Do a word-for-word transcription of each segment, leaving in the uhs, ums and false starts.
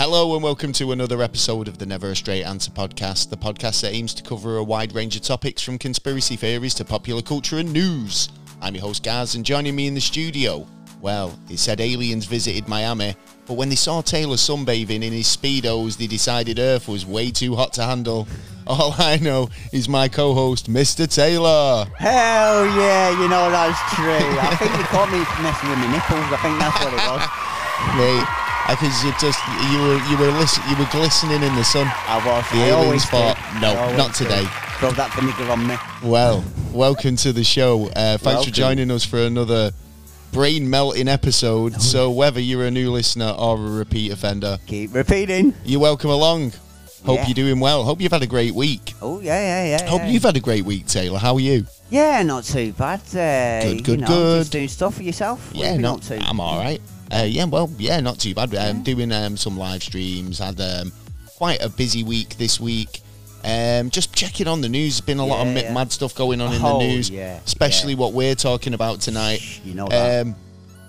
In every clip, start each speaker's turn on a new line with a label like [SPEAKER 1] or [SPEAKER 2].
[SPEAKER 1] Hello and welcome to another episode of the Never a Straight Answer podcast, the podcast that aims to cover a wide range of topics from conspiracy theories to popular culture and news. I'm your host Gaz, and joining me in the studio, well, it said aliens visited Miami, but when they saw Taylor sunbathing in his Speedos, they decided Earth was way too hot to handle. All I know is my co-host, Mister Taylor.
[SPEAKER 2] Hell yeah, you know that's true. I think they caught me messing with my nipples. I think that's what it was.
[SPEAKER 1] Mate, because you just you were you were listen, you were glistening in the sun.
[SPEAKER 2] I was.
[SPEAKER 1] The
[SPEAKER 2] I
[SPEAKER 1] aliens thought,
[SPEAKER 2] did.
[SPEAKER 1] no,
[SPEAKER 2] I
[SPEAKER 1] not today.
[SPEAKER 2] Did. Throw that vinegar on me.
[SPEAKER 1] Well, welcome to the show. Uh, thanks
[SPEAKER 2] welcome.
[SPEAKER 1] for joining us for another brain-melting episode. So whether you're a new listener or a repeat offender,
[SPEAKER 2] Keep repeating.
[SPEAKER 1] you're welcome along. Hope
[SPEAKER 2] Yeah.
[SPEAKER 1] you're doing well. Hope you've had a great week.
[SPEAKER 2] Oh, yeah, yeah, yeah.
[SPEAKER 1] Hope
[SPEAKER 2] yeah.
[SPEAKER 1] you've had a great week, Taylor. How are you?
[SPEAKER 2] Yeah, not too bad. Uh,
[SPEAKER 1] Good, good,
[SPEAKER 2] you know,
[SPEAKER 1] good.
[SPEAKER 2] Just doing stuff for yourself. What
[SPEAKER 1] Yeah,
[SPEAKER 2] have you been
[SPEAKER 1] no,
[SPEAKER 2] up to?
[SPEAKER 1] I'm all right. Uh, yeah, well, yeah, not too bad. I'm doing um, some live streams. Had um, quite a busy week this week. Um, just checking on the news. There's been a lot of
[SPEAKER 2] Yeah,
[SPEAKER 1] mi-
[SPEAKER 2] yeah.
[SPEAKER 1] mad stuff going on in
[SPEAKER 2] Oh,
[SPEAKER 1] the news,
[SPEAKER 2] yeah,
[SPEAKER 1] especially
[SPEAKER 2] yeah.
[SPEAKER 1] what we're talking about tonight.
[SPEAKER 2] You know that.
[SPEAKER 1] Um,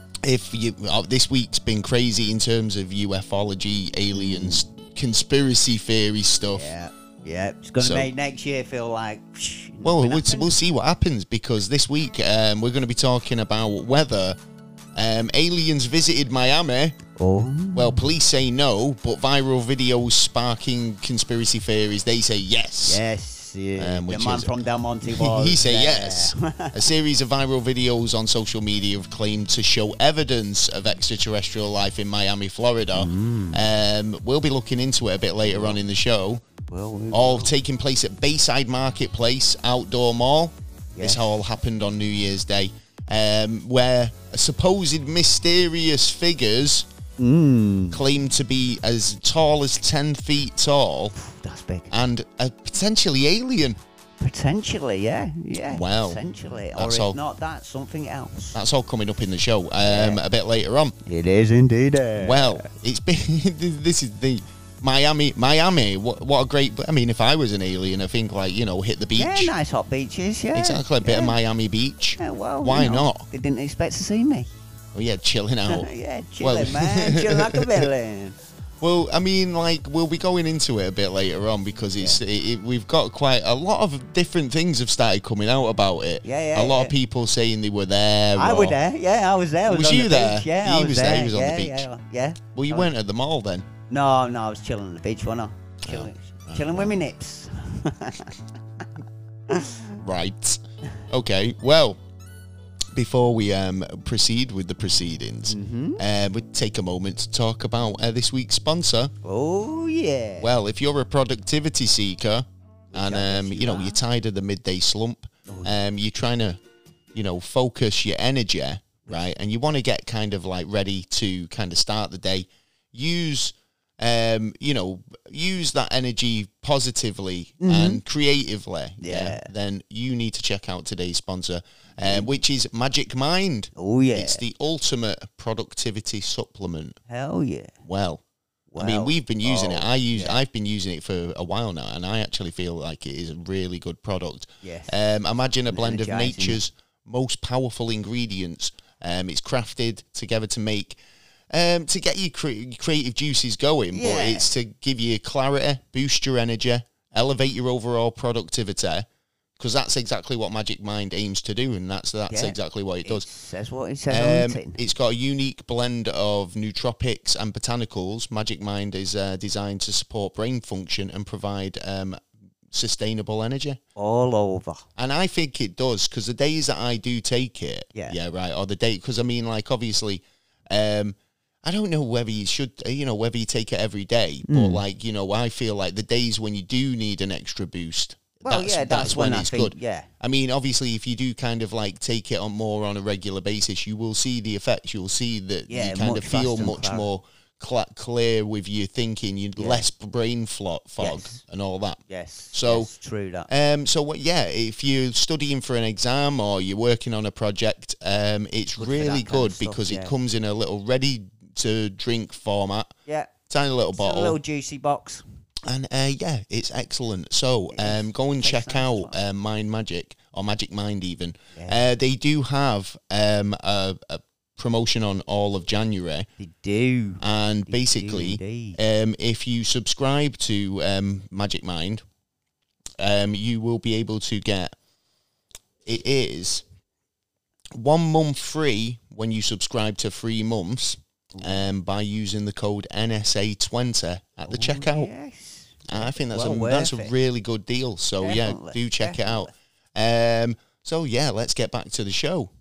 [SPEAKER 1] if you, oh, this week's been crazy in terms of ufology, aliens, conspiracy theory stuff.
[SPEAKER 2] Yeah, yeah. It's going to
[SPEAKER 1] So-
[SPEAKER 2] make next year feel like... Psh,
[SPEAKER 1] Well,
[SPEAKER 2] nothing
[SPEAKER 1] we'll,
[SPEAKER 2] happened.
[SPEAKER 1] we'll see what happens, because this week um, we're going to be talking about whether um, aliens visited Miami.
[SPEAKER 2] Oh.
[SPEAKER 1] Well, police say no, but viral videos sparking conspiracy theories, they say yes.
[SPEAKER 2] Yes. Yeah.
[SPEAKER 1] Um,
[SPEAKER 2] the
[SPEAKER 1] which
[SPEAKER 2] man
[SPEAKER 1] is-
[SPEAKER 2] from Del Monte was
[SPEAKER 1] He say
[SPEAKER 2] there.
[SPEAKER 1] yes. A series of viral videos on social media have claimed to show evidence of extraterrestrial life in Miami, Florida.
[SPEAKER 2] Mm.
[SPEAKER 1] Um, we'll be looking into it a bit later on in the show.
[SPEAKER 2] Well, we
[SPEAKER 1] All
[SPEAKER 2] will.
[SPEAKER 1] taking place at Bayside Marketplace Outdoor Mall.
[SPEAKER 2] Yes.
[SPEAKER 1] This all happened on New Year's Day, um, where supposed mysterious figures
[SPEAKER 2] Mm,
[SPEAKER 1] claim to be as tall as ten feet tall
[SPEAKER 2] that's big.
[SPEAKER 1] and a potentially alien.
[SPEAKER 2] Potentially, yeah, yeah.
[SPEAKER 1] Wow.
[SPEAKER 2] Potentially, or
[SPEAKER 1] That's
[SPEAKER 2] if
[SPEAKER 1] all-
[SPEAKER 2] not that, something else.
[SPEAKER 1] That's all coming up in the show um, a bit later on.
[SPEAKER 2] It is indeed. Uh,
[SPEAKER 1] Well, it's been this is the Miami. Miami. What, what a great. I mean, if I was an alien, I think like you know, hit the beach.
[SPEAKER 2] yeah, nice hot beaches. Yeah,
[SPEAKER 1] Exactly, a bit
[SPEAKER 2] yeah.
[SPEAKER 1] of Miami Beach.
[SPEAKER 2] Yeah, well,
[SPEAKER 1] Why
[SPEAKER 2] you know,
[SPEAKER 1] not?
[SPEAKER 2] They didn't expect to see me.
[SPEAKER 1] Oh yeah, chilling out.
[SPEAKER 2] yeah, chilling,
[SPEAKER 1] Well-
[SPEAKER 2] man, chilling like a villain.
[SPEAKER 1] Well, I mean, like we'll be going into it a bit later on, because it's it, it, we've got quite a lot of different things have started coming out about it.
[SPEAKER 2] Yeah, yeah,
[SPEAKER 1] A lot
[SPEAKER 2] yeah.
[SPEAKER 1] of people saying they were there.
[SPEAKER 2] I
[SPEAKER 1] or-
[SPEAKER 2] was there. Yeah, I was there. I was,
[SPEAKER 1] Was
[SPEAKER 2] on
[SPEAKER 1] you
[SPEAKER 2] the
[SPEAKER 1] there?
[SPEAKER 2] Beach. Yeah,
[SPEAKER 1] He
[SPEAKER 2] I was,
[SPEAKER 1] was there, he
[SPEAKER 2] there.
[SPEAKER 1] was on the
[SPEAKER 2] yeah,
[SPEAKER 1] beach.
[SPEAKER 2] Yeah, yeah.
[SPEAKER 1] Well, you
[SPEAKER 2] I
[SPEAKER 1] weren't at the mall then.
[SPEAKER 2] No, no, I was chilling on the beach, wasn't I? Chilling,
[SPEAKER 1] Oh,
[SPEAKER 2] chilling with my nips.
[SPEAKER 1] Right. Okay. Well, before we um, proceed with the proceedings,
[SPEAKER 2] Mm-hmm.
[SPEAKER 1] uh, we'd take a moment to talk about uh, this week's sponsor.
[SPEAKER 2] Oh yeah.
[SPEAKER 1] Well, if you're a productivity seeker and
[SPEAKER 2] I guess
[SPEAKER 1] um,
[SPEAKER 2] you
[SPEAKER 1] you know
[SPEAKER 2] are.
[SPEAKER 1] you're tired of the midday slump, um, you're trying to, you know, focus your energy, right, and you want to get kind of like ready to kind of start the day, use. Um, you know, use that energy positively and creatively.
[SPEAKER 2] Yeah.
[SPEAKER 1] Then you need to check out today's sponsor, um, which is Magic Mind.
[SPEAKER 2] Oh yeah.
[SPEAKER 1] It's the ultimate productivity supplement.
[SPEAKER 2] Hell yeah.
[SPEAKER 1] Well, I mean,
[SPEAKER 2] Well,
[SPEAKER 1] we've been using it.
[SPEAKER 2] oh,
[SPEAKER 1] I use.
[SPEAKER 2] yeah.
[SPEAKER 1] I've been using it for a while now, and I actually feel like it is a really good product.
[SPEAKER 2] Yes.
[SPEAKER 1] Um, imagine a blend of
[SPEAKER 2] Energizing.
[SPEAKER 1] nature's most powerful ingredients. Um, it's crafted together to make. Um, to get your cre- creative juices going,
[SPEAKER 2] Yeah.
[SPEAKER 1] but it's to give you clarity, boost your energy, elevate your overall productivity, because that's exactly what Magic Mind aims to do, and that's that's
[SPEAKER 2] Yeah.
[SPEAKER 1] exactly what it does.
[SPEAKER 2] Says what it says on
[SPEAKER 1] Um,
[SPEAKER 2] the tin.
[SPEAKER 1] it's got a unique blend of nootropics and botanicals. Magic Mind is uh, designed to support brain function and provide um, sustainable energy.
[SPEAKER 2] All over.
[SPEAKER 1] And I think it does, because the days that I do take it,
[SPEAKER 2] Yeah.
[SPEAKER 1] yeah, right, or the day, because I mean, like, obviously, um, I don't know whether you should, you know, whether you take it every day,
[SPEAKER 2] Hmm.
[SPEAKER 1] but like, you know, I feel like the days when you do need an extra boost,
[SPEAKER 2] Well,
[SPEAKER 1] that's,
[SPEAKER 2] yeah,
[SPEAKER 1] that's,
[SPEAKER 2] that's
[SPEAKER 1] when,
[SPEAKER 2] when I
[SPEAKER 1] it's
[SPEAKER 2] think-
[SPEAKER 1] good.
[SPEAKER 2] yeah.
[SPEAKER 1] I mean, obviously, if you do kind of like take it on more on a regular basis, you will see the effects. You'll see that
[SPEAKER 2] Yeah,
[SPEAKER 1] you kind
[SPEAKER 2] much
[SPEAKER 1] of feel
[SPEAKER 2] faster and
[SPEAKER 1] much
[SPEAKER 2] clearer.
[SPEAKER 1] more cl- clear with your thinking, you less brain flo- fog
[SPEAKER 2] Yes.
[SPEAKER 1] and all that.
[SPEAKER 2] Yes.
[SPEAKER 1] So,
[SPEAKER 2] yes, true that.
[SPEAKER 1] Um, so what? Yeah, if you're studying for an exam or you're working on a project, um, it's
[SPEAKER 2] Good for
[SPEAKER 1] really
[SPEAKER 2] that kind
[SPEAKER 1] good
[SPEAKER 2] of stuff,
[SPEAKER 1] because
[SPEAKER 2] yeah.
[SPEAKER 1] it comes in a little ready to drink format,
[SPEAKER 2] yeah.
[SPEAKER 1] tiny little
[SPEAKER 2] It's
[SPEAKER 1] bottle,
[SPEAKER 2] a little juicy box.
[SPEAKER 1] and uh, yeah, it's excellent. So um, go and
[SPEAKER 2] Tastes
[SPEAKER 1] check
[SPEAKER 2] nice,
[SPEAKER 1] out
[SPEAKER 2] well.
[SPEAKER 1] uh, Mind Magic or Magic Mind even.
[SPEAKER 2] Yeah.
[SPEAKER 1] Uh, they do have um, a, a promotion on all of January.
[SPEAKER 2] They do.
[SPEAKER 1] And
[SPEAKER 2] They
[SPEAKER 1] basically,
[SPEAKER 2] do
[SPEAKER 1] um, if you subscribe to um, Magic Mind, um, you will be able to get, it is one month free when you subscribe to three months um, by using the code N S A twenty at the
[SPEAKER 2] Ooh,
[SPEAKER 1] checkout.
[SPEAKER 2] Yes.
[SPEAKER 1] And I think that's
[SPEAKER 2] Well
[SPEAKER 1] a that's a
[SPEAKER 2] worth it.
[SPEAKER 1] really good deal. So
[SPEAKER 2] Definitely,
[SPEAKER 1] yeah, do check
[SPEAKER 2] definitely.
[SPEAKER 1] it out. Um, so yeah, let's get back to the show.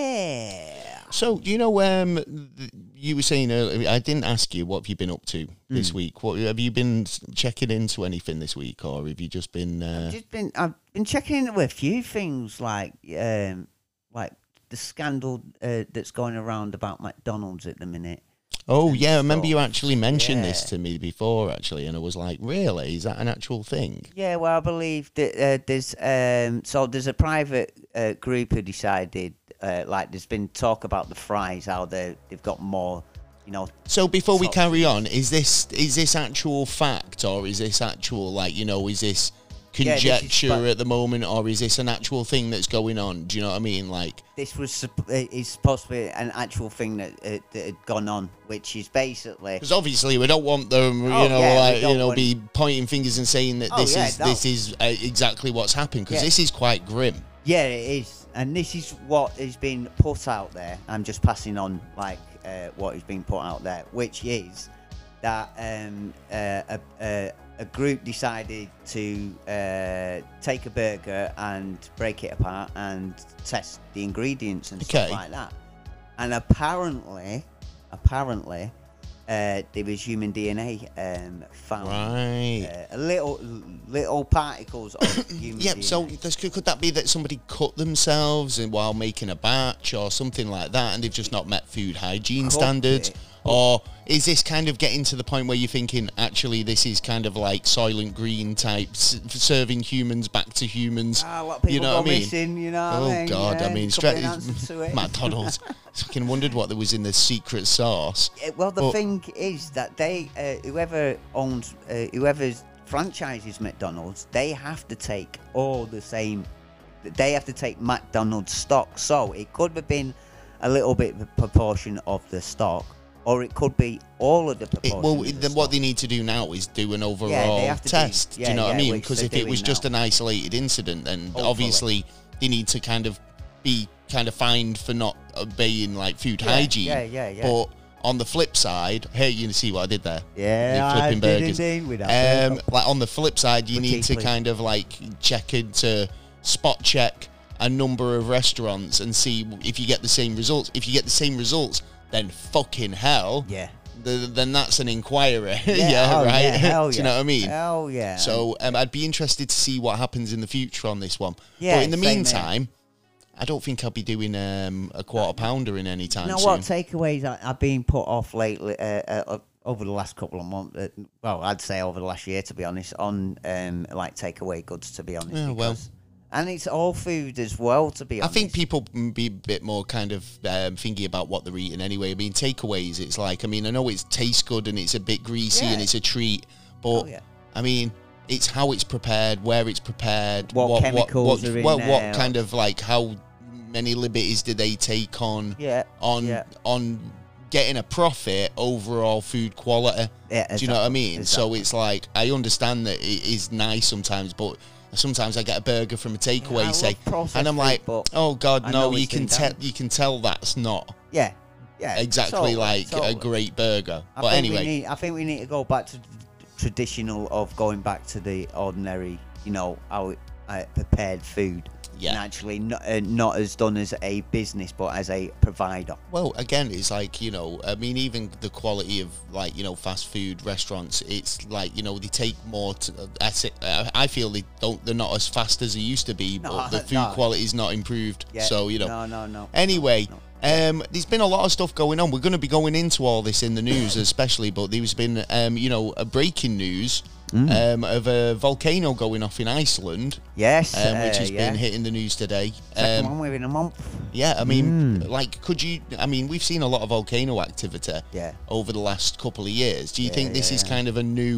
[SPEAKER 2] Yeah.
[SPEAKER 1] So you know, um, th- you were saying earlier. I didn't ask you what have you been up to this week. What have you been s- checking into anything this week, or have you just been? Uh,
[SPEAKER 2] Just been, I've been checking into a few things like, um, like the scandal uh, that's going around about McDonald's at the minute.
[SPEAKER 1] oh
[SPEAKER 2] and
[SPEAKER 1] yeah, I remember you
[SPEAKER 2] stuff.
[SPEAKER 1] actually mentioned this
[SPEAKER 2] Yeah.
[SPEAKER 1] to me before, actually, and I was like, really? Is that an actual thing?
[SPEAKER 2] Yeah, well, I believe that uh, there's um, so there's a private uh, group who decided, uh, like, there's been talk about the fries, how they they've got more, you know.
[SPEAKER 1] So before we
[SPEAKER 2] Sort-
[SPEAKER 1] carry on, is this is this actual fact, or is this actual, like, you know, is this
[SPEAKER 2] Yeah, this is
[SPEAKER 1] conjecture
[SPEAKER 2] spa-
[SPEAKER 1] at the moment, or is this an actual thing that's going on? Do you know what I mean? Like,
[SPEAKER 2] This was supp- uh, is supposed to be an actual thing that, uh, that had gone on, which is basically
[SPEAKER 1] because obviously we don't want them, you
[SPEAKER 2] Oh,
[SPEAKER 1] know,
[SPEAKER 2] yeah, we
[SPEAKER 1] like, you
[SPEAKER 2] don't
[SPEAKER 1] know,
[SPEAKER 2] want-
[SPEAKER 1] be pointing fingers and saying that
[SPEAKER 2] Oh,
[SPEAKER 1] this
[SPEAKER 2] yeah,
[SPEAKER 1] is
[SPEAKER 2] no.
[SPEAKER 1] this is uh, exactly what's happened, because
[SPEAKER 2] Yeah.
[SPEAKER 1] this is quite grim.
[SPEAKER 2] yeah, it is, and this is what is being put out there. I'm just passing on like uh, what is being put out there, which is that um, uh, a, a a group decided to uh, take a burger and break it apart and test the ingredients and
[SPEAKER 1] Okay.
[SPEAKER 2] stuff like that. And apparently, apparently, uh, there was human D N A um, found.
[SPEAKER 1] Right.
[SPEAKER 2] Uh, little little particles of human
[SPEAKER 1] Yeah,
[SPEAKER 2] D N A.
[SPEAKER 1] so this, could, could that be that somebody cut themselves and while making a batch or something like that, and they've just not met food hygiene
[SPEAKER 2] Could
[SPEAKER 1] standards?
[SPEAKER 2] be.
[SPEAKER 1] Or is this kind of getting to the point where you're thinking, actually, this is kind of like Soylent Green type, s- serving humans back to humans?
[SPEAKER 2] Ah, a lot of people
[SPEAKER 1] you know
[SPEAKER 2] go
[SPEAKER 1] what I mean?
[SPEAKER 2] missing, you know
[SPEAKER 1] Oh
[SPEAKER 2] what I mean?
[SPEAKER 1] God!
[SPEAKER 2] Yeah,
[SPEAKER 1] I mean,
[SPEAKER 2] could be an
[SPEAKER 1] stra-
[SPEAKER 2] answer to it.
[SPEAKER 1] McDonald's. Fucking wondered what there was in the secret sauce.
[SPEAKER 2] Yeah, well, the
[SPEAKER 1] But-
[SPEAKER 2] thing is that they, uh, whoever owns, uh, whoever franchises McDonald's, they have to take all the same. They have to take McDonald's stock, so it could have been a little bit of a proportion of the stock, or it could be all of the
[SPEAKER 1] It,
[SPEAKER 2] proportion.
[SPEAKER 1] well,
[SPEAKER 2] of the
[SPEAKER 1] then
[SPEAKER 2] stock.
[SPEAKER 1] what they need to do now is do an overall
[SPEAKER 2] have to do-
[SPEAKER 1] test. do
[SPEAKER 2] yeah,
[SPEAKER 1] you know what I
[SPEAKER 2] yeah,
[SPEAKER 1] mean?
[SPEAKER 2] which
[SPEAKER 1] Because
[SPEAKER 2] they're
[SPEAKER 1] if it was
[SPEAKER 2] doing
[SPEAKER 1] just
[SPEAKER 2] now.
[SPEAKER 1] an isolated incident, then
[SPEAKER 2] Hopefully.
[SPEAKER 1] obviously they need to kind of be kind of fined for not obeying like food
[SPEAKER 2] Yeah,
[SPEAKER 1] hygiene.
[SPEAKER 2] yeah, yeah, yeah.
[SPEAKER 1] But on the flip side, hey, you see what I did there?
[SPEAKER 2] Yeah,
[SPEAKER 1] You
[SPEAKER 2] I
[SPEAKER 1] flipping
[SPEAKER 2] did
[SPEAKER 1] burgers.
[SPEAKER 2] indeed with that.
[SPEAKER 1] Um, like on the flip side, you need to
[SPEAKER 2] Particularly.
[SPEAKER 1] kind of like check into spot check a number of restaurants and see if you get the same results. If you get the same results, then fucking hell,
[SPEAKER 2] yeah.
[SPEAKER 1] the, then that's an inquiry.
[SPEAKER 2] Yeah,
[SPEAKER 1] Yeah,
[SPEAKER 2] oh,
[SPEAKER 1] right.
[SPEAKER 2] yeah, hell
[SPEAKER 1] Do you know
[SPEAKER 2] yeah.
[SPEAKER 1] what I mean?
[SPEAKER 2] Hell yeah.
[SPEAKER 1] So um, I'd be interested to see what happens in the future on this one.
[SPEAKER 2] Yeah,
[SPEAKER 1] but in the
[SPEAKER 2] same here.
[SPEAKER 1] meantime, I don't think I'll be doing um, a quarter pounder in any time
[SPEAKER 2] You know
[SPEAKER 1] soon.
[SPEAKER 2] what takeaways are, are being put off lately uh, uh, over the last couple of months? Uh, well, I'd say over the last year, to be honest, on um, like takeaway goods, to be honest.
[SPEAKER 1] Yeah, well.
[SPEAKER 2] because- and it's all food as well, to be
[SPEAKER 1] I
[SPEAKER 2] honest.
[SPEAKER 1] think people m- be a bit more kind of um, thinking about what they're eating anyway. I mean, takeaways, it's like, I mean, I know it tastes good and it's a bit greasy
[SPEAKER 2] Yeah.
[SPEAKER 1] and it's a treat, but
[SPEAKER 2] Oh, yeah.
[SPEAKER 1] I mean, it's how it's prepared, where it's prepared,
[SPEAKER 2] What chemicals
[SPEAKER 1] what,
[SPEAKER 2] are in
[SPEAKER 1] what, what
[SPEAKER 2] there.
[SPEAKER 1] kind of like how many liberties do they take on
[SPEAKER 2] Yeah.
[SPEAKER 1] on
[SPEAKER 2] yeah.
[SPEAKER 1] on getting a profit over all food quality.
[SPEAKER 2] Yeah,
[SPEAKER 1] Do you know what I
[SPEAKER 2] exactly,
[SPEAKER 1] mean? So
[SPEAKER 2] exactly.
[SPEAKER 1] it's like, I understand that it is nice sometimes, but sometimes I get a burger from a takeaway,
[SPEAKER 2] Yeah, I
[SPEAKER 1] say,
[SPEAKER 2] love processed
[SPEAKER 1] and I'm
[SPEAKER 2] food,
[SPEAKER 1] like,
[SPEAKER 2] but
[SPEAKER 1] oh God,
[SPEAKER 2] I
[SPEAKER 1] no!
[SPEAKER 2] know
[SPEAKER 1] You
[SPEAKER 2] it's
[SPEAKER 1] can
[SPEAKER 2] been
[SPEAKER 1] tell,
[SPEAKER 2] done.
[SPEAKER 1] you can tell that's not
[SPEAKER 2] Yeah. Yeah.
[SPEAKER 1] exactly
[SPEAKER 2] totally,
[SPEAKER 1] like
[SPEAKER 2] totally.
[SPEAKER 1] a great burger.
[SPEAKER 2] I
[SPEAKER 1] But
[SPEAKER 2] think we
[SPEAKER 1] anyway,
[SPEAKER 2] need, I think we need to go back to the traditional of going back to the ordinary, you know, how it, uh, prepared food.
[SPEAKER 1] Yeah.
[SPEAKER 2] And actually not, uh, not as done as a business, but as a provider.
[SPEAKER 1] well, again, it's like, you know, I mean, even the quality of like, you know, fast food restaurants, it's like, you know, they take more. To, I say- uh, I feel they don't. They're not as fast as they used to be, but
[SPEAKER 2] No,
[SPEAKER 1] the food
[SPEAKER 2] no.
[SPEAKER 1] quality is not improved.
[SPEAKER 2] Yeah.
[SPEAKER 1] So you know.
[SPEAKER 2] No, no, no.
[SPEAKER 1] Anyway,
[SPEAKER 2] no.
[SPEAKER 1] um, there's been a lot of stuff going on. We're going to be going into all this in the news, especially, but there's been, um, you know, a breaking news
[SPEAKER 2] Mm.
[SPEAKER 1] um, of a volcano going off in Iceland,
[SPEAKER 2] Yes.
[SPEAKER 1] um, which
[SPEAKER 2] uh,
[SPEAKER 1] has
[SPEAKER 2] yeah.
[SPEAKER 1] been hitting the news today.
[SPEAKER 2] Second
[SPEAKER 1] Um,
[SPEAKER 2] one within a month.
[SPEAKER 1] yeah, I mean,
[SPEAKER 2] Mm.
[SPEAKER 1] like, could you? I mean, we've seen a lot of volcano activity
[SPEAKER 2] Yeah.
[SPEAKER 1] over the last couple of years. Do you
[SPEAKER 2] Yeah,
[SPEAKER 1] think this
[SPEAKER 2] yeah,
[SPEAKER 1] is
[SPEAKER 2] yeah.
[SPEAKER 1] kind of a new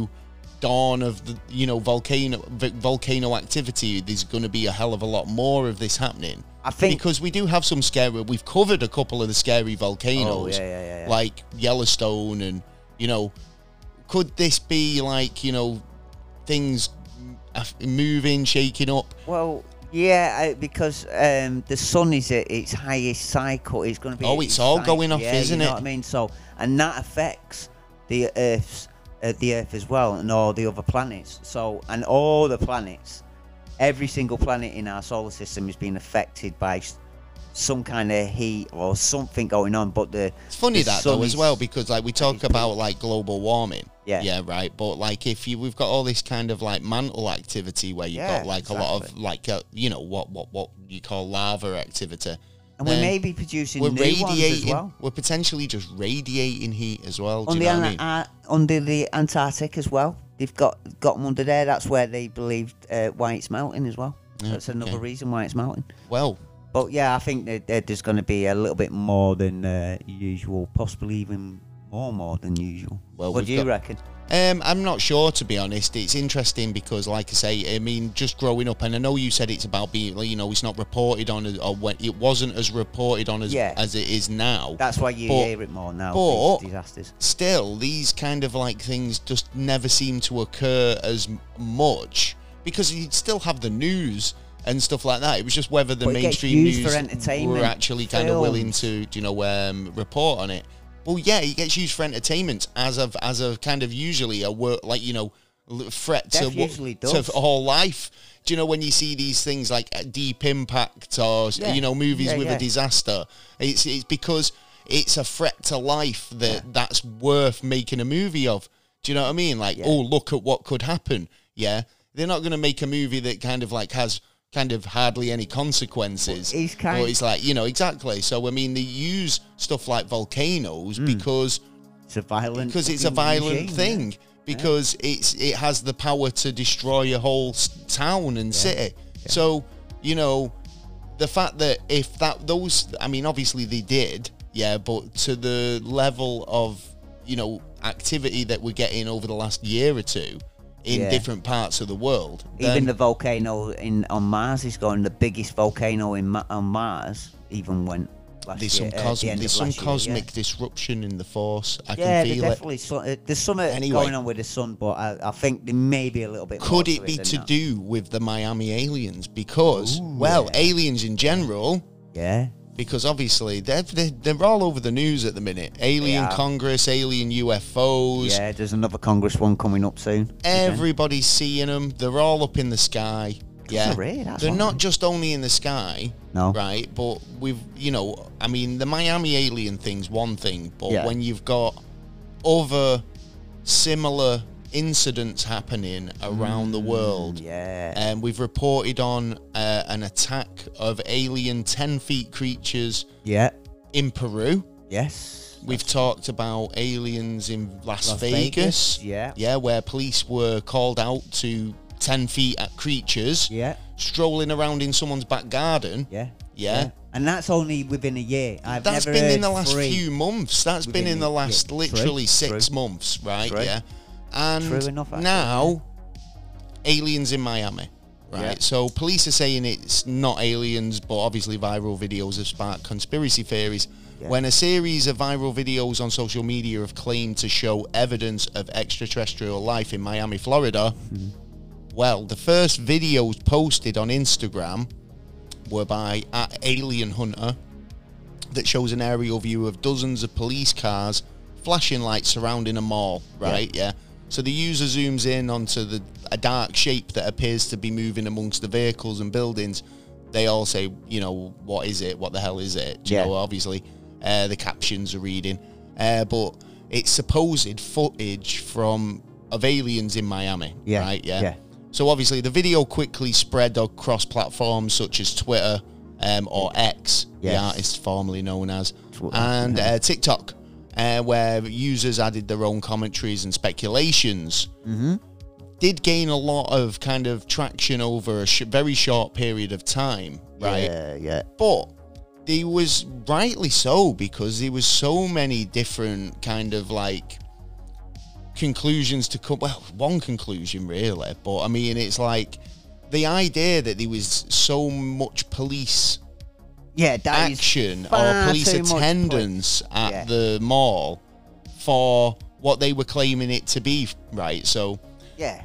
[SPEAKER 1] dawn of the, you know, volcano v- volcano activity, there's going to be a hell of a lot more of this happening.
[SPEAKER 2] I think
[SPEAKER 1] because we do have some scary. We've covered a couple of the scary volcanoes,
[SPEAKER 2] oh, yeah, yeah, yeah, yeah.
[SPEAKER 1] like Yellowstone, and you know, could this be like, you know, things moving, shaking up?
[SPEAKER 2] Well, yeah, because um, the sun is at its highest cycle. It's going to be.
[SPEAKER 1] Oh, it's all
[SPEAKER 2] cycle,
[SPEAKER 1] going off,
[SPEAKER 2] yeah,
[SPEAKER 1] isn't
[SPEAKER 2] you know
[SPEAKER 1] it?
[SPEAKER 2] What I mean, so and that affects the Earth's uh, the Earth as well, and all the other planets. So and all the planets, every single planet in our solar system is being affected by some kind of heat or something going on. But the
[SPEAKER 1] it's funny
[SPEAKER 2] the
[SPEAKER 1] that
[SPEAKER 2] sun
[SPEAKER 1] though as
[SPEAKER 2] is-
[SPEAKER 1] well, because like we talk about like global warming.
[SPEAKER 2] Yeah.
[SPEAKER 1] Yeah, right. But like if you we've got all this kind of like mantle activity where you've
[SPEAKER 2] Yeah,
[SPEAKER 1] got like a lot of
[SPEAKER 2] exactly.
[SPEAKER 1] like uh, you know what what what you call lava activity.
[SPEAKER 2] and we
[SPEAKER 1] then
[SPEAKER 2] may be producing
[SPEAKER 1] We're
[SPEAKER 2] new ones as
[SPEAKER 1] radiating.
[SPEAKER 2] well.
[SPEAKER 1] We're potentially just radiating heat as well. Do
[SPEAKER 2] On
[SPEAKER 1] you
[SPEAKER 2] the
[SPEAKER 1] know what I
[SPEAKER 2] An-
[SPEAKER 1] mean?
[SPEAKER 2] uh, under the Antarctic as well. They've got got them under there. That's where they believe uh, why it's melting as well.
[SPEAKER 1] Yeah,
[SPEAKER 2] That's another
[SPEAKER 1] okay.
[SPEAKER 2] reason why it's melting.
[SPEAKER 1] Well,
[SPEAKER 2] But yeah, I think that, that there's going to be a little bit more than uh, usual, possibly even more more than usual.
[SPEAKER 1] Well,
[SPEAKER 2] what
[SPEAKER 1] we've
[SPEAKER 2] do you
[SPEAKER 1] got-
[SPEAKER 2] reckon?
[SPEAKER 1] Um, I'm not sure, to be honest. It's interesting because, like I say, I mean, just growing up, and I know you said it's about being, you know, it's not reported on, as- or when it wasn't as reported on as
[SPEAKER 2] Yeah.
[SPEAKER 1] as it is now.
[SPEAKER 2] That's why you
[SPEAKER 1] But-
[SPEAKER 2] hear it more now.
[SPEAKER 1] but-
[SPEAKER 2] these disasters.
[SPEAKER 1] Still, these kind of like things just never seem to occur as m- much because you'd still have the news and stuff like that. It was just whether the
[SPEAKER 2] But it gets
[SPEAKER 1] mainstream
[SPEAKER 2] used for
[SPEAKER 1] news
[SPEAKER 2] entertainment,
[SPEAKER 1] were actually kind of willing
[SPEAKER 2] films.
[SPEAKER 1] to, you know, um, report on it. Well, yeah, it gets used for entertainment as of as a kind of usually a wor- like you know l- threat to
[SPEAKER 2] Def
[SPEAKER 1] wo-
[SPEAKER 2] usually
[SPEAKER 1] to
[SPEAKER 2] does.
[SPEAKER 1] all life. Do you know when you see these things like uh, Deep Impact or
[SPEAKER 2] Yeah.
[SPEAKER 1] you know movies
[SPEAKER 2] Yeah,
[SPEAKER 1] with
[SPEAKER 2] yeah.
[SPEAKER 1] a disaster? It's it's because it's a threat to life that
[SPEAKER 2] Yeah.
[SPEAKER 1] that's worth making a movie of. Do you know what I mean? Like,
[SPEAKER 2] Yeah.
[SPEAKER 1] oh, look at what could happen. Yeah, they're not going to make a movie that kind of like has kind of hardly any consequences.
[SPEAKER 2] Well, it's kind-
[SPEAKER 1] or it's like, you know, exactly. So I mean, they use stuff like volcanoes
[SPEAKER 2] Hmm.
[SPEAKER 1] because
[SPEAKER 2] It's a violent.
[SPEAKER 1] because it's a
[SPEAKER 2] fucking
[SPEAKER 1] violent
[SPEAKER 2] regime,
[SPEAKER 1] thing. Because it's it has the power to destroy a whole s- town and city. So you know, the fact that if that those, I mean, obviously they did, yeah, but to the level of you know activity that we're getting over the last year or two in
[SPEAKER 2] Yeah.
[SPEAKER 1] different parts of the world,
[SPEAKER 2] Even
[SPEAKER 1] then
[SPEAKER 2] the volcano in on Mars is going. The biggest volcano in Ma- on Mars even went last
[SPEAKER 1] there's
[SPEAKER 2] year.
[SPEAKER 1] some
[SPEAKER 2] uh,
[SPEAKER 1] cosmic
[SPEAKER 2] the end
[SPEAKER 1] there's
[SPEAKER 2] of
[SPEAKER 1] some
[SPEAKER 2] last year,
[SPEAKER 1] cosmic
[SPEAKER 2] yeah.
[SPEAKER 1] disruption in the force. I
[SPEAKER 2] Yeah,
[SPEAKER 1] can
[SPEAKER 2] there's
[SPEAKER 1] feel it.
[SPEAKER 2] definitely so, uh, there's something
[SPEAKER 1] Anyway.
[SPEAKER 2] going on with the sun, but I, I think there may be a little bit. more
[SPEAKER 1] Could
[SPEAKER 2] to
[SPEAKER 1] it be
[SPEAKER 2] than
[SPEAKER 1] to
[SPEAKER 2] that.
[SPEAKER 1] do with the Miami aliens? Because,
[SPEAKER 2] Ooh,
[SPEAKER 1] well,
[SPEAKER 2] yeah.
[SPEAKER 1] aliens in general,
[SPEAKER 2] Yeah,
[SPEAKER 1] because obviously they're, they're, they're all over the news at the minute. Alien
[SPEAKER 2] are.
[SPEAKER 1] Congress, alien U F Os,
[SPEAKER 2] yeah. There's another Congress one coming up soon.
[SPEAKER 1] everybody's seeing them. They're all up in the sky. Yeah,
[SPEAKER 2] Really? That's
[SPEAKER 1] they're
[SPEAKER 2] all
[SPEAKER 1] not
[SPEAKER 2] right.
[SPEAKER 1] just only in the sky,
[SPEAKER 2] No.
[SPEAKER 1] right? But we've, you know, I mean, the Miami alien thing's one thing, but
[SPEAKER 2] Yeah.
[SPEAKER 1] when you've got other similar incidents happening around the world,
[SPEAKER 2] Yeah.
[SPEAKER 1] and we've reported on uh, an attack of alien ten feet creatures
[SPEAKER 2] yeah.
[SPEAKER 1] in Peru.
[SPEAKER 2] Yes.
[SPEAKER 1] We've talked about aliens in Las,
[SPEAKER 2] Las
[SPEAKER 1] Vegas.
[SPEAKER 2] Vegas, yeah.
[SPEAKER 1] Yeah, where police were called out to ten feet at creatures
[SPEAKER 2] Yeah.
[SPEAKER 1] strolling around in someone's back garden.
[SPEAKER 2] Yeah.
[SPEAKER 1] Yeah.
[SPEAKER 2] And that's only within a year. I've
[SPEAKER 1] That's
[SPEAKER 2] never
[SPEAKER 1] been
[SPEAKER 2] heard
[SPEAKER 1] in the last
[SPEAKER 2] three.
[SPEAKER 1] few months. That's been
[SPEAKER 2] within
[SPEAKER 1] in the
[SPEAKER 2] the-
[SPEAKER 1] last
[SPEAKER 2] yeah,
[SPEAKER 1] literally
[SPEAKER 2] true,
[SPEAKER 1] six
[SPEAKER 2] true.
[SPEAKER 1] months, right?
[SPEAKER 2] True.
[SPEAKER 1] Yeah. And
[SPEAKER 2] True enough, actually,
[SPEAKER 1] now, aliens in Miami, right?
[SPEAKER 2] Yeah.
[SPEAKER 1] So police are saying it's not aliens, but obviously viral videos have sparked conspiracy theories.
[SPEAKER 2] Yeah.
[SPEAKER 1] When a series of viral videos on social media have claimed to show evidence of extraterrestrial life in Miami, Florida,
[SPEAKER 2] Mm-hmm.
[SPEAKER 1] well, the first videos posted on Instagram were by at Alien Hunter that shows an aerial view of dozens of police cars, flashing lights surrounding a mall, right? Yeah. So the user zooms in onto the a dark shape that appears to be moving amongst the vehicles and buildings. They all say, you know, what is it? What the hell is it? Do you
[SPEAKER 2] Yeah.
[SPEAKER 1] know, obviously, uh, the captions are reading. Uh, but it's supposed footage from of aliens in Miami,
[SPEAKER 2] Yeah,
[SPEAKER 1] right? Yeah.
[SPEAKER 2] yeah.
[SPEAKER 1] So obviously the video quickly spread across platforms such as Twitter um, or X, the
[SPEAKER 2] Yes.
[SPEAKER 1] artist formerly known as,
[SPEAKER 2] Twitter,
[SPEAKER 1] and
[SPEAKER 2] yeah.
[SPEAKER 1] uh, TikTok, uh, where users added their own commentaries and speculations. Mm-hmm. Did gain a lot of kind of traction over a sh- very short period of time, right?
[SPEAKER 2] Yeah, yeah.
[SPEAKER 1] But there was rightly so because there was so many different kind of like conclusions to come. Well, one conclusion really, but I mean, it's like the idea that there was so much police
[SPEAKER 2] yeah, that
[SPEAKER 1] action
[SPEAKER 2] is
[SPEAKER 1] or police
[SPEAKER 2] too much
[SPEAKER 1] attendance
[SPEAKER 2] police.
[SPEAKER 1] at
[SPEAKER 2] Yeah.
[SPEAKER 1] the mall for what they were claiming it to be, right? So
[SPEAKER 2] Yeah.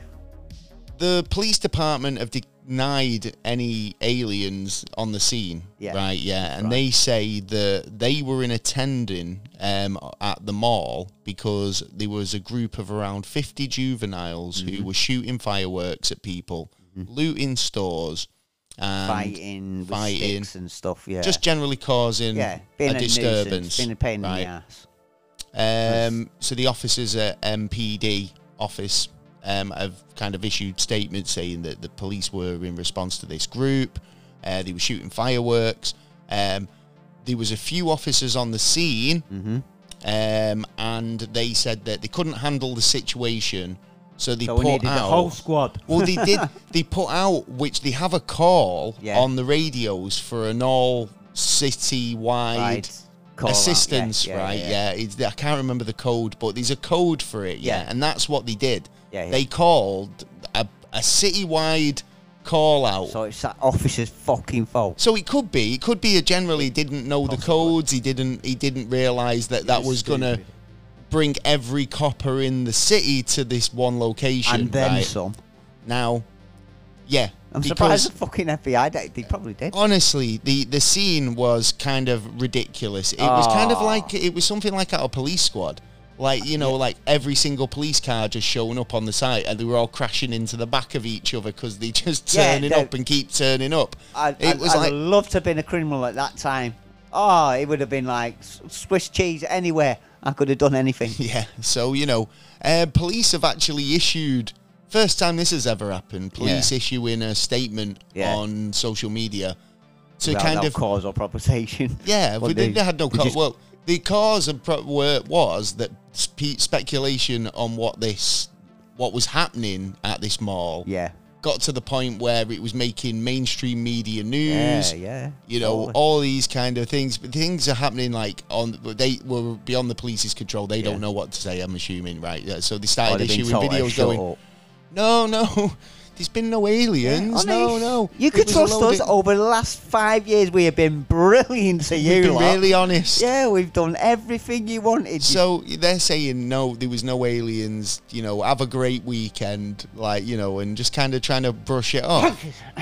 [SPEAKER 1] the police department have denied any aliens on the scene,
[SPEAKER 2] Yeah.
[SPEAKER 1] right? Yeah, and
[SPEAKER 2] Right.
[SPEAKER 1] they say that they were in attending um, at the mall because there was a group of around fifty juveniles
[SPEAKER 2] Mm-hmm.
[SPEAKER 1] who were shooting fireworks at people, looting stores, and
[SPEAKER 2] Fighting with
[SPEAKER 1] fighting.
[SPEAKER 2] sticks and stuff, yeah.
[SPEAKER 1] just generally causing
[SPEAKER 2] yeah, being
[SPEAKER 1] a
[SPEAKER 2] a,
[SPEAKER 1] disturbance.
[SPEAKER 2] nuisance, being a pain
[SPEAKER 1] right?
[SPEAKER 2] in the ass.
[SPEAKER 1] Um, so the officers at M P D office um, have kind of issued statements saying that the police were in response to this group. Uh, they were shooting fireworks. Um, there was a few officers on the scene,
[SPEAKER 2] Mm-hmm.
[SPEAKER 1] um, and they said that they couldn't handle the situation, so they
[SPEAKER 2] So we
[SPEAKER 1] put
[SPEAKER 2] needed
[SPEAKER 1] out.
[SPEAKER 2] the whole squad.
[SPEAKER 1] Well, they did. They put out, which they have a call
[SPEAKER 2] Yeah.
[SPEAKER 1] on the radios for an all city-wide
[SPEAKER 2] Right. Call out, yeah,
[SPEAKER 1] assistance,
[SPEAKER 2] yeah,
[SPEAKER 1] right?
[SPEAKER 2] yeah.
[SPEAKER 1] Yeah, it's, I can't remember the code, but there's a code for it, yeah,
[SPEAKER 2] Yeah.
[SPEAKER 1] and that's what they did.
[SPEAKER 2] Yeah, yeah.
[SPEAKER 1] They called a, a city-wide call out.
[SPEAKER 2] So it's that officer's fucking fault.
[SPEAKER 1] So it could be, it could be a generally didn't know the
[SPEAKER 2] Possibly.
[SPEAKER 1] codes. He didn't, he didn't realise that that
[SPEAKER 2] He's
[SPEAKER 1] was gonna
[SPEAKER 2] stupid.
[SPEAKER 1] bring every copper in the city to this one location,
[SPEAKER 2] And then
[SPEAKER 1] right?
[SPEAKER 2] some.
[SPEAKER 1] Now, yeah,
[SPEAKER 2] I'm
[SPEAKER 1] because
[SPEAKER 2] surprised the fucking F B I did. They probably did.
[SPEAKER 1] honestly, the the scene was kind of ridiculous. It was kind of
[SPEAKER 2] Ah.
[SPEAKER 1] like it was something like at a police squad. Like, you know, like every single police car just showing up on the site and they were all crashing into the back of each other because they just
[SPEAKER 2] Yeah,
[SPEAKER 1] turning
[SPEAKER 2] they-
[SPEAKER 1] up and keep turning up.
[SPEAKER 2] I,
[SPEAKER 1] it
[SPEAKER 2] I'd,
[SPEAKER 1] was
[SPEAKER 2] I'd
[SPEAKER 1] like,
[SPEAKER 2] love to have been a criminal at that time. Oh, it would have been like S- Swiss cheese anywhere. I could have done anything.
[SPEAKER 1] yeah. So, you know, uh, police have actually issued, first time this has ever happened, police
[SPEAKER 2] Yeah.
[SPEAKER 1] issuing a statement
[SPEAKER 2] Yeah.
[SPEAKER 1] on social media to
[SPEAKER 2] Without
[SPEAKER 1] kind
[SPEAKER 2] no
[SPEAKER 1] of
[SPEAKER 2] cause or proposition.
[SPEAKER 1] Yeah,
[SPEAKER 2] What
[SPEAKER 1] we
[SPEAKER 2] they-
[SPEAKER 1] didn't had no
[SPEAKER 2] they
[SPEAKER 1] cause.
[SPEAKER 2] just-
[SPEAKER 1] Well, the cause of pro- were, was that spe- speculation on what this, what was happening at this mall,
[SPEAKER 2] Yeah.
[SPEAKER 1] got to the point where it was making mainstream media news.
[SPEAKER 2] Yeah, yeah.
[SPEAKER 1] You know,
[SPEAKER 2] totally.
[SPEAKER 1] all these kind of things. But things are happening like on. They were beyond the police's control. They
[SPEAKER 2] Yeah.
[SPEAKER 1] don't know what to say. I'm assuming, right? Yeah, so they
[SPEAKER 2] Or
[SPEAKER 1] started
[SPEAKER 2] they've been
[SPEAKER 1] issuing
[SPEAKER 2] told to
[SPEAKER 1] videos
[SPEAKER 2] shut
[SPEAKER 1] going,
[SPEAKER 2] up.
[SPEAKER 1] "No, no, there's been no aliens.
[SPEAKER 2] Yeah,
[SPEAKER 1] no,
[SPEAKER 2] honest.
[SPEAKER 1] no.
[SPEAKER 2] You
[SPEAKER 1] It
[SPEAKER 2] could
[SPEAKER 1] was a
[SPEAKER 2] trust
[SPEAKER 1] load
[SPEAKER 2] us.
[SPEAKER 1] of-
[SPEAKER 2] Over the last five years, we have been brilliant to you.
[SPEAKER 1] We've been
[SPEAKER 2] lot.
[SPEAKER 1] really honest.
[SPEAKER 2] Yeah, we've done everything you wanted.
[SPEAKER 1] So they're saying no, there was no aliens. You know, have a great weekend, like you know, and just kind of trying to brush it off.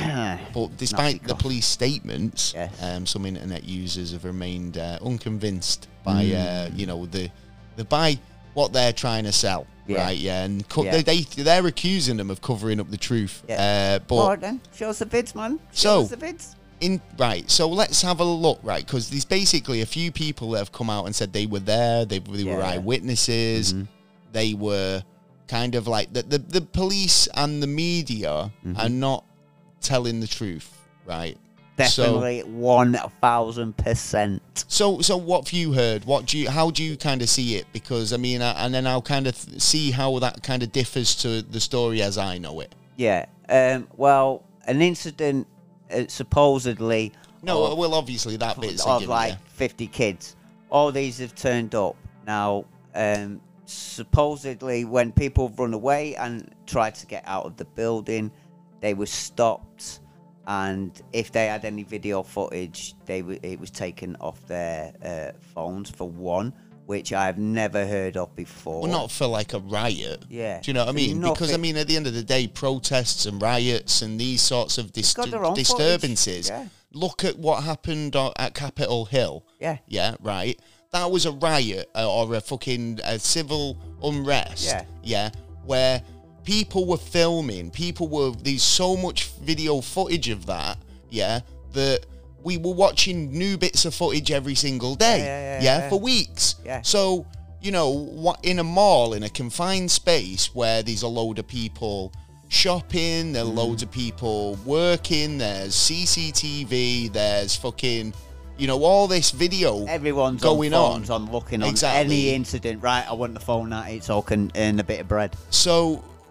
[SPEAKER 1] But despite the
[SPEAKER 2] cough.
[SPEAKER 1] police statements,
[SPEAKER 2] Yes.
[SPEAKER 1] um, some internet users have remained uh, unconvinced by
[SPEAKER 2] Mm.
[SPEAKER 1] uh, you know the the by what they're trying to sell,
[SPEAKER 2] Yeah.
[SPEAKER 1] right? Yeah, and co-
[SPEAKER 2] Yeah.
[SPEAKER 1] they, they they're accusing them of covering up the truth.
[SPEAKER 2] Yeah.
[SPEAKER 1] Uh, but
[SPEAKER 2] All right then, show us the vids, man. Show
[SPEAKER 1] So-
[SPEAKER 2] us the vids.
[SPEAKER 1] in right, so let's have a look, right? Because there's basically a few people that have come out and said they were there, they, they were
[SPEAKER 2] Yeah.
[SPEAKER 1] eyewitnesses,
[SPEAKER 2] Mhm.
[SPEAKER 1] they were kind of like the the, the police and the media
[SPEAKER 2] Mhm.
[SPEAKER 1] are not telling the truth, right?
[SPEAKER 2] Definitely one thousand percent.
[SPEAKER 1] So, so what have you heard? What do you? How do you kind of see it? Because I mean, I, and then I'll kind of th- see how that kind of differs to the story as I know it.
[SPEAKER 2] Yeah. Um. Well, an incident uh, supposedly.
[SPEAKER 1] No,
[SPEAKER 2] of,
[SPEAKER 1] well, obviously that bit's a
[SPEAKER 2] of
[SPEAKER 1] given,
[SPEAKER 2] like
[SPEAKER 1] yeah.
[SPEAKER 2] fifty kids. All these have turned up now. Um. Supposedly, when people run away and tried to get out of the building, they were stopped. And if they had any video footage, they w- it was taken off their uh, phones for one, which I've never heard of before.
[SPEAKER 1] Well, not for like a riot.
[SPEAKER 2] Yeah.
[SPEAKER 1] Do you know what I
[SPEAKER 2] For
[SPEAKER 1] mean? Because I
[SPEAKER 2] nothing.
[SPEAKER 1] mean, at the end of the day, protests and riots and these sorts of dis-
[SPEAKER 2] got their own
[SPEAKER 1] disturbances.
[SPEAKER 2] footage, yeah.
[SPEAKER 1] Look at what happened o- at Capitol Hill.
[SPEAKER 2] Yeah.
[SPEAKER 1] Yeah. Right. That was a riot uh, or a fucking uh, civil unrest.
[SPEAKER 2] Yeah.
[SPEAKER 1] Yeah. Where people were filming. People were. There's so much video footage of that. Yeah. That we were watching new bits of footage every single day.
[SPEAKER 2] Yeah, yeah, yeah, yeah.
[SPEAKER 1] for weeks.
[SPEAKER 2] Yeah.
[SPEAKER 1] So, you know, what in a mall, in a confined space where there's a load of people shopping, there are
[SPEAKER 2] Mm.
[SPEAKER 1] loads of people working, there's C C T V, there's fucking, you know, all this video
[SPEAKER 2] Everyone's
[SPEAKER 1] going
[SPEAKER 2] on
[SPEAKER 1] on.
[SPEAKER 2] phones on, looking on
[SPEAKER 1] Exactly.
[SPEAKER 2] any incident. Right, I want the phone at it so I can earn a bit of bread.
[SPEAKER 1] So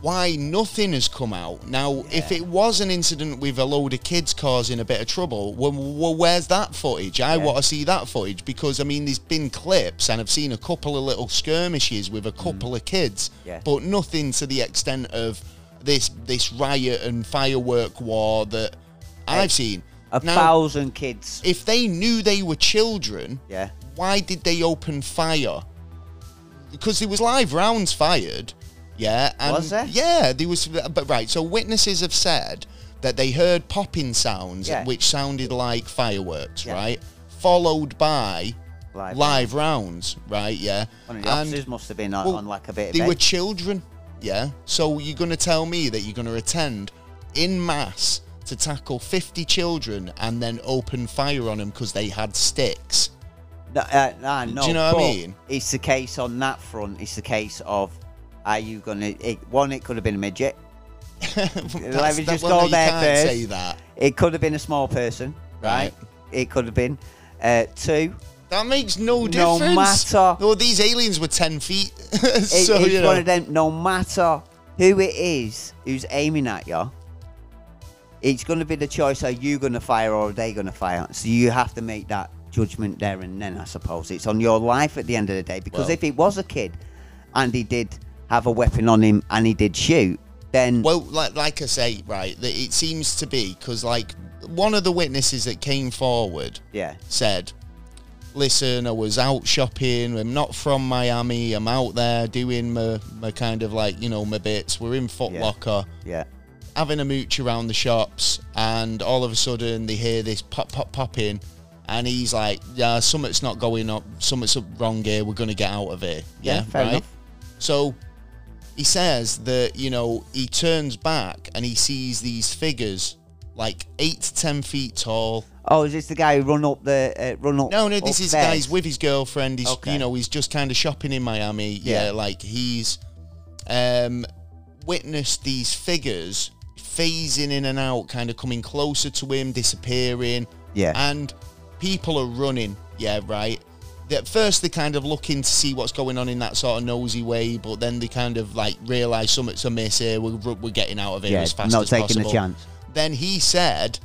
[SPEAKER 1] why nothing has come out. Now, if
[SPEAKER 2] Yeah.
[SPEAKER 1] it was an incident with a load of kids causing a bit of trouble, well, well where's that footage? I
[SPEAKER 2] Yeah.
[SPEAKER 1] want to see that footage because, I mean, there's been clips and I've seen a couple of little skirmishes with a couple
[SPEAKER 2] Mm.
[SPEAKER 1] of kids,
[SPEAKER 2] Yeah.
[SPEAKER 1] but nothing to the extent of this this riot and firework war that I've seen.
[SPEAKER 2] A
[SPEAKER 1] Now,
[SPEAKER 2] thousand kids.
[SPEAKER 1] if they knew they were children,
[SPEAKER 2] Yeah.
[SPEAKER 1] why did they open fire? Because there was live rounds fired, yeah. And
[SPEAKER 2] Was there?
[SPEAKER 1] Yeah, there was. But right, so witnesses have said that they heard popping sounds,
[SPEAKER 2] Yeah.
[SPEAKER 1] which sounded like fireworks,
[SPEAKER 2] Yeah.
[SPEAKER 1] right? Followed by
[SPEAKER 2] Live
[SPEAKER 1] live rounds, right? Yeah.
[SPEAKER 2] One of the
[SPEAKER 1] And-
[SPEAKER 2] officers must have been on,
[SPEAKER 1] well,
[SPEAKER 2] on like a bit of
[SPEAKER 1] they
[SPEAKER 2] bed.
[SPEAKER 1] were children, yeah. So you're going to tell me that you're going to attend in mass to tackle fifty children and then open fire on them because they had sticks?
[SPEAKER 2] No, uh, nah, no,
[SPEAKER 1] Do you know what I
[SPEAKER 2] but
[SPEAKER 1] mean?
[SPEAKER 2] It's the case on that front. It's the case of, are you gonna? It, one, it could have been a midget.
[SPEAKER 1] That's-
[SPEAKER 2] Let me
[SPEAKER 1] that-
[SPEAKER 2] just
[SPEAKER 1] well,
[SPEAKER 2] go
[SPEAKER 1] no,
[SPEAKER 2] there
[SPEAKER 1] you can't
[SPEAKER 2] first.
[SPEAKER 1] say that.
[SPEAKER 2] It could have been a small person, right?
[SPEAKER 1] Right.
[SPEAKER 2] It could have been. Uh, two,
[SPEAKER 1] That makes no
[SPEAKER 2] No
[SPEAKER 1] difference.
[SPEAKER 2] matter-
[SPEAKER 1] No, these aliens were ten feet.
[SPEAKER 2] it,
[SPEAKER 1] so,
[SPEAKER 2] it's
[SPEAKER 1] you know.
[SPEAKER 2] one of them. No matter who it is who's aiming at you, it's going to be the choice: are you going to fire or are they going to fire? So you have to make that judgment there and then. I suppose it's on your life at the end of the day. Because
[SPEAKER 1] Well-
[SPEAKER 2] if it was a kid and he did have a weapon on him and he did shoot, then
[SPEAKER 1] Well, like, like I say, right, that it seems to be, because, like, one of the witnesses that came forward
[SPEAKER 2] yeah,
[SPEAKER 1] said, listen, I was out shopping, I'm not from Miami, I'm out there doing my, my kind of, like, you know, my bits, we're in Foot
[SPEAKER 2] Yeah.
[SPEAKER 1] Locker,
[SPEAKER 2] yeah,
[SPEAKER 1] having a mooch around the shops, and all of a sudden they hear this pop, pop, pop in, and he's like, yeah, something's not going up, something's wrong here, we're going to get out of here.
[SPEAKER 2] Yeah,
[SPEAKER 1] Yeah,
[SPEAKER 2] fair
[SPEAKER 1] right?
[SPEAKER 2] enough.
[SPEAKER 1] So he says that, you know, he turns back and he sees these figures like eight to ten feet tall.
[SPEAKER 2] Oh, is this the guy who run up the uh, run up?
[SPEAKER 1] No, no, this is the
[SPEAKER 2] upstairs?
[SPEAKER 1] guy, he's with his girlfriend. He's,
[SPEAKER 2] Okay.
[SPEAKER 1] you know, he's just kind of shopping in Miami. Yeah,
[SPEAKER 2] Yeah.
[SPEAKER 1] like he's um, witnessed these figures phasing in and out, kind of coming closer to him, disappearing.
[SPEAKER 2] Yeah.
[SPEAKER 1] And people are running. Yeah, right. At first, they're kind of looking to see what's going on in that sort of nosy way, but then they kind of like realise something's amiss here. We're, we're getting out of here
[SPEAKER 2] Yeah,
[SPEAKER 1] as fast
[SPEAKER 2] not
[SPEAKER 1] as
[SPEAKER 2] taking
[SPEAKER 1] possible.
[SPEAKER 2] a chance.
[SPEAKER 1] Then he said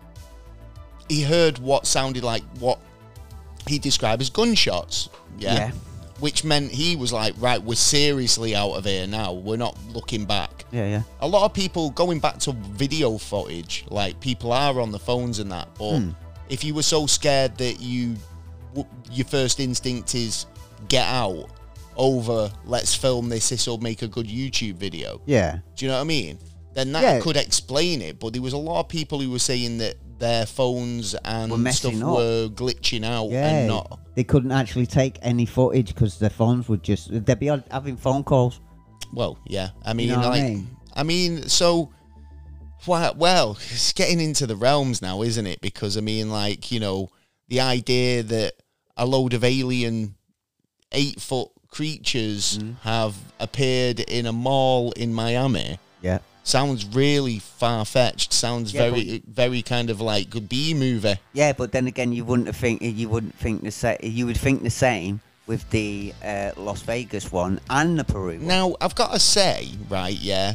[SPEAKER 1] he heard what sounded like what he described as gunshots. Yeah.
[SPEAKER 2] Yeah.
[SPEAKER 1] Which meant he was like, right, we're seriously out of here now. We're not looking back.
[SPEAKER 2] Yeah, yeah.
[SPEAKER 1] A lot of people going back to video footage, like people are on the phones and that. But
[SPEAKER 2] Hmm.
[SPEAKER 1] if you were so scared that you, w- your first instinct is get out over, let's film this, this will make a good YouTube video.
[SPEAKER 2] Yeah.
[SPEAKER 1] Do you know what I mean? Then that
[SPEAKER 2] Yeah.
[SPEAKER 1] could explain it. But there was a lot of people who were saying that their phones and
[SPEAKER 2] Were messing
[SPEAKER 1] stuff
[SPEAKER 2] up.
[SPEAKER 1] were glitching out
[SPEAKER 2] Yeah,
[SPEAKER 1] and not.
[SPEAKER 2] they couldn't actually take any footage because their phones would just they'd be on- having phone calls.
[SPEAKER 1] Well, yeah. I mean,
[SPEAKER 2] know what I
[SPEAKER 1] like,
[SPEAKER 2] mean?
[SPEAKER 1] I mean, so, well, well, it's getting into the realms now, isn't it? Because, I mean, like, you know, the idea that a load of alien eight-foot creatures
[SPEAKER 2] Mm-hmm.
[SPEAKER 1] have appeared in a mall in Miami
[SPEAKER 2] Yeah,
[SPEAKER 1] sounds really far-fetched. Sounds
[SPEAKER 2] Yeah,
[SPEAKER 1] very, very kind of like a B-movie.
[SPEAKER 2] yeah, but then again, you wouldn't think you wouldn't think the sa- you would think the same with the uh, Las Vegas one and the Peru one.
[SPEAKER 1] Now, I've got to say, right, yeah,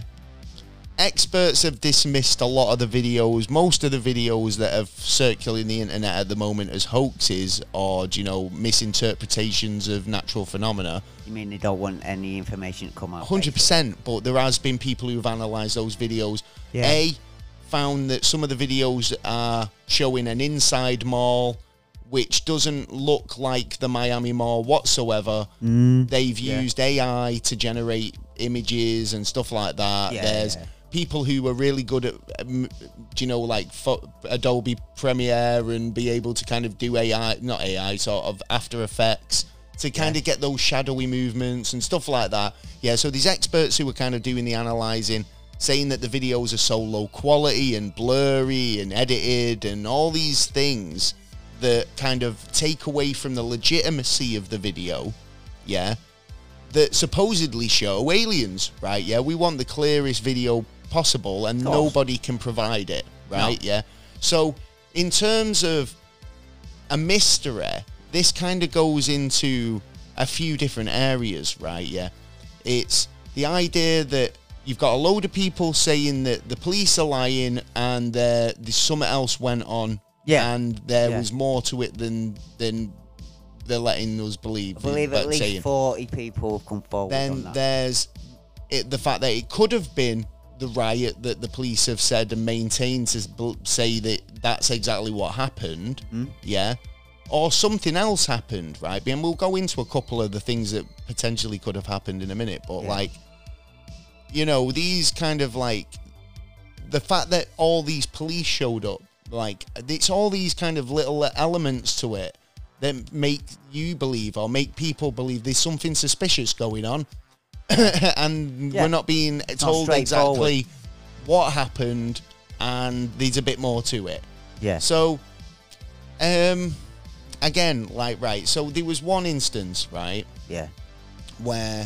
[SPEAKER 1] experts have dismissed a lot of the videos, most of the videos that have circulating the internet at the moment as hoaxes or, do you know, misinterpretations of natural phenomena.
[SPEAKER 2] You mean they don't want any information to come out?
[SPEAKER 1] one hundred percent, but there has been people who've analysed those videos.
[SPEAKER 2] Yeah.
[SPEAKER 1] A, found that some of the videos are showing an inside mall, which doesn't look like the Miami Mall whatsoever.
[SPEAKER 2] Mm,
[SPEAKER 1] They've
[SPEAKER 2] yeah.
[SPEAKER 1] used A I to generate images and stuff like that.
[SPEAKER 2] Yeah,
[SPEAKER 1] There's
[SPEAKER 2] yeah.
[SPEAKER 1] people who are really good at, um, do you know, like fo- Adobe Premiere and be able to kind of do A I, not A I, sort of After Effects to kind
[SPEAKER 2] Yeah.
[SPEAKER 1] of get those shadowy movements and stuff like that. Yeah, so these experts who are kind of doing the analysing, saying that the videos are so low quality and blurry and edited and all these things that kind of take away from the legitimacy of the video, yeah, that supposedly show aliens, right? Yeah, we want the clearest video possible and
[SPEAKER 2] course.
[SPEAKER 1] nobody can provide it, right? Yeah. So in terms of a mystery, this kind of goes into a few different areas, right? Yeah. It's the idea that you've got a load of people saying that the police are lying and uh, there's something else went on.
[SPEAKER 2] Yeah.
[SPEAKER 1] And there
[SPEAKER 2] Yeah.
[SPEAKER 1] was more to it than than they're letting us believe.
[SPEAKER 2] I believe at least
[SPEAKER 1] saying.
[SPEAKER 2] forty people have come forward
[SPEAKER 1] Then
[SPEAKER 2] on that.
[SPEAKER 1] there's it, the fact that it could have been the riot that the police have said and maintained to bl- say that that's exactly what happened.
[SPEAKER 2] Mm.
[SPEAKER 1] Yeah. Or something else happened, right? And we'll go into a couple of the things that potentially could have happened in a minute. But,
[SPEAKER 2] Yeah.
[SPEAKER 1] like, you know, these kind of, like, the fact that all these police showed up, like, it's all these kind of little elements to it that make you believe or make people believe there's something suspicious going on. And
[SPEAKER 2] Yeah.
[SPEAKER 1] we're not being
[SPEAKER 2] not
[SPEAKER 1] told
[SPEAKER 2] straightforward.
[SPEAKER 1] exactly what happened, and there's a bit more to it.
[SPEAKER 2] Yeah.
[SPEAKER 1] So, um, again, like, right, so there was one instance, right,
[SPEAKER 2] Yeah.
[SPEAKER 1] where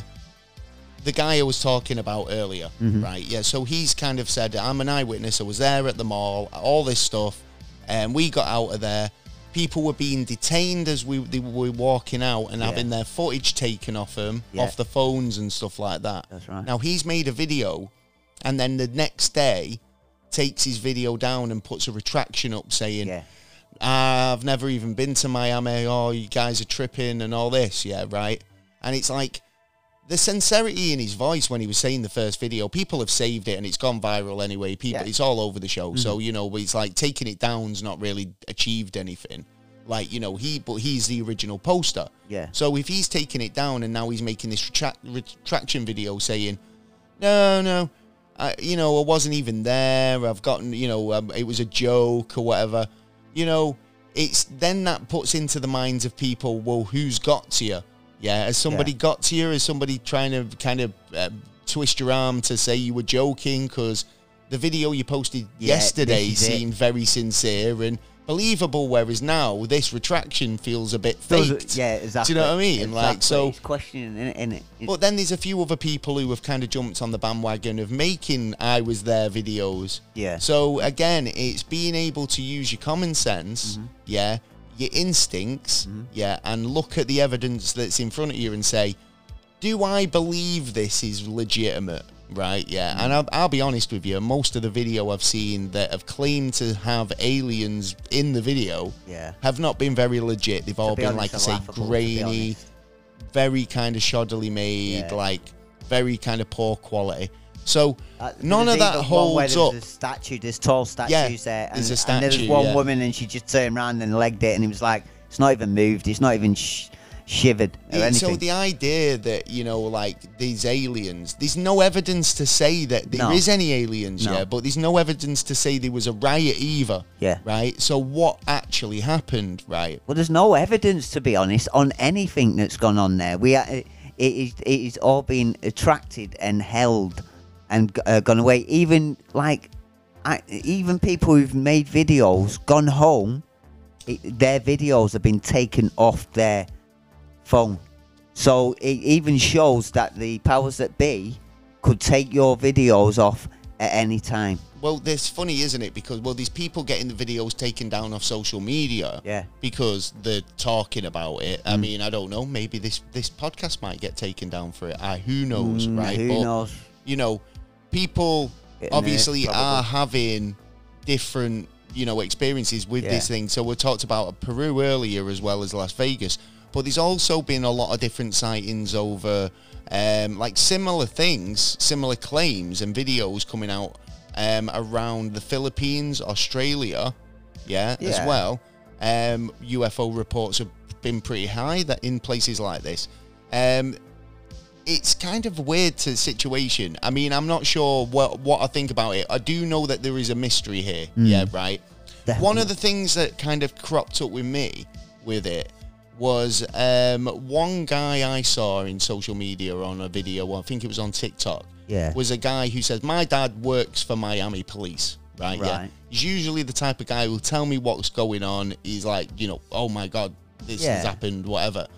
[SPEAKER 1] the guy I was talking about earlier,
[SPEAKER 2] Mhm.
[SPEAKER 1] right, yeah, so he's kind of said, I'm an eyewitness, I was there at the mall, all this stuff, and we got out of there. People were being detained as we they were walking out and
[SPEAKER 2] Yeah.
[SPEAKER 1] having their footage taken off them,
[SPEAKER 2] Yeah.
[SPEAKER 1] off the phones and stuff like that.
[SPEAKER 2] That's right.
[SPEAKER 1] Now, he's made a video, and then the next day takes his video down and puts a retraction up saying,
[SPEAKER 2] Yeah.
[SPEAKER 1] I've never even been to Miami, oh, you guys are tripping and all this, yeah, right? And it's like, the sincerity in his voice when he was saying the first video, people have saved it and it's gone viral anyway. People,
[SPEAKER 2] Yeah.
[SPEAKER 1] it's all over the show.
[SPEAKER 2] Mm-hmm.
[SPEAKER 1] So, you know, it's like taking it down's not really achieved anything. Like, you know, he, but he's the original poster.
[SPEAKER 2] Yeah.
[SPEAKER 1] So if he's taking it down and now he's making this retract, retraction video saying, no, no, I, you know, I wasn't even there. I've gotten, you know, um, it was a joke or whatever. You know, it's then that puts into the minds of people, well, who's got to you? Yeah, has somebody
[SPEAKER 2] Yeah.
[SPEAKER 1] got to you? Is somebody trying to kind of uh, twist your arm to say you were joking? Because the video you posted
[SPEAKER 2] Yeah,
[SPEAKER 1] yesterday
[SPEAKER 2] this is it.
[SPEAKER 1] seemed very sincere and believable, whereas now this retraction feels a bit
[SPEAKER 2] Those-
[SPEAKER 1] faked.
[SPEAKER 2] yeah, exactly.
[SPEAKER 1] Do you know what I mean?
[SPEAKER 2] Exactly.
[SPEAKER 1] Like, so.
[SPEAKER 2] It's questioning, innit? innit? It's,
[SPEAKER 1] But then there's a few other people who have kind of jumped on the bandwagon of making I was there videos.
[SPEAKER 2] Yeah.
[SPEAKER 1] So again, it's being able to use your common sense,
[SPEAKER 2] Mm-hmm.
[SPEAKER 1] yeah, your instincts, yeah, and look at the evidence that's in front of you and say, do I believe this is legitimate? Right, yeah.
[SPEAKER 2] Mm-hmm.
[SPEAKER 1] And I'll, I'll be honest with you, most of the video I've seen that have claimed to have aliens in the video
[SPEAKER 2] Yeah.
[SPEAKER 1] have not been very legit. They've all
[SPEAKER 2] be
[SPEAKER 1] been,
[SPEAKER 2] honest,
[SPEAKER 1] like I
[SPEAKER 2] are
[SPEAKER 1] say,
[SPEAKER 2] laughable, to be
[SPEAKER 1] grainy,
[SPEAKER 2] honest.
[SPEAKER 1] very kind of shoddily made,
[SPEAKER 2] Yeah.
[SPEAKER 1] like very kind of poor quality. So
[SPEAKER 2] Uh,
[SPEAKER 1] none
[SPEAKER 2] there's
[SPEAKER 1] of that
[SPEAKER 2] even one where
[SPEAKER 1] holds up.
[SPEAKER 2] There's a statue, there's tall statues
[SPEAKER 1] Yeah,
[SPEAKER 2] there. And,
[SPEAKER 1] there's a
[SPEAKER 2] and
[SPEAKER 1] statue,
[SPEAKER 2] there's one
[SPEAKER 1] yeah.
[SPEAKER 2] woman and she just turned around and legged it and he was like, it's not even moved, it's not even sh- shivered or
[SPEAKER 1] Yeah,
[SPEAKER 2] anything.
[SPEAKER 1] so the idea that, you know, like these aliens, there's no evidence to say that there is
[SPEAKER 2] No.
[SPEAKER 1] any aliens,
[SPEAKER 2] No.
[SPEAKER 1] yeah, but there's no evidence to say there was a riot either.
[SPEAKER 2] Yeah.
[SPEAKER 1] Right? So what actually happened, right?
[SPEAKER 2] Well, there's no evidence, to be honest, on anything that's gone on there. We are, it is it is all been attracted and held and uh, gone away. Even like, I, even people who've made videos gone home, it, their videos have been taken off their phone. So it even shows that the powers that be could take your videos off at any time.
[SPEAKER 1] Well, this funny, isn't it? Because, well, there's people getting the videos taken down off social media.
[SPEAKER 2] Yeah.
[SPEAKER 1] Because they're talking about it. I mean, I don't know. Maybe this this podcast might get taken down for it. Uh, who knows,
[SPEAKER 2] Mm,
[SPEAKER 1] right?
[SPEAKER 2] Who
[SPEAKER 1] But,
[SPEAKER 2] knows?
[SPEAKER 1] you know, people
[SPEAKER 2] Getting
[SPEAKER 1] obviously
[SPEAKER 2] there, probably.
[SPEAKER 1] are having different, you know, experiences with
[SPEAKER 2] Yeah.
[SPEAKER 1] this thing. So we talked about Peru earlier as well as Las Vegas. But there's also been a lot of different sightings over, um, like similar things, similar claims and videos coming out um, around the Philippines, Australia, yeah, as
[SPEAKER 2] Yeah.
[SPEAKER 1] well. Um, U F O reports have been pretty high that in places like this. Um, it's kind of a weird to situation. I mean, I'm not sure what what I think about it. I do know that there is a mystery here. Yeah, right.
[SPEAKER 2] Definitely.
[SPEAKER 1] One of the things that kind of cropped up with me with it was um, one guy I saw in social media on a video, I think it was on TikTok,
[SPEAKER 2] Yeah.
[SPEAKER 1] was a guy who says, my dad works for Miami police, right? Yeah.
[SPEAKER 2] Right.
[SPEAKER 1] He's usually the type of guy who'll tell me what's going on. He's like, you know, oh my God, this
[SPEAKER 2] Yeah.
[SPEAKER 1] has happened, whatever.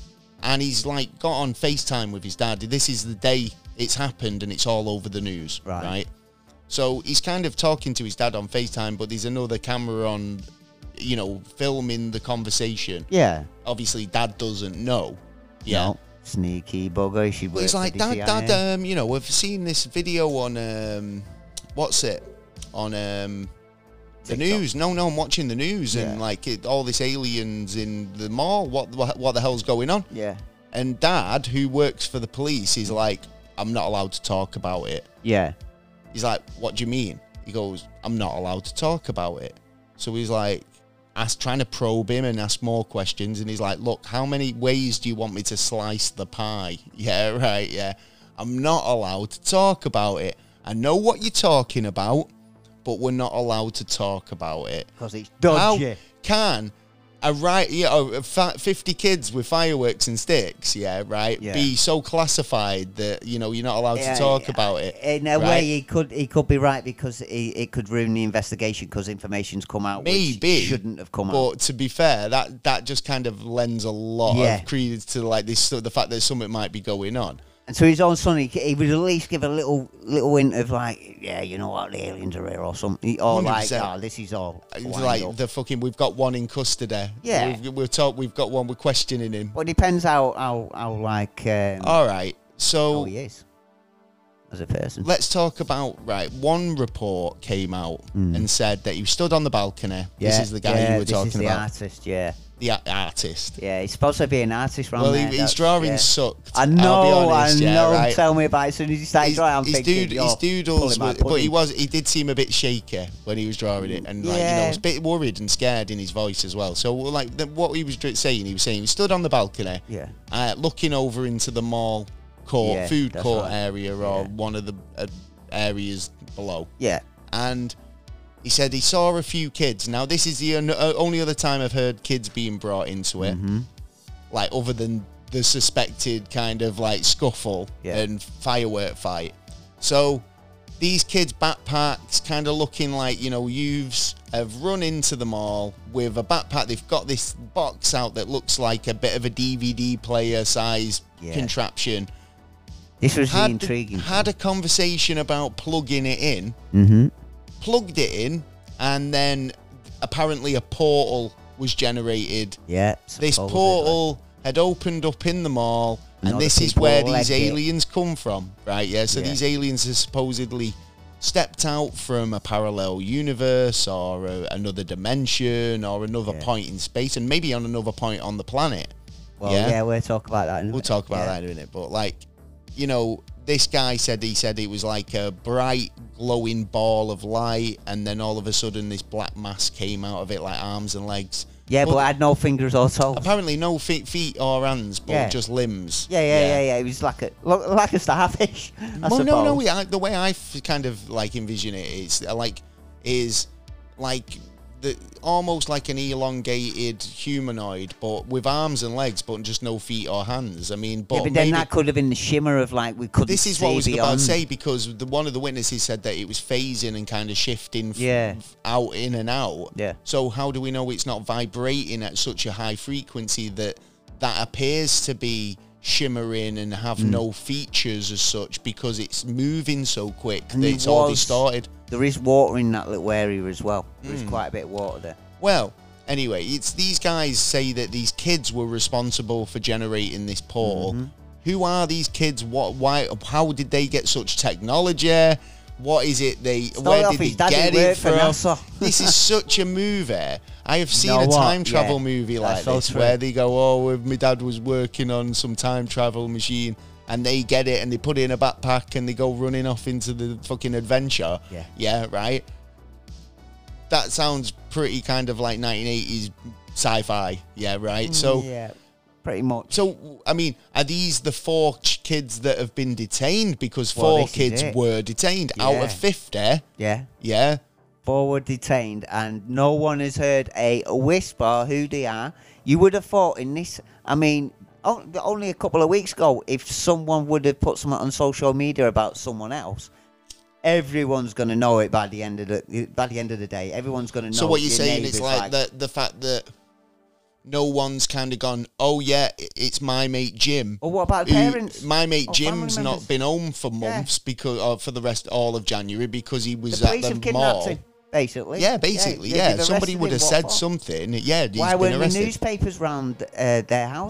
[SPEAKER 1] And he's like got on FaceTime with his dad. This is the day it's happened and it's all over the news,
[SPEAKER 2] Right.
[SPEAKER 1] right? So he's kind of talking to his dad on FaceTime, but there's another camera on, you know, filming the conversation.
[SPEAKER 2] Yeah.
[SPEAKER 1] Obviously, dad doesn't know. Yeah.
[SPEAKER 2] No. Sneaky bugger. She
[SPEAKER 1] Well, he's like, Dad, Dad, um, you know, we've seen this video on, um, what's it? On um, the
[SPEAKER 2] TikTok.
[SPEAKER 1] news. No, no, I'm watching the news
[SPEAKER 2] Yeah.
[SPEAKER 1] and like it, all this aliens in the mall. What, what, what the hell's going on?
[SPEAKER 2] Yeah.
[SPEAKER 1] And Dad, who works for the police, is like, I'm not allowed to talk about it.
[SPEAKER 2] Yeah.
[SPEAKER 1] He's like, what do you mean? He goes, I'm not allowed to talk about it. So he's like, ask, trying to probe him and ask more questions. And he's like, look, how many ways do you want me to slice the pie? Yeah, right, yeah. I'm not allowed to talk about it. I know what you're talking about, but we're not allowed to talk about it.
[SPEAKER 2] Because it's dodgy.
[SPEAKER 1] How can a right, you know, fifty kids with fireworks and sticks, yeah, right,
[SPEAKER 2] Yeah.
[SPEAKER 1] be so classified that, you know, you're not allowed
[SPEAKER 2] Yeah,
[SPEAKER 1] to talk
[SPEAKER 2] yeah.
[SPEAKER 1] about it?
[SPEAKER 2] In a
[SPEAKER 1] right?
[SPEAKER 2] way, he could he could be right because it, it could ruin the investigation because information's come out
[SPEAKER 1] Maybe,
[SPEAKER 2] which shouldn't have come
[SPEAKER 1] but
[SPEAKER 2] out.
[SPEAKER 1] to be fair, that that just kind of lends a lot
[SPEAKER 2] Yeah.
[SPEAKER 1] of credence to like this, the fact that something might be going on.
[SPEAKER 2] And so his own son, he, he would at least give a little little hint of like, yeah, you know what, the aliens are here or something, or
[SPEAKER 1] one hundred
[SPEAKER 2] like,
[SPEAKER 1] percent.
[SPEAKER 2] oh, this is all.
[SPEAKER 1] It's
[SPEAKER 2] lined
[SPEAKER 1] like
[SPEAKER 2] up.
[SPEAKER 1] the fucking, we've got one in custody.
[SPEAKER 2] Yeah.
[SPEAKER 1] we've, we're told we've got one. We're questioning him.
[SPEAKER 2] Well, it depends how how, how like um,
[SPEAKER 1] All right, so
[SPEAKER 2] how he is as a person.
[SPEAKER 1] let's talk about, right, one report came out and said that he stood on the balcony.
[SPEAKER 2] yeah,
[SPEAKER 1] This is the guy
[SPEAKER 2] yeah,
[SPEAKER 1] you were
[SPEAKER 2] this
[SPEAKER 1] talking
[SPEAKER 2] is the
[SPEAKER 1] about.
[SPEAKER 2] artist, yeah.
[SPEAKER 1] The a- artist.
[SPEAKER 2] Yeah, he's supposed to be an artist round
[SPEAKER 1] Well,
[SPEAKER 2] there.
[SPEAKER 1] he, his
[SPEAKER 2] that's-
[SPEAKER 1] drawing
[SPEAKER 2] yeah.
[SPEAKER 1] sucked.
[SPEAKER 2] I
[SPEAKER 1] I'll
[SPEAKER 2] know,
[SPEAKER 1] be honest,
[SPEAKER 2] I
[SPEAKER 1] yeah,
[SPEAKER 2] know.
[SPEAKER 1] right?
[SPEAKER 2] Tell me about it. As soon as he started
[SPEAKER 1] His,
[SPEAKER 2] drawing, I'm
[SPEAKER 1] his,
[SPEAKER 2] thinking,
[SPEAKER 1] dude,
[SPEAKER 2] you're
[SPEAKER 1] his doodles,
[SPEAKER 2] pulling my
[SPEAKER 1] were, but he
[SPEAKER 2] pudding.
[SPEAKER 1] was, he did seem a bit shaky when he was drawing it, and like you know,
[SPEAKER 2] Yeah.
[SPEAKER 1] was a bit worried and scared in his voice as well. So like the, what he was dr- saying, he was saying he stood on the balcony,
[SPEAKER 2] Yeah.
[SPEAKER 1] uh, looking over into the mall court,
[SPEAKER 2] Yeah,
[SPEAKER 1] food
[SPEAKER 2] that's
[SPEAKER 1] court
[SPEAKER 2] right.
[SPEAKER 1] area, or
[SPEAKER 2] Yeah.
[SPEAKER 1] one of the uh, areas below,
[SPEAKER 2] Yeah.
[SPEAKER 1] and he said he saw a few kids. Now this is the on- uh, only other time I've heard kids being brought into it.
[SPEAKER 2] Mm-hmm.
[SPEAKER 1] Like other than the suspected kind of like scuffle
[SPEAKER 2] Yeah.
[SPEAKER 1] and firework fight. So these kids' backpacks kind of looking like, you know, youths have run into the mall with a backpack. They've got this box out that looks like a bit of a D V D player size
[SPEAKER 2] Yeah.
[SPEAKER 1] contraption.
[SPEAKER 2] This was the
[SPEAKER 1] Had,
[SPEAKER 2] intriguing.
[SPEAKER 1] had a conversation about plugging it in,
[SPEAKER 2] Mm-hmm.
[SPEAKER 1] plugged it in, and then apparently a portal was generated.
[SPEAKER 2] Yeah.
[SPEAKER 1] This
[SPEAKER 2] supposedly.
[SPEAKER 1] portal had opened up in the mall, and
[SPEAKER 2] Other
[SPEAKER 1] this is
[SPEAKER 2] people
[SPEAKER 1] where
[SPEAKER 2] legged
[SPEAKER 1] these
[SPEAKER 2] it.
[SPEAKER 1] aliens come from, right? Yeah, so
[SPEAKER 2] Yeah.
[SPEAKER 1] these aliens have supposedly stepped out from a parallel universe or a, another dimension or another
[SPEAKER 2] Yeah.
[SPEAKER 1] point in space, and maybe on another point on the planet.
[SPEAKER 2] Well,
[SPEAKER 1] yeah?
[SPEAKER 2] yeah, we'll talk about that in a
[SPEAKER 1] We'll
[SPEAKER 2] minute.
[SPEAKER 1] talk about
[SPEAKER 2] Yeah.
[SPEAKER 1] that in a minute, but like, you know, this guy said he said it was like a bright, glowing ball of light, and then all of a sudden this black mass came out of it, like arms and legs.
[SPEAKER 2] Yeah, but
[SPEAKER 1] Well,
[SPEAKER 2] I had no fingers or toes.
[SPEAKER 1] apparently no feet, feet or hands, but
[SPEAKER 2] Yeah.
[SPEAKER 1] just limbs.
[SPEAKER 2] Yeah, yeah, yeah, yeah. It was like a look, like a starfish. I
[SPEAKER 1] Well,
[SPEAKER 2] suppose.
[SPEAKER 1] no, no. Yeah, the way I f- kind of like envision it is uh, like is like the almost like an elongated humanoid, but with arms and legs, but just no feet or hands. I mean, but
[SPEAKER 2] Yeah, but then
[SPEAKER 1] maybe
[SPEAKER 2] that could have been the shimmer of like we couldn't.
[SPEAKER 1] this is
[SPEAKER 2] see
[SPEAKER 1] what I was
[SPEAKER 2] beyond.
[SPEAKER 1] about to say, because the, one of the witnesses said that it was phasing and kind of shifting f-
[SPEAKER 2] Yeah.
[SPEAKER 1] f- out in and out.
[SPEAKER 2] Yeah.
[SPEAKER 1] So how do we know it's not vibrating at such a high frequency that that appears to be shimmering and have
[SPEAKER 2] Mm.
[SPEAKER 1] no features as such, because it's moving so quick
[SPEAKER 2] And
[SPEAKER 1] that
[SPEAKER 2] it
[SPEAKER 1] it's all
[SPEAKER 2] was-
[SPEAKER 1] distorted?
[SPEAKER 2] There is water in that little area as well. There's
[SPEAKER 1] Hmm.
[SPEAKER 2] quite a bit of water there.
[SPEAKER 1] Well, anyway, it's these guys say that these kids were responsible for generating this portal.
[SPEAKER 2] Mm-hmm.
[SPEAKER 1] Who are these kids? What? Why? How did they get such technology? What is it they?
[SPEAKER 2] Started
[SPEAKER 1] where
[SPEAKER 2] off
[SPEAKER 1] did
[SPEAKER 2] his
[SPEAKER 1] they
[SPEAKER 2] daddy
[SPEAKER 1] get it
[SPEAKER 2] worked for
[SPEAKER 1] from?
[SPEAKER 2] NASA.
[SPEAKER 1] This is such a movie. I have seen
[SPEAKER 2] know
[SPEAKER 1] a
[SPEAKER 2] what?
[SPEAKER 1] time travel
[SPEAKER 2] Yeah,
[SPEAKER 1] movie like
[SPEAKER 2] that's so
[SPEAKER 1] this
[SPEAKER 2] true.
[SPEAKER 1] where they go, "Oh, my dad was working on some time travel machine." And they get it and they put it in a backpack and they go running off into the fucking adventure.
[SPEAKER 2] Yeah.
[SPEAKER 1] Yeah, right? That sounds pretty kind of like nineteen eighties sci-fi. Yeah, right? So,
[SPEAKER 2] yeah, pretty much.
[SPEAKER 1] so I mean, are these the four ch- kids that have been detained? Because
[SPEAKER 2] Well,
[SPEAKER 1] four
[SPEAKER 2] this is
[SPEAKER 1] kids
[SPEAKER 2] it.
[SPEAKER 1] were detained out
[SPEAKER 2] Yeah.
[SPEAKER 1] of fifty.
[SPEAKER 2] Yeah.
[SPEAKER 1] Yeah.
[SPEAKER 2] Four were detained, and no one has heard a whisper who they are. You would have thought in this. I mean, o- only a couple of weeks ago, if someone would have put something on social media about someone else, everyone's going to know it by the end of the by the end of the day. Everyone's going to know.
[SPEAKER 1] So what you're
[SPEAKER 2] your
[SPEAKER 1] saying is
[SPEAKER 2] neighbours,
[SPEAKER 1] like, the the fact that no one's kind of gone, oh yeah, i- it's my mate Jim.
[SPEAKER 2] Or what about the
[SPEAKER 1] who-
[SPEAKER 2] parents?
[SPEAKER 1] My mate
[SPEAKER 2] or family
[SPEAKER 1] Jim's
[SPEAKER 2] members?
[SPEAKER 1] not been home for
[SPEAKER 2] Yeah.
[SPEAKER 1] months because or for the rest all of January because he was
[SPEAKER 2] The
[SPEAKER 1] at
[SPEAKER 2] police
[SPEAKER 1] the
[SPEAKER 2] have kidnapped
[SPEAKER 1] mall.
[SPEAKER 2] him, basically.
[SPEAKER 1] Yeah, basically,
[SPEAKER 2] they-
[SPEAKER 1] yeah.
[SPEAKER 2] they've
[SPEAKER 1] Somebody
[SPEAKER 2] arrested
[SPEAKER 1] would
[SPEAKER 2] him,
[SPEAKER 1] have
[SPEAKER 2] what
[SPEAKER 1] said
[SPEAKER 2] for?
[SPEAKER 1] something. Yeah, he's
[SPEAKER 2] Why
[SPEAKER 1] been
[SPEAKER 2] weren't the
[SPEAKER 1] arrested.
[SPEAKER 2] newspapers round uh, their houses?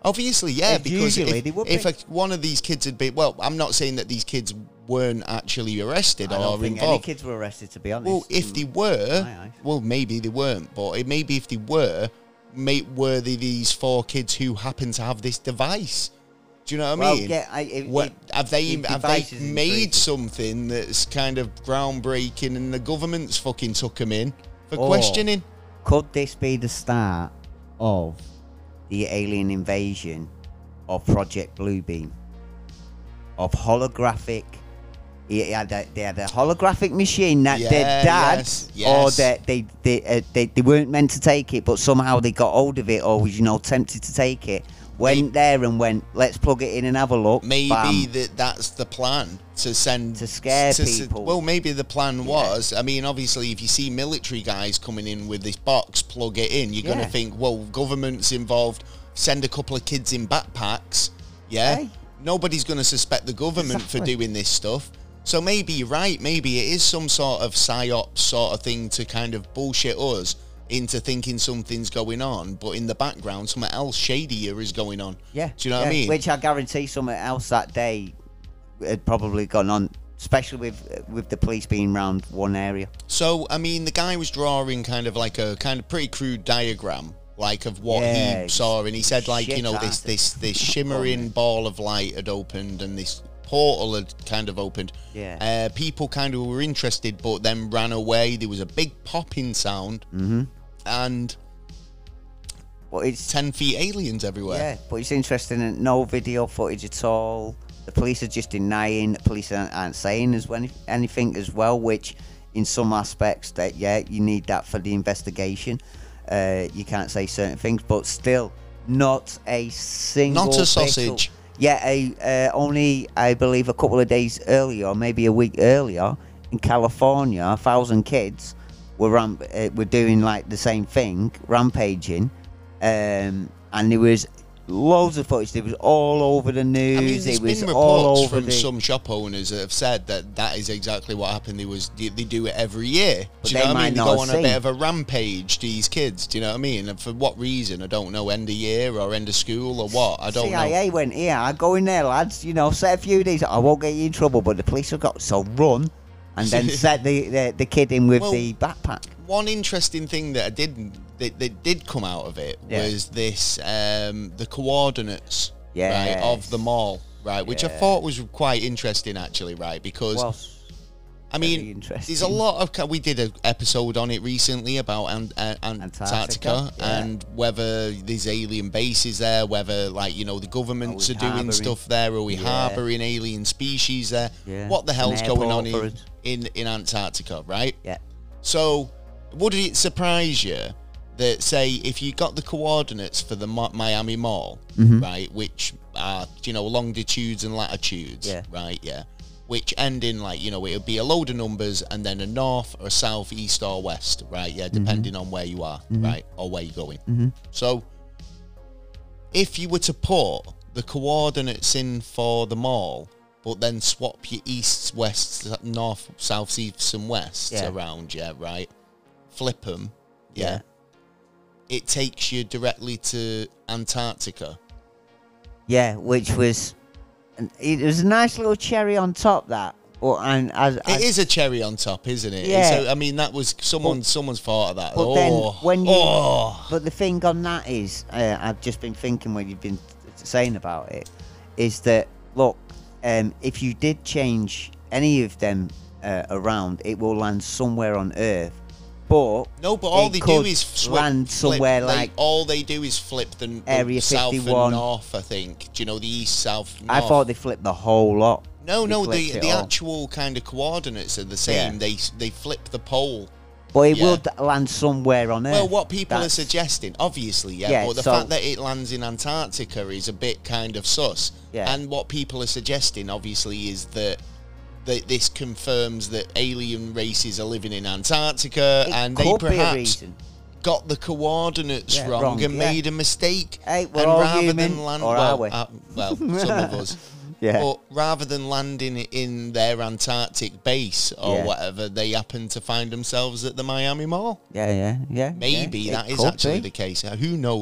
[SPEAKER 1] Obviously, yeah,
[SPEAKER 2] Uh,
[SPEAKER 1] because
[SPEAKER 2] usually
[SPEAKER 1] if,
[SPEAKER 2] they would
[SPEAKER 1] if
[SPEAKER 2] be.
[SPEAKER 1] a, one of these kids had been, well, I'm not saying that these kids weren't actually arrested
[SPEAKER 2] I
[SPEAKER 1] or
[SPEAKER 2] don't think any
[SPEAKER 1] involved.
[SPEAKER 2] kids were arrested, to be honest.
[SPEAKER 1] Well, if they were,
[SPEAKER 2] my eyes.
[SPEAKER 1] well, maybe they weren't, but it, maybe if they were, may, were they these four kids who happen to have this device? Do you know what
[SPEAKER 2] Well,
[SPEAKER 1] I mean?
[SPEAKER 2] yeah, I- it-
[SPEAKER 1] what,
[SPEAKER 2] it-
[SPEAKER 1] have they
[SPEAKER 2] the
[SPEAKER 1] have
[SPEAKER 2] device
[SPEAKER 1] they
[SPEAKER 2] is
[SPEAKER 1] made
[SPEAKER 2] intriguing.
[SPEAKER 1] something that's kind of groundbreaking, and the government's fucking took them in for
[SPEAKER 2] Or
[SPEAKER 1] questioning?
[SPEAKER 2] Could this be the start of the alien invasion of Project Bluebeam? Of holographic. He had a, they had a holographic machine that
[SPEAKER 1] Yeah,
[SPEAKER 2] their dad,
[SPEAKER 1] yes,
[SPEAKER 2] or
[SPEAKER 1] yes.
[SPEAKER 2] that they they, uh, they they weren't meant to take it, but somehow they got hold of it, or was you know tempted to take it. Went
[SPEAKER 1] Maybe-
[SPEAKER 2] there and went, let's plug it in and have a look.
[SPEAKER 1] Maybe
[SPEAKER 2] Bam.
[SPEAKER 1] that that's the plan to send
[SPEAKER 2] To scare
[SPEAKER 1] s-
[SPEAKER 2] people.
[SPEAKER 1] well, maybe the plan
[SPEAKER 2] Yeah.
[SPEAKER 1] was. I mean, obviously, if you see military guys coming in with this box, plug it in. You're
[SPEAKER 2] Yeah.
[SPEAKER 1] gonna think, well, government's involved. Send a couple of kids in backpacks. Yeah,
[SPEAKER 2] Hey.
[SPEAKER 1] nobody's gonna suspect the government for
[SPEAKER 2] Exactly.
[SPEAKER 1] doing this stuff. So maybe you're right. Maybe it is some sort of psyop sort of thing to kind of bullshit us into thinking something's going on, but in the background, something else shadier is going on.
[SPEAKER 2] Yeah.
[SPEAKER 1] Do you know
[SPEAKER 2] yeah.
[SPEAKER 1] what I mean?
[SPEAKER 2] Which I guarantee something else that day had probably gone on, especially with with the police being around one area.
[SPEAKER 1] So, I mean, the guy was drawing kind of like a kind of pretty crude diagram, like of what
[SPEAKER 2] Yeah,
[SPEAKER 1] he saw, and he said, like, you
[SPEAKER 2] shit
[SPEAKER 1] know, this
[SPEAKER 2] artist.
[SPEAKER 1] this this
[SPEAKER 2] Oh,
[SPEAKER 1] shimmering
[SPEAKER 2] man.
[SPEAKER 1] ball of light had opened, and this portal had kind of opened.
[SPEAKER 2] Yeah.
[SPEAKER 1] Uh, people kind of were interested, but then ran away. There was a big popping sound,
[SPEAKER 2] Mm-hmm.
[SPEAKER 1] and
[SPEAKER 2] But it's
[SPEAKER 1] ten feet aliens everywhere.
[SPEAKER 2] yeah, but it's interesting that no video footage at all. The police are just denying. The police aren't, aren't saying as when anything as well, which in some aspects that yeah, you need that for the investigation. Uh, you can't say certain things, but still, not a single
[SPEAKER 1] Not a
[SPEAKER 2] bit of-
[SPEAKER 1] sausage.
[SPEAKER 2] Yeah, a, uh, only I believe a couple of days earlier, or maybe a week earlier, in California, a thousand kids were ramp- uh, were doing like the same thing, rampaging, um, and there was loads of footage. It was all over the news.
[SPEAKER 1] I mean, there's
[SPEAKER 2] it was
[SPEAKER 1] been
[SPEAKER 2] all
[SPEAKER 1] reports
[SPEAKER 2] over
[SPEAKER 1] from
[SPEAKER 2] the.
[SPEAKER 1] some shop owners that have said that that is exactly what happened. They was they, they do it every year.
[SPEAKER 2] But
[SPEAKER 1] Do you know
[SPEAKER 2] they
[SPEAKER 1] what I
[SPEAKER 2] might
[SPEAKER 1] mean? They
[SPEAKER 2] not
[SPEAKER 1] go
[SPEAKER 2] have
[SPEAKER 1] on a
[SPEAKER 2] seen.
[SPEAKER 1] bit of a rampage. These kids, do you know what I mean? And for what reason? I don't know. End of year or end of school or what? I don't
[SPEAKER 2] C I A
[SPEAKER 1] know.
[SPEAKER 2] went, yeah, I go in there, lads. You know, set a few days. I won't get you in trouble, but the police have got so run, and then set the, the the kid in with
[SPEAKER 1] Well,
[SPEAKER 2] the backpack.
[SPEAKER 1] One interesting thing that I did that, that did come out of it
[SPEAKER 2] Yeah.
[SPEAKER 1] was this um, the coordinates right
[SPEAKER 2] Yes.
[SPEAKER 1] of the mall, right, which I
[SPEAKER 2] Yeah.
[SPEAKER 1] thought was quite interesting actually, right, because.
[SPEAKER 2] Well,
[SPEAKER 1] I
[SPEAKER 2] Very
[SPEAKER 1] mean,
[SPEAKER 2] interesting.
[SPEAKER 1] there's a lot of. ca- We did an episode on it recently about an, an, Antarctica,
[SPEAKER 2] Antarctica, yeah.
[SPEAKER 1] and whether there's alien bases there, whether like you know the governments
[SPEAKER 2] Are
[SPEAKER 1] are
[SPEAKER 2] we
[SPEAKER 1] doing
[SPEAKER 2] harbouring?
[SPEAKER 1] stuff there, are we
[SPEAKER 2] Yeah.
[SPEAKER 1] harbouring alien species there?
[SPEAKER 2] Yeah.
[SPEAKER 1] What the hell's
[SPEAKER 2] An
[SPEAKER 1] going
[SPEAKER 2] airport
[SPEAKER 1] on
[SPEAKER 2] for
[SPEAKER 1] in,
[SPEAKER 2] us.
[SPEAKER 1] in in Antarctica, right?
[SPEAKER 2] yeah.
[SPEAKER 1] So, would it surprise you that, say, if you got the coordinates for the Mi- Miami Mall,
[SPEAKER 2] Mm-hmm.
[SPEAKER 1] right, which are, you know, longitudes and latitudes,
[SPEAKER 2] Yeah.
[SPEAKER 1] right, yeah, which end in, like, you know, it would be a load of numbers and then a north or south, east or west, right, yeah,
[SPEAKER 2] Mm-hmm.
[SPEAKER 1] depending on where you are, right, or where you're going. So, if you were to put the coordinates in for the mall, but then swap your easts, wests, north, south, east, and wests
[SPEAKER 2] Yeah.
[SPEAKER 1] around, yeah, right? Flip them, yeah.
[SPEAKER 2] Yeah.
[SPEAKER 1] It takes you directly to Antarctica.
[SPEAKER 2] Yeah, which was it was a nice little cherry on top. That, but and as,
[SPEAKER 1] It
[SPEAKER 2] as
[SPEAKER 1] is a cherry on top, isn't it?
[SPEAKER 2] Yeah.
[SPEAKER 1] So, I mean, that was someone. someone's thought of that.
[SPEAKER 2] But
[SPEAKER 1] oh,
[SPEAKER 2] then when you,
[SPEAKER 1] oh.
[SPEAKER 2] but the thing on that is, uh, I've just been thinking when you've been saying about it, is that look, um, if you did change any of them uh, around, it will land somewhere on Earth. But
[SPEAKER 1] No, but all
[SPEAKER 2] it
[SPEAKER 1] they do
[SPEAKER 2] could
[SPEAKER 1] is swip,
[SPEAKER 2] land somewhere
[SPEAKER 1] flip, they-
[SPEAKER 2] like
[SPEAKER 1] all they do is flip the, the
[SPEAKER 2] Area
[SPEAKER 1] south
[SPEAKER 2] fifty-one.
[SPEAKER 1] and north. I think. Do you know the east, south?
[SPEAKER 2] I
[SPEAKER 1] north?
[SPEAKER 2] thought they flipped the whole lot.
[SPEAKER 1] No,
[SPEAKER 2] They
[SPEAKER 1] no,
[SPEAKER 2] flipped
[SPEAKER 1] the
[SPEAKER 2] it
[SPEAKER 1] the
[SPEAKER 2] all.
[SPEAKER 1] actual kind of coordinates are the same.
[SPEAKER 2] Yeah.
[SPEAKER 1] They they flip the pole.
[SPEAKER 2] But it
[SPEAKER 1] Yeah.
[SPEAKER 2] will d- land somewhere on Earth.
[SPEAKER 1] Well, what people
[SPEAKER 2] That's-
[SPEAKER 1] are suggesting, obviously, yeah,
[SPEAKER 2] Yeah,
[SPEAKER 1] but the
[SPEAKER 2] so-
[SPEAKER 1] fact that it lands in Antarctica is a bit kind of sus.
[SPEAKER 2] Yeah.
[SPEAKER 1] And what people are suggesting, obviously, is that that this confirms that alien races are living in Antarctica,
[SPEAKER 2] It
[SPEAKER 1] and they
[SPEAKER 2] could be a
[SPEAKER 1] perhaps
[SPEAKER 2] reason.
[SPEAKER 1] got the coordinates
[SPEAKER 2] Yeah,
[SPEAKER 1] wrong,
[SPEAKER 2] wrong,
[SPEAKER 1] and
[SPEAKER 2] yeah.
[SPEAKER 1] made a mistake.
[SPEAKER 2] Hey, we're
[SPEAKER 1] and
[SPEAKER 2] all
[SPEAKER 1] rather
[SPEAKER 2] human,
[SPEAKER 1] than land,
[SPEAKER 2] or
[SPEAKER 1] well,
[SPEAKER 2] are we?
[SPEAKER 1] uh, well, some of us.
[SPEAKER 2] Yeah.
[SPEAKER 1] But rather than landing in their Antarctic base or
[SPEAKER 2] Yeah.
[SPEAKER 1] whatever, they happen to find themselves at the Miami Mall.
[SPEAKER 2] Yeah, yeah, yeah.
[SPEAKER 1] Maybe
[SPEAKER 2] yeah,
[SPEAKER 1] that
[SPEAKER 2] it
[SPEAKER 1] is
[SPEAKER 2] could
[SPEAKER 1] actually
[SPEAKER 2] be.
[SPEAKER 1] the case. Uh, Who knows?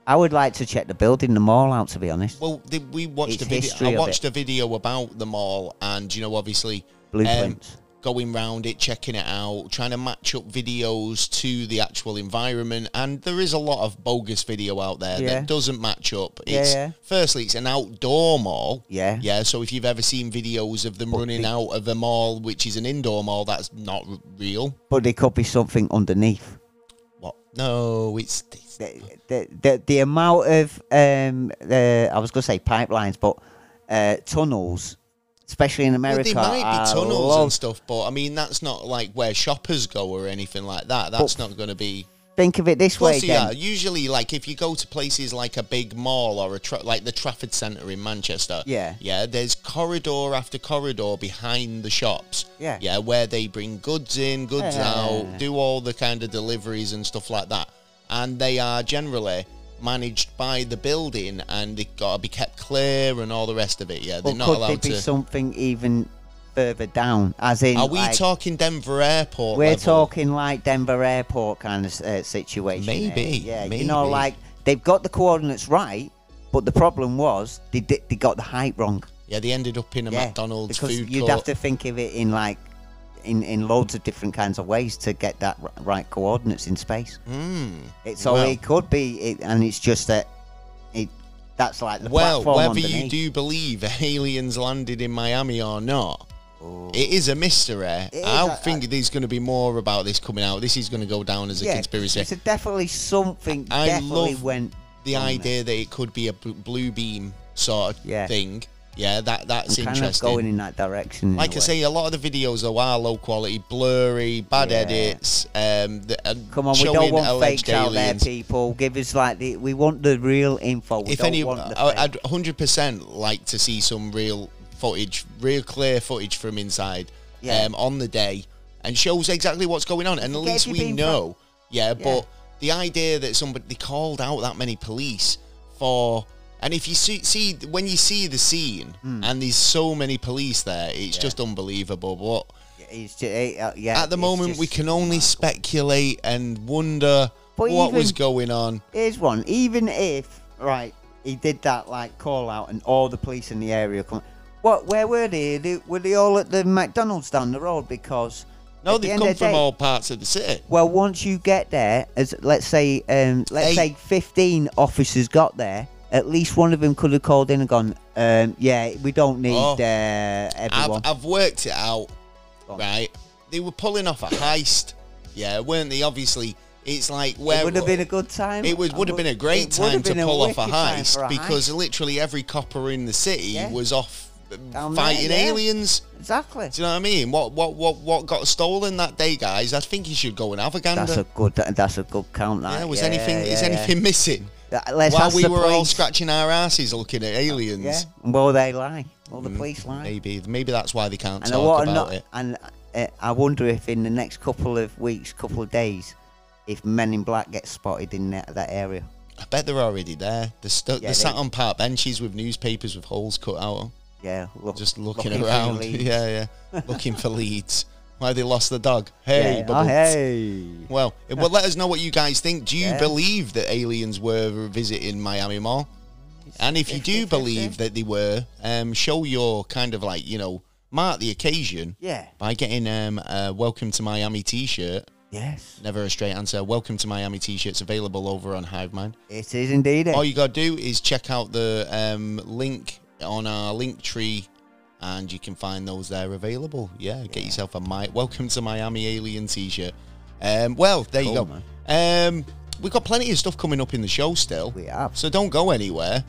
[SPEAKER 2] I would like to check the building, the mall out, to be honest.
[SPEAKER 1] Well, the, we watched
[SPEAKER 2] It's
[SPEAKER 1] a video.
[SPEAKER 2] history
[SPEAKER 1] I
[SPEAKER 2] of
[SPEAKER 1] watched
[SPEAKER 2] it.
[SPEAKER 1] a video about the mall, and you know, obviously,
[SPEAKER 2] Blueprints.
[SPEAKER 1] um, going round it, checking it out, trying to match up videos to the actual environment, and there is a lot of bogus video out there
[SPEAKER 2] Yeah.
[SPEAKER 1] that doesn't match up.
[SPEAKER 2] Yeah,
[SPEAKER 1] It's
[SPEAKER 2] yeah.
[SPEAKER 1] firstly, it's an outdoor mall.
[SPEAKER 2] Yeah.
[SPEAKER 1] Yeah. So if you've ever seen videos of them
[SPEAKER 2] But
[SPEAKER 1] running
[SPEAKER 2] the-
[SPEAKER 1] out of a mall, which is an indoor mall, that's not r- real.
[SPEAKER 2] But there could be something underneath.
[SPEAKER 1] What? No, it's. it's
[SPEAKER 2] The, the, the, the amount of, um, uh, I was going to say pipelines, but uh, tunnels, especially in
[SPEAKER 1] Well,
[SPEAKER 2] America.
[SPEAKER 1] there might
[SPEAKER 2] are
[SPEAKER 1] be tunnels
[SPEAKER 2] lo-
[SPEAKER 1] and stuff, but I mean that's not like where shoppers go or anything like that. That's not going to be.
[SPEAKER 2] Think of it this way,
[SPEAKER 1] Plus, yeah,
[SPEAKER 2] then.
[SPEAKER 1] usually like if you go to places like a big mall or a tra- like the Trafford Centre in Manchester,
[SPEAKER 2] Yeah.
[SPEAKER 1] yeah, there's corridor after corridor behind the shops,
[SPEAKER 2] Yeah.
[SPEAKER 1] yeah, where they bring goods in, goods
[SPEAKER 2] Yeah.
[SPEAKER 1] out, do all the kind of deliveries and stuff like that, and they are generally managed by the building, and they got to be kept clear and all the rest of it. Yeah, they're
[SPEAKER 2] But
[SPEAKER 1] not
[SPEAKER 2] could there
[SPEAKER 1] allowed
[SPEAKER 2] be
[SPEAKER 1] to.
[SPEAKER 2] something even further down? As in,
[SPEAKER 1] Are we
[SPEAKER 2] like,
[SPEAKER 1] talking Denver Airport?
[SPEAKER 2] we're
[SPEAKER 1] level?
[SPEAKER 2] talking like Denver Airport kind of uh, situation.
[SPEAKER 1] Maybe,
[SPEAKER 2] there. Yeah, you know,
[SPEAKER 1] maybe.
[SPEAKER 2] like they've got the coordinates right, but the problem was they did, they got the height wrong.
[SPEAKER 1] Yeah, they ended up in a
[SPEAKER 2] Yeah,
[SPEAKER 1] McDonald's
[SPEAKER 2] because
[SPEAKER 1] food
[SPEAKER 2] you'd
[SPEAKER 1] court.
[SPEAKER 2] have to think of it in like in, in loads of different kinds of ways to get that r- right coordinates in space.
[SPEAKER 1] Mm.
[SPEAKER 2] It, so
[SPEAKER 1] Well-
[SPEAKER 2] it could be, it, and it's just that it that's like the
[SPEAKER 1] Well,
[SPEAKER 2] platform
[SPEAKER 1] whether you
[SPEAKER 2] underneath.
[SPEAKER 1] do believe aliens landed in Miami or not,
[SPEAKER 2] Oh.
[SPEAKER 1] it is a mystery.
[SPEAKER 2] It is,
[SPEAKER 1] I
[SPEAKER 2] I-
[SPEAKER 1] think
[SPEAKER 2] I-
[SPEAKER 1] there's going to be more about this coming out. This is going to go down as a
[SPEAKER 2] yeah,
[SPEAKER 1] conspiracy.
[SPEAKER 2] It's a definitely something.
[SPEAKER 1] I
[SPEAKER 2] definitely
[SPEAKER 1] love
[SPEAKER 2] went
[SPEAKER 1] The
[SPEAKER 2] wrong there.
[SPEAKER 1] idea that it could be a bl- blue beam sort of
[SPEAKER 2] Yeah.
[SPEAKER 1] thing. Yeah, that that's
[SPEAKER 2] I'm kind
[SPEAKER 1] interesting.
[SPEAKER 2] of going in that direction. in
[SPEAKER 1] Like
[SPEAKER 2] a
[SPEAKER 1] I
[SPEAKER 2] way.
[SPEAKER 1] say, a lot of the videos though are low quality, blurry, bad
[SPEAKER 2] Yeah.
[SPEAKER 1] edits. Um, the, uh,
[SPEAKER 2] Come on, we
[SPEAKER 1] showing
[SPEAKER 2] don't want
[SPEAKER 1] alleged
[SPEAKER 2] fakes out there,
[SPEAKER 1] aliens.
[SPEAKER 2] people. Give us like the. We want the real info. We
[SPEAKER 1] If
[SPEAKER 2] don't
[SPEAKER 1] any,
[SPEAKER 2] want the
[SPEAKER 1] I-
[SPEAKER 2] fake.
[SPEAKER 1] I'd one hundred percent like to see some real footage, real clear footage from inside
[SPEAKER 2] Yeah.
[SPEAKER 1] um, on the day, and shows exactly what's going on. And at
[SPEAKER 2] Forget
[SPEAKER 1] least
[SPEAKER 2] if
[SPEAKER 1] we
[SPEAKER 2] you've been
[SPEAKER 1] know. Yeah,
[SPEAKER 2] Yeah.
[SPEAKER 1] but the idea that somebody they called out that many police for. And if you see, see when you see the scene
[SPEAKER 2] Hmm.
[SPEAKER 1] and there's so many police there, it's just unbelievable. But
[SPEAKER 2] It's just, uh, yeah,
[SPEAKER 1] at the
[SPEAKER 2] it's
[SPEAKER 1] moment,
[SPEAKER 2] just
[SPEAKER 1] we can only
[SPEAKER 2] remarkable.
[SPEAKER 1] speculate and wonder
[SPEAKER 2] But
[SPEAKER 1] what
[SPEAKER 2] even-
[SPEAKER 1] was going on.
[SPEAKER 2] Here's one. Even if right, he did that like call out, and all the police in the area come. What? Where were they? They- Were they all at the McDonald's down the road? Because
[SPEAKER 1] No,
[SPEAKER 2] at the
[SPEAKER 1] they've
[SPEAKER 2] end
[SPEAKER 1] come
[SPEAKER 2] of the
[SPEAKER 1] from
[SPEAKER 2] day-
[SPEAKER 1] all parts of the city.
[SPEAKER 2] Well, once you get there, as let's say, um, let's
[SPEAKER 1] Hey.
[SPEAKER 2] say fifteen officers got there. At least one of them could have called in and gone, um, "Yeah, we don't need
[SPEAKER 1] Oh.
[SPEAKER 2] uh, everyone."
[SPEAKER 1] I've, I've worked it out,
[SPEAKER 2] Go on.
[SPEAKER 1] right? They were pulling off a heist, yeah, weren't they? Obviously, it's like where
[SPEAKER 2] It would have been a good time.
[SPEAKER 1] It would, would have been a great
[SPEAKER 2] It would
[SPEAKER 1] time
[SPEAKER 2] have
[SPEAKER 1] to
[SPEAKER 2] been
[SPEAKER 1] pull off a
[SPEAKER 2] wicked time
[SPEAKER 1] heist
[SPEAKER 2] for a
[SPEAKER 1] because
[SPEAKER 2] heist.
[SPEAKER 1] literally every copper in the city
[SPEAKER 2] Yeah.
[SPEAKER 1] was off
[SPEAKER 2] Down there,
[SPEAKER 1] fighting
[SPEAKER 2] yeah.
[SPEAKER 1] aliens.
[SPEAKER 2] Exactly.
[SPEAKER 1] Do you know what I mean? What what what what got stolen that day, guys? I think you should go and have a gander.
[SPEAKER 2] That's a good. That's a good count. That.
[SPEAKER 1] yeah, was
[SPEAKER 2] yeah,
[SPEAKER 1] anything is
[SPEAKER 2] yeah, yeah.
[SPEAKER 1] anything missing?
[SPEAKER 2] Uh, Let's
[SPEAKER 1] While
[SPEAKER 2] ask
[SPEAKER 1] we
[SPEAKER 2] the
[SPEAKER 1] were all
[SPEAKER 2] police.
[SPEAKER 1] scratching our asses looking at aliens.
[SPEAKER 2] Yeah. Well, they lie. Well, the
[SPEAKER 1] Mm,
[SPEAKER 2] police lie.
[SPEAKER 1] Maybe maybe that's why they can't
[SPEAKER 2] And I
[SPEAKER 1] talk
[SPEAKER 2] want
[SPEAKER 1] about
[SPEAKER 2] not,
[SPEAKER 1] it.
[SPEAKER 2] and uh, I wonder if in the next couple of weeks, couple of days, if Men in Black get spotted in that, that area.
[SPEAKER 1] I bet they're already there. They're, stu-
[SPEAKER 2] Yeah,
[SPEAKER 1] they're sat
[SPEAKER 2] they-
[SPEAKER 1] on park benches with newspapers with holes cut out,
[SPEAKER 2] Yeah. Look,
[SPEAKER 1] just looking,
[SPEAKER 2] looking for
[SPEAKER 1] around.
[SPEAKER 2] leads.
[SPEAKER 1] yeah, yeah, looking for leads. Why they lost the dog? Hey,
[SPEAKER 2] Yeah. Oh,
[SPEAKER 1] Bubbles.
[SPEAKER 2] hey.
[SPEAKER 1] Well, it- well, let us know what you guys think. Do you
[SPEAKER 2] Yeah.
[SPEAKER 1] believe that aliens were visiting Miami Mall? And if you
[SPEAKER 2] fifty
[SPEAKER 1] do
[SPEAKER 2] fifty.
[SPEAKER 1] believe that they were, um, show your kind of like, you know, mark the occasion
[SPEAKER 2] Yeah.
[SPEAKER 1] by getting um, a Welcome to Miami t-shirt.
[SPEAKER 2] Yes.
[SPEAKER 1] Never a straight answer. Welcome to Miami t-shirts available over on Hivemind.
[SPEAKER 2] It is indeed.
[SPEAKER 1] All you got to do is check out the um, link on our link tree and you can find those there available. Yeah, get
[SPEAKER 2] Yeah.
[SPEAKER 1] yourself a my Welcome to Miami Alien t-shirt. Um, well, there
[SPEAKER 2] Cool,
[SPEAKER 1] you go. Um, we've got plenty of stuff coming up in the show still,
[SPEAKER 2] We have.
[SPEAKER 1] so don't go anywhere.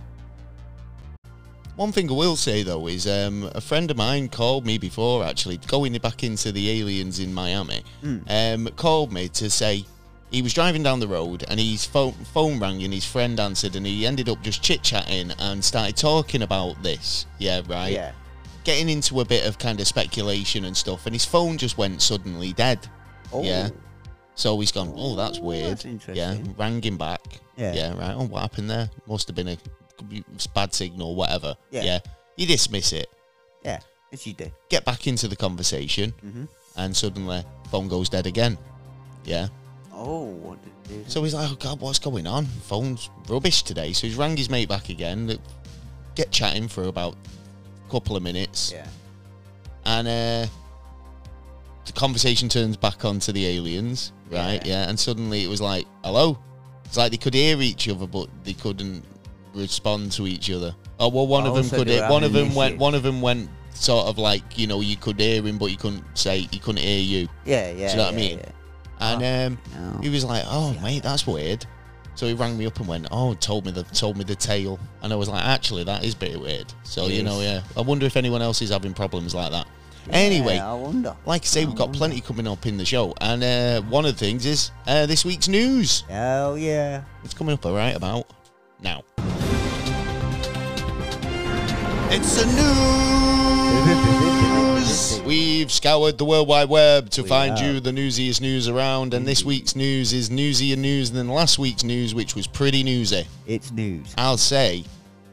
[SPEAKER 1] One thing I will say though is um, a friend of mine called me before, actually going back into the aliens in Miami,
[SPEAKER 2] Mm.
[SPEAKER 1] um, called me to say he was driving down the road and his phone, phone rang and his friend answered and he ended up just chit-chatting and started talking about this. Yeah, right?
[SPEAKER 2] Yeah.
[SPEAKER 1] Getting into a bit of kind of speculation and stuff, and his phone just went suddenly dead.
[SPEAKER 2] Oh.
[SPEAKER 1] Yeah. So he's gone, oh, that's
[SPEAKER 2] Oh,
[SPEAKER 1] weird.
[SPEAKER 2] that's interesting.
[SPEAKER 1] Yeah, rang him back.
[SPEAKER 2] Yeah.
[SPEAKER 1] Yeah, right. Oh, what happened there? Must have been a bad signal, whatever.
[SPEAKER 2] Yeah.
[SPEAKER 1] Yeah. You dismiss it,
[SPEAKER 2] Yeah. As you do.
[SPEAKER 1] get back into the conversation,
[SPEAKER 2] Mm-hmm.
[SPEAKER 1] and suddenly phone goes dead again. Yeah.
[SPEAKER 2] Oh, what did he do?
[SPEAKER 1] So he's like, oh God, what's going on? Phone's rubbish today. So he's rang his mate back again. Get chatting for about a couple of minutes.
[SPEAKER 2] Yeah.
[SPEAKER 1] And uh, the conversation turns back onto the aliens, right? Yeah. yeah. And suddenly it was like, hello? It's like they could hear each other, but they couldn't respond to each other. Oh well, one of them could. Hear, one of them went. One of them went sort of like, you know, you could hear him, but you couldn't say. He couldn't hear you.
[SPEAKER 2] Yeah, yeah.
[SPEAKER 1] Do you know
[SPEAKER 2] yeah,
[SPEAKER 1] what I mean?
[SPEAKER 2] Yeah.
[SPEAKER 1] And um,
[SPEAKER 2] oh, no.
[SPEAKER 1] he was like, "Oh, mate, that's weird." So he rang me up and went, "Oh, told me the told me the tale." And I was like, "Actually, that is a bit weird." So
[SPEAKER 2] It
[SPEAKER 1] you know,
[SPEAKER 2] is.
[SPEAKER 1] yeah. I wonder if anyone else is having problems like that.
[SPEAKER 2] Yeah,
[SPEAKER 1] Anyway,
[SPEAKER 2] I wonder.
[SPEAKER 1] like I say,
[SPEAKER 2] I
[SPEAKER 1] we've got
[SPEAKER 2] wonder.
[SPEAKER 1] plenty coming up in the show, and uh, one of the things is uh, this week's news.
[SPEAKER 2] Oh yeah.
[SPEAKER 1] It's coming up right about now. It's the news! We've scoured the World Wide Web to
[SPEAKER 2] We
[SPEAKER 1] find
[SPEAKER 2] have.
[SPEAKER 1] you the newsiest news around, and this week's news is newsier news than last week's news, which was pretty newsy,
[SPEAKER 2] It's news.
[SPEAKER 1] I'll say.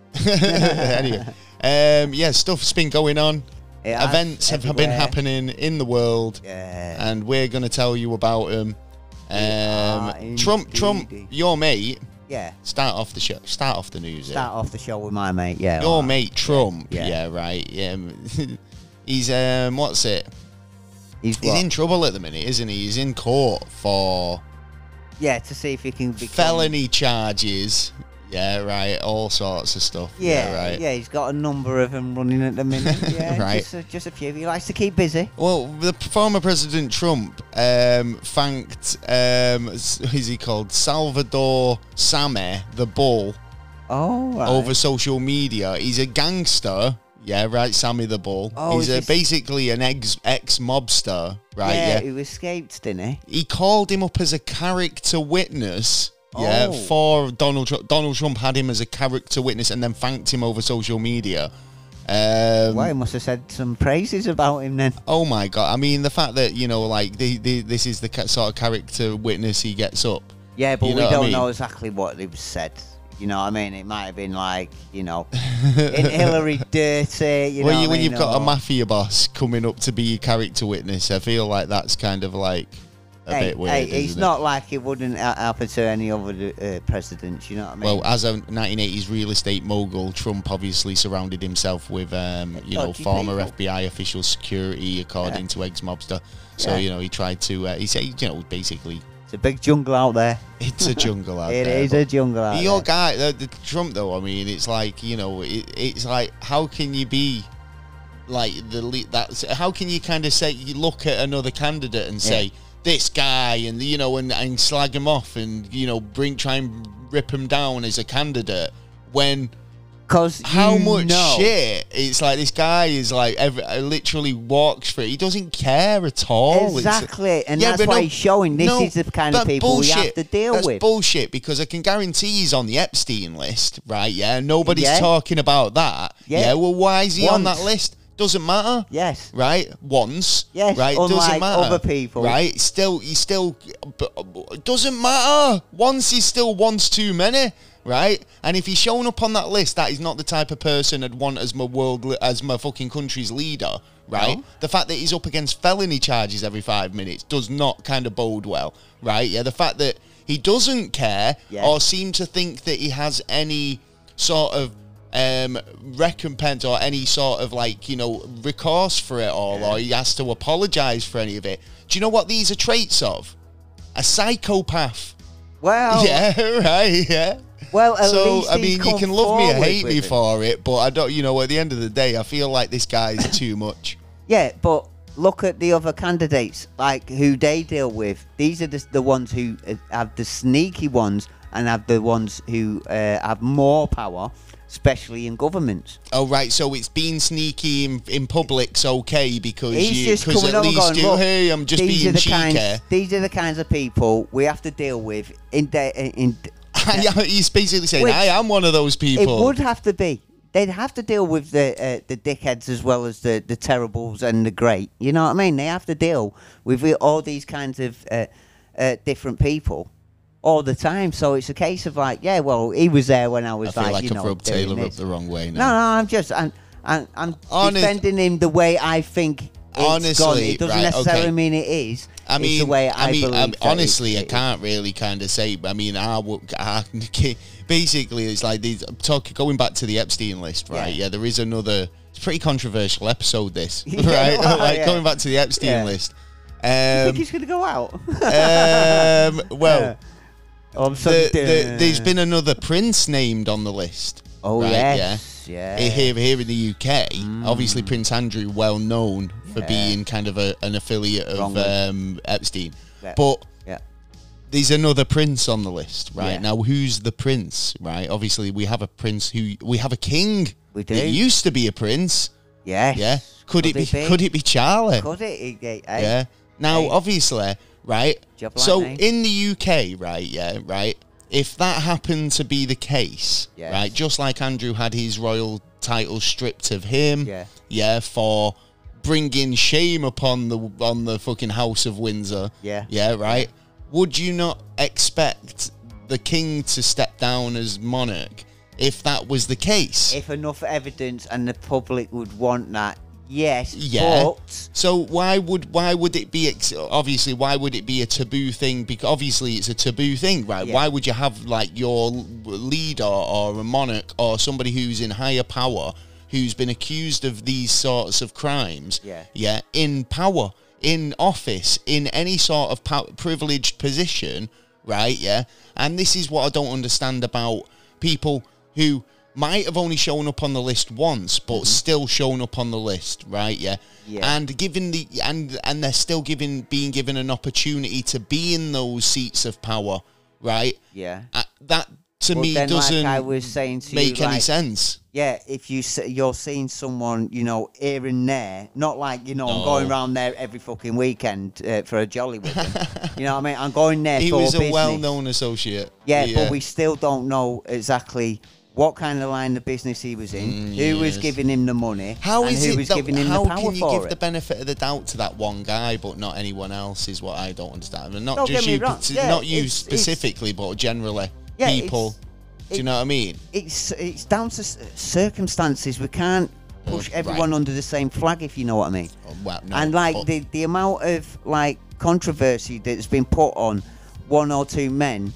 [SPEAKER 1] Anyway, um, yeah, stuff's been going on.
[SPEAKER 2] It has
[SPEAKER 1] Events have been
[SPEAKER 2] everywhere.
[SPEAKER 1] happening in the world,
[SPEAKER 2] Yeah.
[SPEAKER 1] and we're going to tell you about them.
[SPEAKER 2] are
[SPEAKER 1] Um, Trump, Trump,
[SPEAKER 2] indeed.
[SPEAKER 1] your mate,
[SPEAKER 2] Yeah.
[SPEAKER 1] start off the show, start off the news. here.
[SPEAKER 2] Start off the show with my mate. Yeah.
[SPEAKER 1] Your
[SPEAKER 2] alright.
[SPEAKER 1] mate Trump, yeah,
[SPEAKER 2] Yeah.
[SPEAKER 1] right. Yeah, he's um, what's it?
[SPEAKER 2] He's,
[SPEAKER 1] He's
[SPEAKER 2] what?
[SPEAKER 1] in trouble at the minute, isn't he? He's in court for
[SPEAKER 2] Yeah, to see if he can become.
[SPEAKER 1] felony charges. Yeah, right. All sorts of stuff.
[SPEAKER 2] Yeah,
[SPEAKER 1] Yeah, right.
[SPEAKER 2] Yeah, he's got a number of them running at the minute. Yeah,
[SPEAKER 1] Right.
[SPEAKER 2] Just a, just a few. He likes to keep busy.
[SPEAKER 1] Well, the former President Trump um, thanked, um, s- who's he called? Salvador Same, the bull,
[SPEAKER 2] Oh, right.
[SPEAKER 1] over social media. He's a gangster. Yeah, right, Sammy the Bull.
[SPEAKER 2] Oh,
[SPEAKER 1] He's
[SPEAKER 2] is
[SPEAKER 1] a,
[SPEAKER 2] this-
[SPEAKER 1] basically an ex ex mobster, right?
[SPEAKER 2] yeah,
[SPEAKER 1] Yeah,
[SPEAKER 2] he escaped, didn't he?
[SPEAKER 1] he called him up as a character witness. Yeah,
[SPEAKER 2] Oh.
[SPEAKER 1] for Donald Trump. Donald Trump had him as a character witness and then thanked him over social media. Um,
[SPEAKER 2] Well, he must have said some praises about him then.
[SPEAKER 1] Oh my god! I mean, the fact that you know, like, the, the, this is the ca- sort of character witness he gets up.
[SPEAKER 2] Yeah, but
[SPEAKER 1] You
[SPEAKER 2] we
[SPEAKER 1] know what I
[SPEAKER 2] don't
[SPEAKER 1] mean?
[SPEAKER 2] know exactly what it was said. You know what I mean? It might have been like, you know, in Hillary dirty. You
[SPEAKER 1] Well,
[SPEAKER 2] know
[SPEAKER 1] you,
[SPEAKER 2] what
[SPEAKER 1] when
[SPEAKER 2] I
[SPEAKER 1] you've
[SPEAKER 2] mean?
[SPEAKER 1] got a
[SPEAKER 2] Or-
[SPEAKER 1] mafia boss coming up to be your character witness, I feel like that's kind of like a
[SPEAKER 2] Hey,
[SPEAKER 1] bit weird.
[SPEAKER 2] hey,
[SPEAKER 1] isn't
[SPEAKER 2] it's
[SPEAKER 1] it?
[SPEAKER 2] not like it wouldn't ha- happen to any other uh, presidents. You know what I mean?
[SPEAKER 1] Well, as a nineteen eighties real estate mogul, Trump obviously surrounded himself with, um, you know,
[SPEAKER 2] Dodgy
[SPEAKER 1] former
[SPEAKER 2] people.
[SPEAKER 1] F B I official security, according
[SPEAKER 2] Yeah.
[SPEAKER 1] to ex-mobster. So,
[SPEAKER 2] Yeah.
[SPEAKER 1] you know, he tried to, uh, he said, you know, basically,
[SPEAKER 2] it's a big jungle out there.
[SPEAKER 1] it's a jungle out
[SPEAKER 2] It
[SPEAKER 1] there.
[SPEAKER 2] is
[SPEAKER 1] but
[SPEAKER 2] a jungle out
[SPEAKER 1] your
[SPEAKER 2] there.
[SPEAKER 1] guy, the, the Trump, though, I mean, it's like, you know, it, it's like, how can you be like the lead? That's how can you kind of say, you look at another candidate and say,
[SPEAKER 2] Yeah.
[SPEAKER 1] this guy, and, you know, and, and slag him off and, you know, bring, try and rip him down as a candidate when.
[SPEAKER 2] Because
[SPEAKER 1] How much
[SPEAKER 2] know,
[SPEAKER 1] shit? It's like this guy is like every, uh, literally walks for it. He doesn't care at all. It's-
[SPEAKER 2] Exactly, and
[SPEAKER 1] Yeah,
[SPEAKER 2] that's
[SPEAKER 1] but
[SPEAKER 2] why
[SPEAKER 1] no-
[SPEAKER 2] he's showing this
[SPEAKER 1] no,
[SPEAKER 2] is the kind of
[SPEAKER 1] that's
[SPEAKER 2] people we have
[SPEAKER 1] bullshit.
[SPEAKER 2] to deal
[SPEAKER 1] That's
[SPEAKER 2] with.
[SPEAKER 1] bullshit because I can guarantee he's on the Epstein list, right? Yeah, nobody's
[SPEAKER 2] Yeah.
[SPEAKER 1] talking about that.
[SPEAKER 2] Yeah.
[SPEAKER 1] Yeah, well, why is he on that
[SPEAKER 2] Once.
[SPEAKER 1] list? Doesn't matter.
[SPEAKER 2] Yes.
[SPEAKER 1] Right, once.
[SPEAKER 2] Yes,
[SPEAKER 1] right, doesn't
[SPEAKER 2] unlike
[SPEAKER 1] matter.
[SPEAKER 2] other people.
[SPEAKER 1] Right, still, he still, but, but doesn't matter. Once is still once too many. Right, and if he's shown up on that list, that is not the type of person I'd want as my world, li- as my fucking country's leader. Right,
[SPEAKER 2] No.
[SPEAKER 1] the fact that he's up against felony charges every five minutes does not kind of bode well. Right, yeah, the fact that he doesn't care
[SPEAKER 2] Yeah.
[SPEAKER 1] or seem to think that he has any sort of um recompense or any sort of, like, you know, recourse for it all, or he has to apologize for any of it. Do you know what these are traits of? A psychopath.
[SPEAKER 2] Well,
[SPEAKER 1] Yeah, right, yeah.
[SPEAKER 2] well, at
[SPEAKER 1] So,
[SPEAKER 2] least
[SPEAKER 1] I
[SPEAKER 2] he's
[SPEAKER 1] mean, you
[SPEAKER 2] come
[SPEAKER 1] can love me or
[SPEAKER 2] forward
[SPEAKER 1] hate
[SPEAKER 2] with
[SPEAKER 1] me
[SPEAKER 2] it.
[SPEAKER 1] for it, but I don't, you know, at the end of the day, I feel like this guy's too much.
[SPEAKER 2] Yeah, but look at the other candidates, like who they deal with. These are the, the ones who uh, have the sneaky ones and have the ones who uh, have more power, especially in governments.
[SPEAKER 1] Oh, right, so it's being sneaky in, in public's okay because
[SPEAKER 2] He's
[SPEAKER 1] you,
[SPEAKER 2] just
[SPEAKER 1] because
[SPEAKER 2] coming
[SPEAKER 1] at
[SPEAKER 2] up and
[SPEAKER 1] least
[SPEAKER 2] going,
[SPEAKER 1] you,
[SPEAKER 2] look,
[SPEAKER 1] hey, I'm just
[SPEAKER 2] these
[SPEAKER 1] being
[SPEAKER 2] are the
[SPEAKER 1] cheeky.
[SPEAKER 2] kinds. These are the kinds of people we have to deal with in the in.
[SPEAKER 1] Yeah, he's basically saying,
[SPEAKER 2] Which-
[SPEAKER 1] I am one of those
[SPEAKER 2] It
[SPEAKER 1] people.
[SPEAKER 2] would have to be. They'd have to deal with the uh, the dickheads as well as the, the terribles and the great. You know what I mean? They have to deal with all these kinds of uh, uh, different people all the time. So it's a case of like, yeah, well, he was there when I
[SPEAKER 1] I
[SPEAKER 2] was
[SPEAKER 1] feel
[SPEAKER 2] like,
[SPEAKER 1] like
[SPEAKER 2] you
[SPEAKER 1] I've
[SPEAKER 2] know,
[SPEAKER 1] rubbed
[SPEAKER 2] doing
[SPEAKER 1] Taylor up
[SPEAKER 2] this.
[SPEAKER 1] the wrong way
[SPEAKER 2] No,
[SPEAKER 1] now.
[SPEAKER 2] no, I'm just, I'm, I'm, I'm
[SPEAKER 1] Honest-
[SPEAKER 2] defending him the way I think it's
[SPEAKER 1] Honestly,
[SPEAKER 2] gone. It doesn't
[SPEAKER 1] right,
[SPEAKER 2] necessarily
[SPEAKER 1] okay.
[SPEAKER 2] mean it is.
[SPEAKER 1] I mean,
[SPEAKER 2] it's the way I,
[SPEAKER 1] I mean,
[SPEAKER 2] believe
[SPEAKER 1] um,
[SPEAKER 2] that
[SPEAKER 1] honestly,
[SPEAKER 2] it-
[SPEAKER 1] I
[SPEAKER 2] it-
[SPEAKER 1] can't really kind of say. I mean, I, w- I basically it's like these. Talk going back to the Epstein list, right? Yeah,
[SPEAKER 2] Yeah.
[SPEAKER 1] there is another. It's a pretty controversial episode. This,
[SPEAKER 2] Yeah,
[SPEAKER 1] right?
[SPEAKER 2] well,
[SPEAKER 1] like
[SPEAKER 2] yeah.
[SPEAKER 1] going back to the Epstein
[SPEAKER 2] Yeah.
[SPEAKER 1] list.
[SPEAKER 2] You
[SPEAKER 1] Um,
[SPEAKER 2] think he's going to go out?
[SPEAKER 1] um, well,
[SPEAKER 2] oh, I'm so
[SPEAKER 1] the, the, there's been another prince named on the list.
[SPEAKER 2] Oh,
[SPEAKER 1] right,
[SPEAKER 2] yes.
[SPEAKER 1] Yeah.
[SPEAKER 2] Yeah.
[SPEAKER 1] Here, here in the U K, obviously Prince Andrew, well known for
[SPEAKER 2] Yeah.
[SPEAKER 1] being kind of a, an affiliate of
[SPEAKER 2] Wrongly.
[SPEAKER 1] um, Epstein.
[SPEAKER 2] Yeah.
[SPEAKER 1] But
[SPEAKER 2] Yeah.
[SPEAKER 1] there's another prince on the list, right?
[SPEAKER 2] Yeah.
[SPEAKER 1] Now, who's the prince, right? Obviously, we have a prince who we have a king.
[SPEAKER 2] We do.
[SPEAKER 1] It used to be a prince.
[SPEAKER 2] Yes.
[SPEAKER 1] Yeah. Could, it be, Could it be Charlie?
[SPEAKER 2] Could it? it, it hey.
[SPEAKER 1] Yeah. Now,
[SPEAKER 2] Hey.
[SPEAKER 1] obviously, right?
[SPEAKER 2] Do you have a
[SPEAKER 1] So
[SPEAKER 2] name?
[SPEAKER 1] in the U K, right? Yeah, right. If that happened to be the case,
[SPEAKER 2] Yes.
[SPEAKER 1] right? Just like Andrew had his royal title stripped of him,
[SPEAKER 2] Yeah.
[SPEAKER 1] yeah, for bringing shame upon the on the fucking House of Windsor,
[SPEAKER 2] Yeah.
[SPEAKER 1] yeah, right. Would you not expect the king to step down as monarch if that was the case?
[SPEAKER 2] If enough evidence and the public would want that, yes.
[SPEAKER 1] Yeah.
[SPEAKER 2] But
[SPEAKER 1] So why would why would it be ex- obviously why would it be a taboo thing? Because obviously it's a taboo thing, right?
[SPEAKER 2] Yeah.
[SPEAKER 1] Why would you have like your l- leader or a monarch or somebody who's in higher power who's been accused of these sorts of crimes?
[SPEAKER 2] Yeah.
[SPEAKER 1] Yeah, in power, in office, in any sort of pow- privileged position, right? Yeah, and this is what I don't understand about people who might have only shown up on the list once, but still shown up on the list, right? Yeah.
[SPEAKER 2] Yeah.
[SPEAKER 1] And given the and and they're still given being given an opportunity to be in those seats of power, right?
[SPEAKER 2] yeah.
[SPEAKER 1] Uh, that to
[SPEAKER 2] But
[SPEAKER 1] me
[SPEAKER 2] then,
[SPEAKER 1] doesn't
[SPEAKER 2] like I was saying to
[SPEAKER 1] make
[SPEAKER 2] you,
[SPEAKER 1] any
[SPEAKER 2] like,
[SPEAKER 1] sense.
[SPEAKER 2] Yeah, if you see, you're seeing someone, you know, here and there, not like, you know, I'm
[SPEAKER 1] No.
[SPEAKER 2] going around there every fucking weekend uh, for a jolly with them. You know what I mean? I'm going there
[SPEAKER 1] He
[SPEAKER 2] for
[SPEAKER 1] was a
[SPEAKER 2] business.
[SPEAKER 1] well-known associate.
[SPEAKER 2] Yeah, but we still don't know exactly what kind of line of business he was in,
[SPEAKER 1] Mm,
[SPEAKER 2] who was
[SPEAKER 1] yes.
[SPEAKER 2] giving him the money,
[SPEAKER 1] How
[SPEAKER 2] and
[SPEAKER 1] is
[SPEAKER 2] who
[SPEAKER 1] it
[SPEAKER 2] was
[SPEAKER 1] that,
[SPEAKER 2] giving him
[SPEAKER 1] how
[SPEAKER 2] the power
[SPEAKER 1] can you
[SPEAKER 2] for
[SPEAKER 1] give
[SPEAKER 2] it.
[SPEAKER 1] the benefit of the doubt to that one guy but not anyone else is what I don't understand. And not
[SPEAKER 2] Don't
[SPEAKER 1] just
[SPEAKER 2] get me
[SPEAKER 1] you,
[SPEAKER 2] wrong,
[SPEAKER 1] pat-
[SPEAKER 2] yeah,
[SPEAKER 1] not you
[SPEAKER 2] it's- it's-
[SPEAKER 1] specifically, but generally
[SPEAKER 2] Yeah,
[SPEAKER 1] people.
[SPEAKER 2] it's-
[SPEAKER 1] Do you know what I mean?
[SPEAKER 2] It's it's down to s- circumstances. We can't push
[SPEAKER 1] Mm,
[SPEAKER 2] everyone
[SPEAKER 1] right.
[SPEAKER 2] under the same flag, if you know what I mean.
[SPEAKER 1] Oh, well, no,
[SPEAKER 2] and like
[SPEAKER 1] but-
[SPEAKER 2] the the amount of like controversy that's been put on one or two men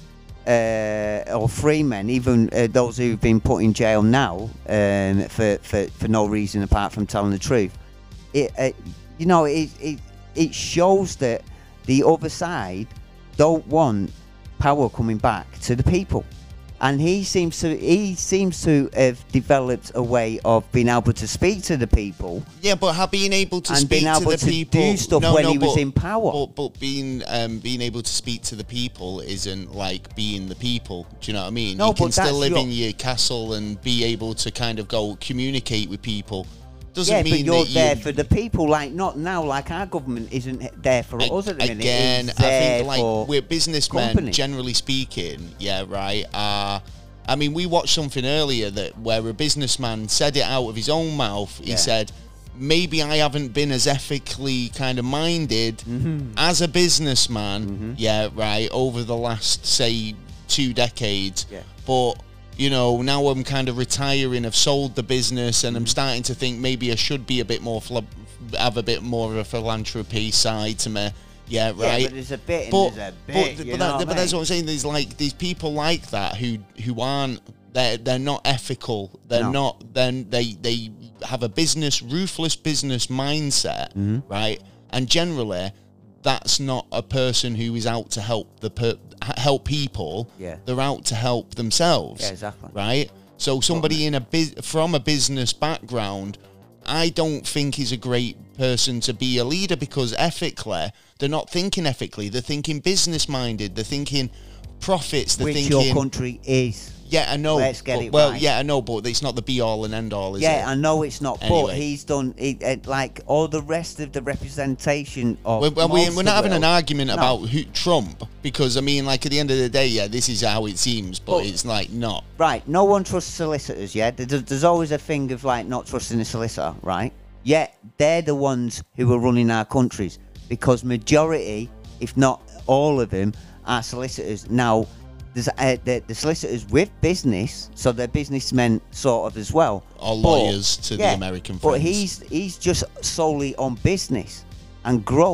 [SPEAKER 2] uh, or three men, even uh, those who've been put in jail now um, for, for for no reason apart from telling the truth. It uh, you know it, it it shows that the other side don't want power coming back to the people. And he seems to he seems to have developed a way of being able to speak to the people.
[SPEAKER 1] Yeah, but how being able to
[SPEAKER 2] And
[SPEAKER 1] speak
[SPEAKER 2] being able
[SPEAKER 1] to the
[SPEAKER 2] to
[SPEAKER 1] people,
[SPEAKER 2] do stuff
[SPEAKER 1] no,
[SPEAKER 2] when
[SPEAKER 1] no,
[SPEAKER 2] he was
[SPEAKER 1] but-
[SPEAKER 2] in power.
[SPEAKER 1] But, but being um, being able to speak to the people isn't like being the people. Do you know what I mean?
[SPEAKER 2] No,
[SPEAKER 1] you can
[SPEAKER 2] but
[SPEAKER 1] still
[SPEAKER 2] that's
[SPEAKER 1] live
[SPEAKER 2] your-
[SPEAKER 1] in your castle and be able to kind of go communicate with people. Doesn't
[SPEAKER 2] Yeah,
[SPEAKER 1] mean
[SPEAKER 2] but you're
[SPEAKER 1] that
[SPEAKER 2] there
[SPEAKER 1] you,
[SPEAKER 2] for the people, like not now. Like our government isn't there for
[SPEAKER 1] A-
[SPEAKER 2] us at the minute.
[SPEAKER 1] Again,
[SPEAKER 2] It's
[SPEAKER 1] I
[SPEAKER 2] there
[SPEAKER 1] think like
[SPEAKER 2] for
[SPEAKER 1] we're businessmen,
[SPEAKER 2] company.
[SPEAKER 1] generally speaking. Yeah, right. Uh, I mean, we watched something earlier that where a businessman said it out of his own mouth. He
[SPEAKER 2] Yeah.
[SPEAKER 1] said, "Maybe I haven't been as ethically kind of minded
[SPEAKER 2] Mm-hmm.
[SPEAKER 1] as a businessman." Yeah, right. Over the last say two decades,
[SPEAKER 2] Yeah.
[SPEAKER 1] but. You know, now I'm kind of retiring. I've sold the business, and
[SPEAKER 2] Mm-hmm.
[SPEAKER 1] I'm starting to think maybe I should be a bit more, phila- have a bit more of a philanthropy side to me. Yeah,
[SPEAKER 2] yeah,
[SPEAKER 1] right.
[SPEAKER 2] but there's a bit and
[SPEAKER 1] But
[SPEAKER 2] there's a
[SPEAKER 1] but,
[SPEAKER 2] bit.
[SPEAKER 1] but,
[SPEAKER 2] you
[SPEAKER 1] that-
[SPEAKER 2] know
[SPEAKER 1] but
[SPEAKER 2] what I
[SPEAKER 1] that's
[SPEAKER 2] mean?
[SPEAKER 1] what I'm saying. There's like these people like that who who aren't they're they're not ethical. They're
[SPEAKER 2] No.
[SPEAKER 1] not. Then they they have a business ruthless business mindset,
[SPEAKER 2] Mm-hmm.
[SPEAKER 1] right? And generally, that's not a person who is out to help the per, help people.
[SPEAKER 2] Yeah.
[SPEAKER 1] They're out to help themselves.
[SPEAKER 2] Yeah, exactly.
[SPEAKER 1] Right. So somebody in a bus- from a business background, I don't think is a great person to be a leader because ethically, they're not thinking ethically. They're thinking business minded. They're thinking profits. They're
[SPEAKER 2] Which
[SPEAKER 1] thinking.
[SPEAKER 2] your country is.
[SPEAKER 1] Yeah, I know.
[SPEAKER 2] Let's get
[SPEAKER 1] but-
[SPEAKER 2] it
[SPEAKER 1] well,
[SPEAKER 2] right.
[SPEAKER 1] yeah, I know, but it's not the be all and end all, is
[SPEAKER 2] Yeah,
[SPEAKER 1] it?
[SPEAKER 2] I know it's not, but
[SPEAKER 1] Anyway.
[SPEAKER 2] he's done it, it, like all the rest of the representation of.
[SPEAKER 1] Well, well, we,
[SPEAKER 2] most
[SPEAKER 1] we're
[SPEAKER 2] of
[SPEAKER 1] not
[SPEAKER 2] the
[SPEAKER 1] having an
[SPEAKER 2] world.
[SPEAKER 1] argument
[SPEAKER 2] No.
[SPEAKER 1] about who, Trump because I mean, like at the end of the day, yeah, this is how it seems, but
[SPEAKER 2] But-
[SPEAKER 1] it's like not.
[SPEAKER 2] Right, no one trusts solicitors, yeah? There- There's always a thing of, like, not trusting a solicitor, right? Yet, they're the ones who are running our countries. Because majority, if not all of them, are solicitors. Now, there's uh, the, the solicitors with business, so they're businessmen sort of as well.
[SPEAKER 1] Or
[SPEAKER 2] But-
[SPEAKER 1] lawyers to the American
[SPEAKER 2] But
[SPEAKER 1] friends.
[SPEAKER 2] he's, he's just solely on business and growth.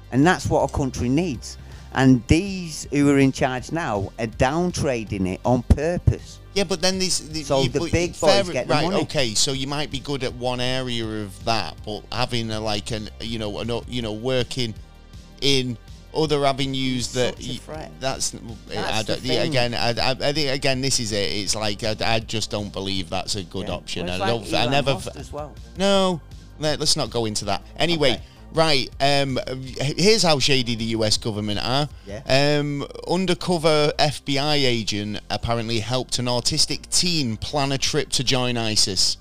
[SPEAKER 2] and that's what a country needs. And these who are in charge now are downtrading it on purpose.
[SPEAKER 1] Yeah, but then these... The,
[SPEAKER 2] so
[SPEAKER 1] you,
[SPEAKER 2] the big
[SPEAKER 1] fair,
[SPEAKER 2] boys get the
[SPEAKER 1] right,
[SPEAKER 2] money.
[SPEAKER 1] okay, so you might be good at one area of that, but having a, like an, you know, an, you know, working in other avenues that...
[SPEAKER 2] Such a threat.
[SPEAKER 1] That's...
[SPEAKER 2] That's
[SPEAKER 1] I
[SPEAKER 2] the
[SPEAKER 1] don't, yeah,
[SPEAKER 2] thing.
[SPEAKER 1] again, I, I, I think, again, this is it. It's like, I, I just don't believe that's a good
[SPEAKER 2] Yeah.
[SPEAKER 1] option.
[SPEAKER 2] Well, it's
[SPEAKER 1] I
[SPEAKER 2] like
[SPEAKER 1] don't... I
[SPEAKER 2] Elon
[SPEAKER 1] never...
[SPEAKER 2] Musk as well.
[SPEAKER 1] No, let, let's not go into that. Anyway...
[SPEAKER 2] Okay.
[SPEAKER 1] Right, um, here's how shady the U S government are.
[SPEAKER 2] Yeah.
[SPEAKER 1] Um, undercover F B I agent apparently helped an autistic teen plan a trip to join ISIS.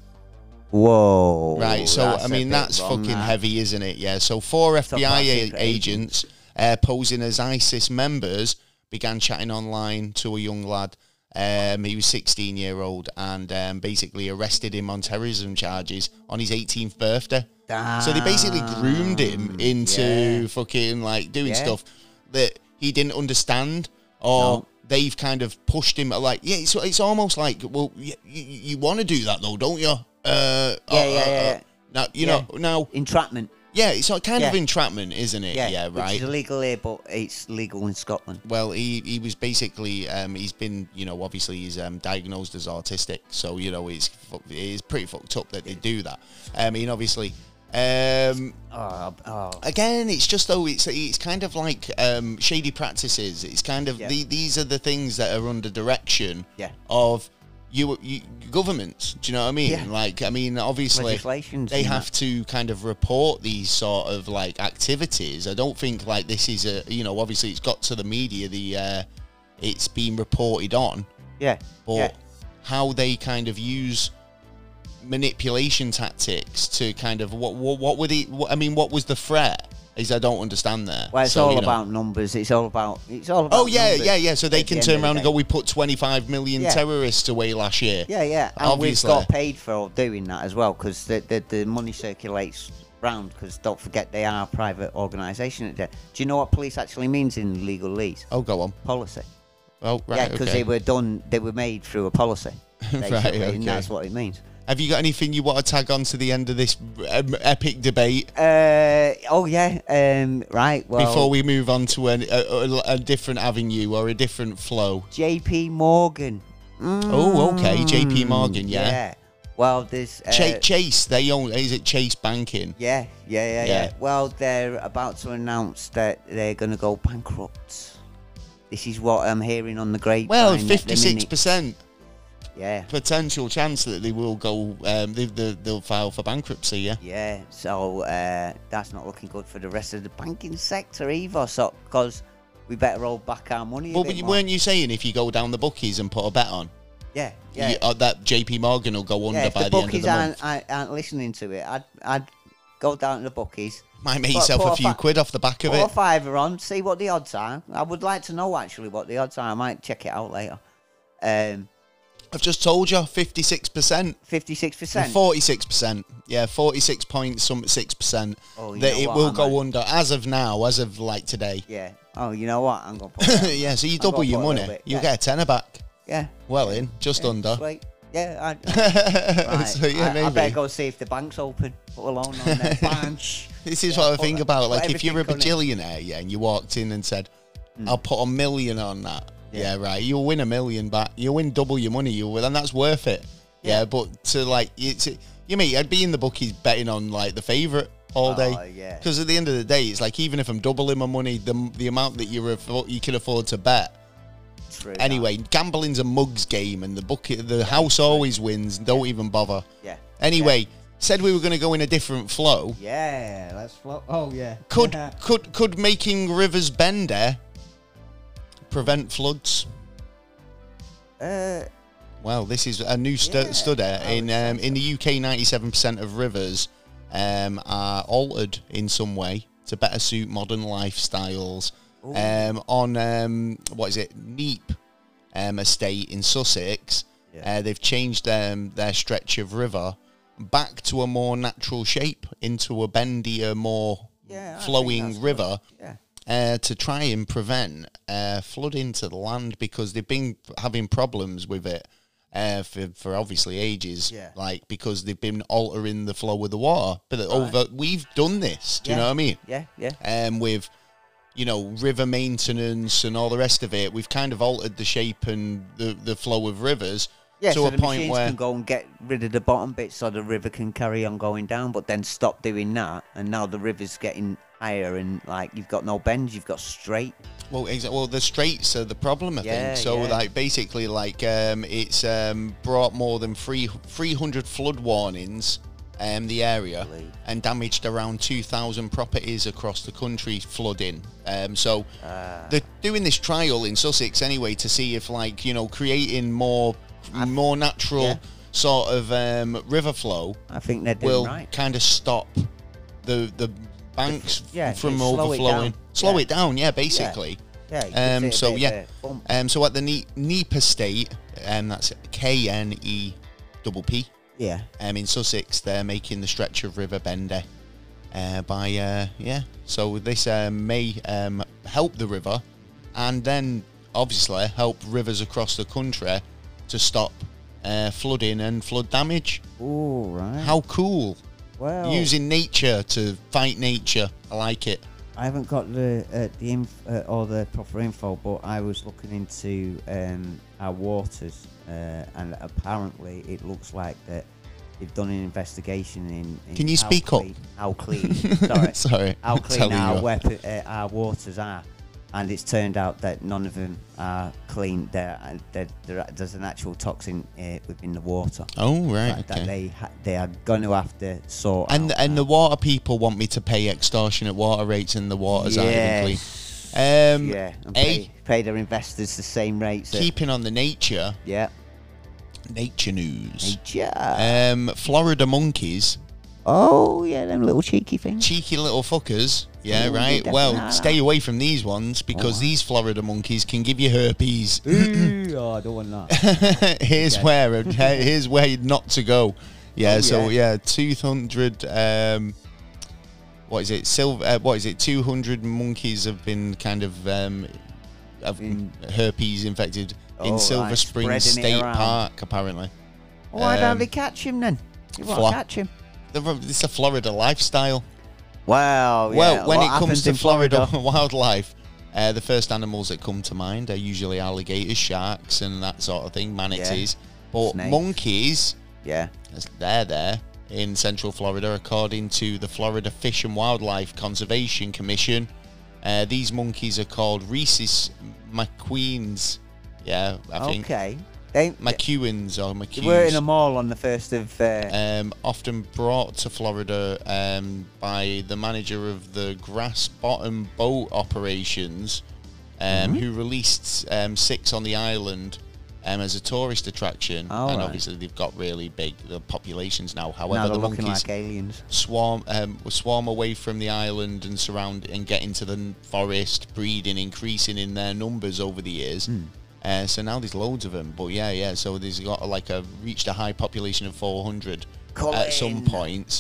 [SPEAKER 2] Whoa.
[SPEAKER 1] Right, so,
[SPEAKER 2] that's
[SPEAKER 1] I
[SPEAKER 2] a
[SPEAKER 1] mean,
[SPEAKER 2] bit
[SPEAKER 1] that's
[SPEAKER 2] wrong,
[SPEAKER 1] fucking
[SPEAKER 2] that.
[SPEAKER 1] heavy, isn't it? Yeah, so four F B I
[SPEAKER 2] Top
[SPEAKER 1] a-
[SPEAKER 2] secret
[SPEAKER 1] agents uh, posing as ISIS members began chatting online to a young lad. Um, he was sixteen year old and um, basically arrested him on terrorism charges on his eighteenth birthday.
[SPEAKER 2] Damn.
[SPEAKER 1] So they basically groomed him into
[SPEAKER 2] Yeah.
[SPEAKER 1] fucking like doing
[SPEAKER 2] Yeah.
[SPEAKER 1] stuff that he didn't understand, or
[SPEAKER 2] No.
[SPEAKER 1] they've kind of pushed him. Like, yeah, it's it's almost like, well, you, you, you want to do that though, don't you? Uh,
[SPEAKER 2] Yeah,
[SPEAKER 1] uh,
[SPEAKER 2] yeah,
[SPEAKER 1] uh,
[SPEAKER 2] yeah.
[SPEAKER 1] uh, now you
[SPEAKER 2] Yeah.
[SPEAKER 1] know now.
[SPEAKER 2] Entrapment.
[SPEAKER 1] Yeah, it's a kind of
[SPEAKER 2] Yeah.
[SPEAKER 1] entrapment, isn't it?
[SPEAKER 2] Yeah,
[SPEAKER 1] Yeah,
[SPEAKER 2] Which
[SPEAKER 1] right.
[SPEAKER 2] is illegal here, but it's legal in Scotland.
[SPEAKER 1] Well, he, he was basically, um, he's been, you know, obviously he's um, diagnosed as autistic. So, you know, it's, fu- it's pretty fucked up that they do that. I mean, obviously, um,
[SPEAKER 2] Oh, oh.
[SPEAKER 1] again, it's just though, it's it's kind of like um, shady practices. It's kind of,
[SPEAKER 2] Yeah.
[SPEAKER 1] the, these are the things that are under direction
[SPEAKER 2] Yeah.
[SPEAKER 1] of you, you governments. Do you know what I mean?
[SPEAKER 2] Yeah.
[SPEAKER 1] Like, I mean, obviously,
[SPEAKER 2] Legislations
[SPEAKER 1] they
[SPEAKER 2] and
[SPEAKER 1] have
[SPEAKER 2] that.
[SPEAKER 1] to kind of report these sort of like activities. I don't think like this is a, you know, obviously it's got to the media, the uh, it's been reported on,
[SPEAKER 2] Yeah.
[SPEAKER 1] but
[SPEAKER 2] yeah.
[SPEAKER 1] how they kind of use manipulation tactics to kind of what what, what were the what, I mean, what was the threat? Is I don't understand there.
[SPEAKER 2] Well, it's
[SPEAKER 1] So,
[SPEAKER 2] all
[SPEAKER 1] you know-
[SPEAKER 2] about numbers. It's all about. It's all about.
[SPEAKER 1] Oh yeah,
[SPEAKER 2] numbers
[SPEAKER 1] yeah, yeah. So they
[SPEAKER 2] at
[SPEAKER 1] can
[SPEAKER 2] the
[SPEAKER 1] turn
[SPEAKER 2] end of
[SPEAKER 1] around
[SPEAKER 2] the
[SPEAKER 1] and go,
[SPEAKER 2] day.
[SPEAKER 1] "We put twenty-five million
[SPEAKER 2] Yeah.
[SPEAKER 1] terrorists away last year."
[SPEAKER 2] Yeah, yeah. And
[SPEAKER 1] Obviously.
[SPEAKER 2] we've got paid for doing that as well because the, the the money circulates round. Because don't forget they are a private organisation. Do you know what police actually means in legalese?
[SPEAKER 1] Oh, go on.
[SPEAKER 2] Policy.
[SPEAKER 1] Oh, right.
[SPEAKER 2] yeah, because
[SPEAKER 1] okay.
[SPEAKER 2] they were done. They were made through a policy.
[SPEAKER 1] Right,
[SPEAKER 2] basically,
[SPEAKER 1] okay.
[SPEAKER 2] And that's what it means.
[SPEAKER 1] Have you got anything you want to tag on to the end of this um, epic debate
[SPEAKER 2] Uh, oh yeah. Um, right. Well,
[SPEAKER 1] before we move on to a, a, a different avenue or a different flow?
[SPEAKER 2] J P Morgan.
[SPEAKER 1] Oh, okay, J P
[SPEAKER 2] Mm,
[SPEAKER 1] Morgan, yeah.
[SPEAKER 2] Well, there's uh,
[SPEAKER 1] Ch- Chase, they own. Is it Chase Banking?
[SPEAKER 2] Yeah, yeah, yeah,
[SPEAKER 1] Yeah.
[SPEAKER 2] yeah. Well, they're about to announce that they're going to go bankrupt. This is what I'm hearing on the grapevine.
[SPEAKER 1] Well,
[SPEAKER 2] at the
[SPEAKER 1] fifty-six
[SPEAKER 2] minute.
[SPEAKER 1] percent
[SPEAKER 2] Yeah,
[SPEAKER 1] potential chance that they will go. Um, they, they, they'll file for bankruptcy. Yeah.
[SPEAKER 2] yeah. So uh, that's not looking good for the rest of the banking sector either. So, because we better roll back our money.
[SPEAKER 1] Well,
[SPEAKER 2] a
[SPEAKER 1] but
[SPEAKER 2] bit
[SPEAKER 1] you-
[SPEAKER 2] more.
[SPEAKER 1] weren't you saying if you go down the bookies and put a bet on,
[SPEAKER 2] Yeah, yeah.
[SPEAKER 1] you, uh, that J P Morgan will go under
[SPEAKER 2] yeah, if
[SPEAKER 1] by
[SPEAKER 2] the
[SPEAKER 1] the, end of
[SPEAKER 2] bookies
[SPEAKER 1] the month?
[SPEAKER 2] aren't, aren't, aren't listening to it, I'd, I'd go down to the bookies.
[SPEAKER 1] Might make
[SPEAKER 2] put-
[SPEAKER 1] yourself
[SPEAKER 2] put
[SPEAKER 1] a
[SPEAKER 2] a
[SPEAKER 1] few
[SPEAKER 2] fa-
[SPEAKER 1] quid off the back of
[SPEAKER 2] Put
[SPEAKER 1] it.
[SPEAKER 2] a fiver on, see what the odds are. I would like to know actually what the odds are. I might check it out later. Um,
[SPEAKER 1] I've just told you, fifty-six percent.
[SPEAKER 2] fifty-six percent.
[SPEAKER 1] forty-six percent. Yeah, forty-six point some six percent.
[SPEAKER 2] Oh, you
[SPEAKER 1] That
[SPEAKER 2] know
[SPEAKER 1] it
[SPEAKER 2] what,
[SPEAKER 1] will
[SPEAKER 2] I
[SPEAKER 1] go
[SPEAKER 2] might-
[SPEAKER 1] under as of now, as of like today.
[SPEAKER 2] Yeah. Oh, you know what? I'm gonna put. That.
[SPEAKER 1] Yeah, so you
[SPEAKER 2] I'm
[SPEAKER 1] double
[SPEAKER 2] gonna
[SPEAKER 1] your
[SPEAKER 2] put a
[SPEAKER 1] money.
[SPEAKER 2] little bit,
[SPEAKER 1] You'll
[SPEAKER 2] yeah.
[SPEAKER 1] get a tenner back.
[SPEAKER 2] Yeah.
[SPEAKER 1] Well in, just
[SPEAKER 2] yeah,
[SPEAKER 1] under.
[SPEAKER 2] Sweet. Yeah. I, right.
[SPEAKER 1] So yeah,
[SPEAKER 2] I,
[SPEAKER 1] maybe.
[SPEAKER 2] I better go see if the bank's open. Put a loan on there. Bunch.
[SPEAKER 1] This is
[SPEAKER 2] Yeah,
[SPEAKER 1] what I
[SPEAKER 2] put
[SPEAKER 1] think
[SPEAKER 2] that-
[SPEAKER 1] about. Like,
[SPEAKER 2] put
[SPEAKER 1] if you're a
[SPEAKER 2] everything on it.
[SPEAKER 1] bajillionaire, yeah, and you walked in and said, "I'll put a million on that." Yeah,
[SPEAKER 2] Yeah.
[SPEAKER 1] right. You'll win a million back. You'll win double your money. You'll win, and that's worth it. Yeah,
[SPEAKER 2] Yeah.
[SPEAKER 1] but to like, it's you mean I'd be in the bookies betting on like the favourite all
[SPEAKER 2] Oh,
[SPEAKER 1] day.
[SPEAKER 2] yeah.
[SPEAKER 1] Because at the end of the day, it's like even if I'm doubling my money, the the amount that you afford, you can afford to bet.
[SPEAKER 2] True. that.
[SPEAKER 1] Anyway, gambling's a mugs game, and the bucket, the house always wins. Don't even bother.
[SPEAKER 2] Yeah.
[SPEAKER 1] Anyway, said we were going to go in a different flow.
[SPEAKER 2] Yeah. Let's float. Oh yeah.
[SPEAKER 1] Could could could making rivers bender prevent floods?
[SPEAKER 2] uh.
[SPEAKER 1] Well, this is a new stu-
[SPEAKER 2] Yeah,
[SPEAKER 1] study
[SPEAKER 2] I
[SPEAKER 1] in
[SPEAKER 2] would say
[SPEAKER 1] um, in the U K. ninety-seven percent of rivers um, are altered in some way to better suit modern lifestyles. Um, on um, what is it, Neep um, estate in Sussex,
[SPEAKER 2] Yeah.
[SPEAKER 1] uh, they've changed um, their stretch of river back to a more natural shape, into a bendier, more
[SPEAKER 2] Yeah, I think
[SPEAKER 1] flowing
[SPEAKER 2] that's
[SPEAKER 1] river.
[SPEAKER 2] Yeah.
[SPEAKER 1] Uh, to try and prevent uh, flooding to the land, because they've been having problems with it uh, for for obviously ages.
[SPEAKER 2] Yeah.
[SPEAKER 1] Like because they've been altering the flow of the water. But
[SPEAKER 2] Right.
[SPEAKER 1] over we've done this. Do you
[SPEAKER 2] Yeah.
[SPEAKER 1] know what I mean?
[SPEAKER 2] Yeah, yeah.
[SPEAKER 1] Um, with you know river maintenance and all the rest of it, we've kind of altered the shape and the the flow of rivers.
[SPEAKER 2] Yeah,
[SPEAKER 1] to
[SPEAKER 2] so
[SPEAKER 1] a
[SPEAKER 2] the
[SPEAKER 1] point
[SPEAKER 2] machines
[SPEAKER 1] where
[SPEAKER 2] can go and get rid of the bottom bit so the river can carry on going down, but then stop doing that, and now the river's getting higher, and like you've got no bends, you've got straight.
[SPEAKER 1] well, exa- well, the straits are the problem, I
[SPEAKER 2] Yeah,
[SPEAKER 1] think. So,
[SPEAKER 2] yeah.
[SPEAKER 1] like, basically, like, um, it's um, brought more than three three hundred flood warnings, um, the area,
[SPEAKER 2] Really?
[SPEAKER 1] and damaged around two thousand properties across the country flooding. Um, so,
[SPEAKER 2] Uh,
[SPEAKER 1] they're doing this trial in Sussex anyway to see if, like, you know, creating more more natural
[SPEAKER 2] yeah.
[SPEAKER 1] sort of um, river flow
[SPEAKER 2] I think they're doing
[SPEAKER 1] will
[SPEAKER 2] right.
[SPEAKER 1] kind of stop the the banks
[SPEAKER 2] Yeah,
[SPEAKER 1] from
[SPEAKER 2] slow it
[SPEAKER 1] overflowing.
[SPEAKER 2] down.
[SPEAKER 1] Slow
[SPEAKER 2] Yeah.
[SPEAKER 1] it down, yeah, basically.
[SPEAKER 2] Yeah, you can
[SPEAKER 1] Um,
[SPEAKER 2] see a
[SPEAKER 1] so
[SPEAKER 2] bit
[SPEAKER 1] yeah,
[SPEAKER 2] of a bump.
[SPEAKER 1] um, so at the ne- Neep Estate, um, that's K N E double P,
[SPEAKER 2] Yeah.
[SPEAKER 1] um, in Sussex, they're making the stretch of River Bender, uh, by uh, yeah. So this um, may um, help the river, and then obviously help rivers across the country to stop uh, flooding and flood damage.
[SPEAKER 2] Ooh, right.
[SPEAKER 1] How cool!
[SPEAKER 2] well,
[SPEAKER 1] Using nature to fight nature, I like it.
[SPEAKER 2] I haven't got the uh, the inf- uh, or the proper info, but I was looking into um, our waters, uh, and apparently it looks like that they've done an investigation in. in
[SPEAKER 1] Can you
[SPEAKER 2] how
[SPEAKER 1] speak up?
[SPEAKER 2] clean, How clean? sorry,
[SPEAKER 1] Sorry,
[SPEAKER 2] how
[SPEAKER 1] I'm
[SPEAKER 2] clean
[SPEAKER 1] telling
[SPEAKER 2] our
[SPEAKER 1] you.
[SPEAKER 2] weapon, uh, our waters are, and it's turned out that none of them are clean. There, and there, there, there's an actual toxin uh, within the water
[SPEAKER 1] Oh right,
[SPEAKER 2] that, that
[SPEAKER 1] okay.
[SPEAKER 2] they ha- they are going to have to sort
[SPEAKER 1] And
[SPEAKER 2] out.
[SPEAKER 1] and the water people want me to pay extortionate water rates, and the waters aren't even clean.
[SPEAKER 2] Yes.
[SPEAKER 1] Um,
[SPEAKER 2] yeah, and
[SPEAKER 1] A,
[SPEAKER 2] pay, pay their investors the same rates. that-
[SPEAKER 1] keeping on the nature,
[SPEAKER 2] yeah.
[SPEAKER 1] nature news.
[SPEAKER 2] Nature.
[SPEAKER 1] Um, Florida monkeys,
[SPEAKER 2] oh, yeah, them little cheeky things.
[SPEAKER 1] cheeky little fuckers. Yeah,
[SPEAKER 2] Ooh, they
[SPEAKER 1] right.
[SPEAKER 2] definitely
[SPEAKER 1] Well,
[SPEAKER 2] are.
[SPEAKER 1] stay away from these ones because
[SPEAKER 2] Oh.
[SPEAKER 1] these Florida monkeys can give you herpes.
[SPEAKER 2] Ooh, oh, I don't want that.
[SPEAKER 1] here's
[SPEAKER 2] Okay.
[SPEAKER 1] where here's where not to go. Yeah,
[SPEAKER 2] Oh,
[SPEAKER 1] so
[SPEAKER 2] yeah.
[SPEAKER 1] yeah, two hundred. Um, what is it? Silver. Uh, what is it? Two hundred monkeys have been kind of um, have
[SPEAKER 2] In-
[SPEAKER 1] herpes infected
[SPEAKER 2] Oh,
[SPEAKER 1] in Silver
[SPEAKER 2] right,
[SPEAKER 1] Springs
[SPEAKER 2] spreading it
[SPEAKER 1] State
[SPEAKER 2] around.
[SPEAKER 1] Park, apparently.
[SPEAKER 2] Why
[SPEAKER 1] Um,
[SPEAKER 2] don't they catch him then? You won't
[SPEAKER 1] Fla-
[SPEAKER 2] catch him.
[SPEAKER 1] The- It's a Florida lifestyle.
[SPEAKER 2] Well, yeah.
[SPEAKER 1] Well, when
[SPEAKER 2] what
[SPEAKER 1] it comes
[SPEAKER 2] happens
[SPEAKER 1] to
[SPEAKER 2] in
[SPEAKER 1] Florida, wildlife, uh, the first animals that come to mind are usually alligators, sharks, and that sort of thing, manatees. But
[SPEAKER 2] Snakes.
[SPEAKER 1] monkeys,
[SPEAKER 2] Yeah.
[SPEAKER 1] as they're there in Central Florida, according to the Florida Fish and Wildlife Conservation Commission. Uh, these monkeys are called Rhesus macaques. Yeah, I think.
[SPEAKER 2] Okay. They,
[SPEAKER 1] Macaques or
[SPEAKER 2] they were in
[SPEAKER 1] macaques.
[SPEAKER 2] a mall on the first of. Uh,
[SPEAKER 1] Um, often brought to Florida um, by the manager of the Grass Bottom Boat Operations, um,
[SPEAKER 2] Mm-hmm.
[SPEAKER 1] who released um, six on the island um, as a tourist attraction.
[SPEAKER 2] Oh,
[SPEAKER 1] and
[SPEAKER 2] right.
[SPEAKER 1] obviously they've got really big the populations now. However,
[SPEAKER 2] now
[SPEAKER 1] the
[SPEAKER 2] they're looking
[SPEAKER 1] monkeys
[SPEAKER 2] like aliens.
[SPEAKER 1] swarm um, swarm away from the island and surround and get into the forest, breeding, increasing in their numbers over the years.
[SPEAKER 2] Hmm.
[SPEAKER 1] Uh, so now there's loads of them. But yeah, yeah. So there's got like a reached a high population of four hundred at some
[SPEAKER 2] Colin.
[SPEAKER 1] points.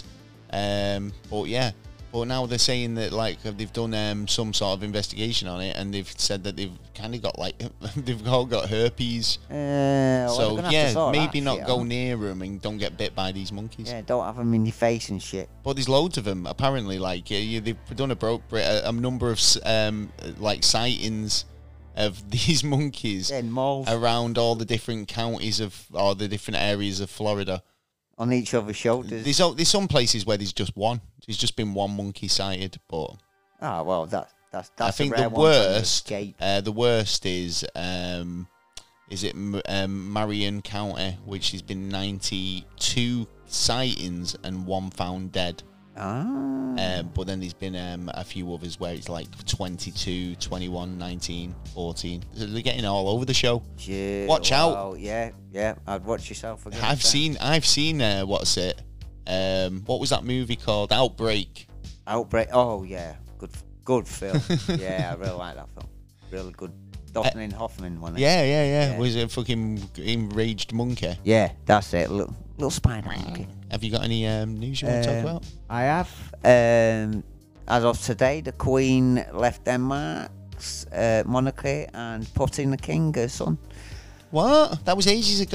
[SPEAKER 1] Um, but yeah, but now they're saying that like they've done um, some sort of investigation on it, and they've said that they've kind of got like they've all got herpes.
[SPEAKER 2] Uh, well,
[SPEAKER 1] so
[SPEAKER 2] they're gonna have to
[SPEAKER 1] yeah,
[SPEAKER 2] sort
[SPEAKER 1] maybe
[SPEAKER 2] that
[SPEAKER 1] not
[SPEAKER 2] shit
[SPEAKER 1] go
[SPEAKER 2] out.
[SPEAKER 1] near them and don't get bit by these monkeys.
[SPEAKER 2] Yeah, don't have them in your face and shit.
[SPEAKER 1] But there's loads of them apparently. Like uh, you, they've done a, bro- a, a number of s- um, like sightings of these monkeys
[SPEAKER 2] Yeah, in malls
[SPEAKER 1] around all the different counties of or the different areas of Florida.
[SPEAKER 2] on each other's shoulders.
[SPEAKER 1] There's o- there's some places where there's just one. There's just been one monkey sighted, but
[SPEAKER 2] Ah, well, that, that's that's.
[SPEAKER 1] I think
[SPEAKER 2] a rare
[SPEAKER 1] the
[SPEAKER 2] one from
[SPEAKER 1] worst
[SPEAKER 2] escape.
[SPEAKER 1] uh, the worst is um, is it M- um, Marion County, which has been ninety-two sightings and one found dead.
[SPEAKER 2] Ah.
[SPEAKER 1] Um, but then there's been um, a few others where it's like twenty-two, twenty-one, nineteen, fourteen. So they're getting all over the show.
[SPEAKER 2] Yeah,
[SPEAKER 1] watch out.
[SPEAKER 2] well, Yeah, yeah. I'd watch yourself again.
[SPEAKER 1] I've seen, I've seen. Uh, what's it? Um, what was that movie called? Outbreak.
[SPEAKER 2] Outbreak. Oh yeah, good, good film. Yeah, I really like that film. Really good. Dustin Hoffman one.
[SPEAKER 1] Yeah, yeah, yeah,
[SPEAKER 2] Yeah.
[SPEAKER 1] Was it a fucking enraged monkey?
[SPEAKER 2] Yeah, that's it. Little, little spider monkey.
[SPEAKER 1] Have you got any um, news you want to talk
[SPEAKER 2] Um,
[SPEAKER 1] about?
[SPEAKER 2] I have. Um, as of today, the Queen left Denmark's uh, monarchy and put in the king, her son.
[SPEAKER 1] What? That was ages ago.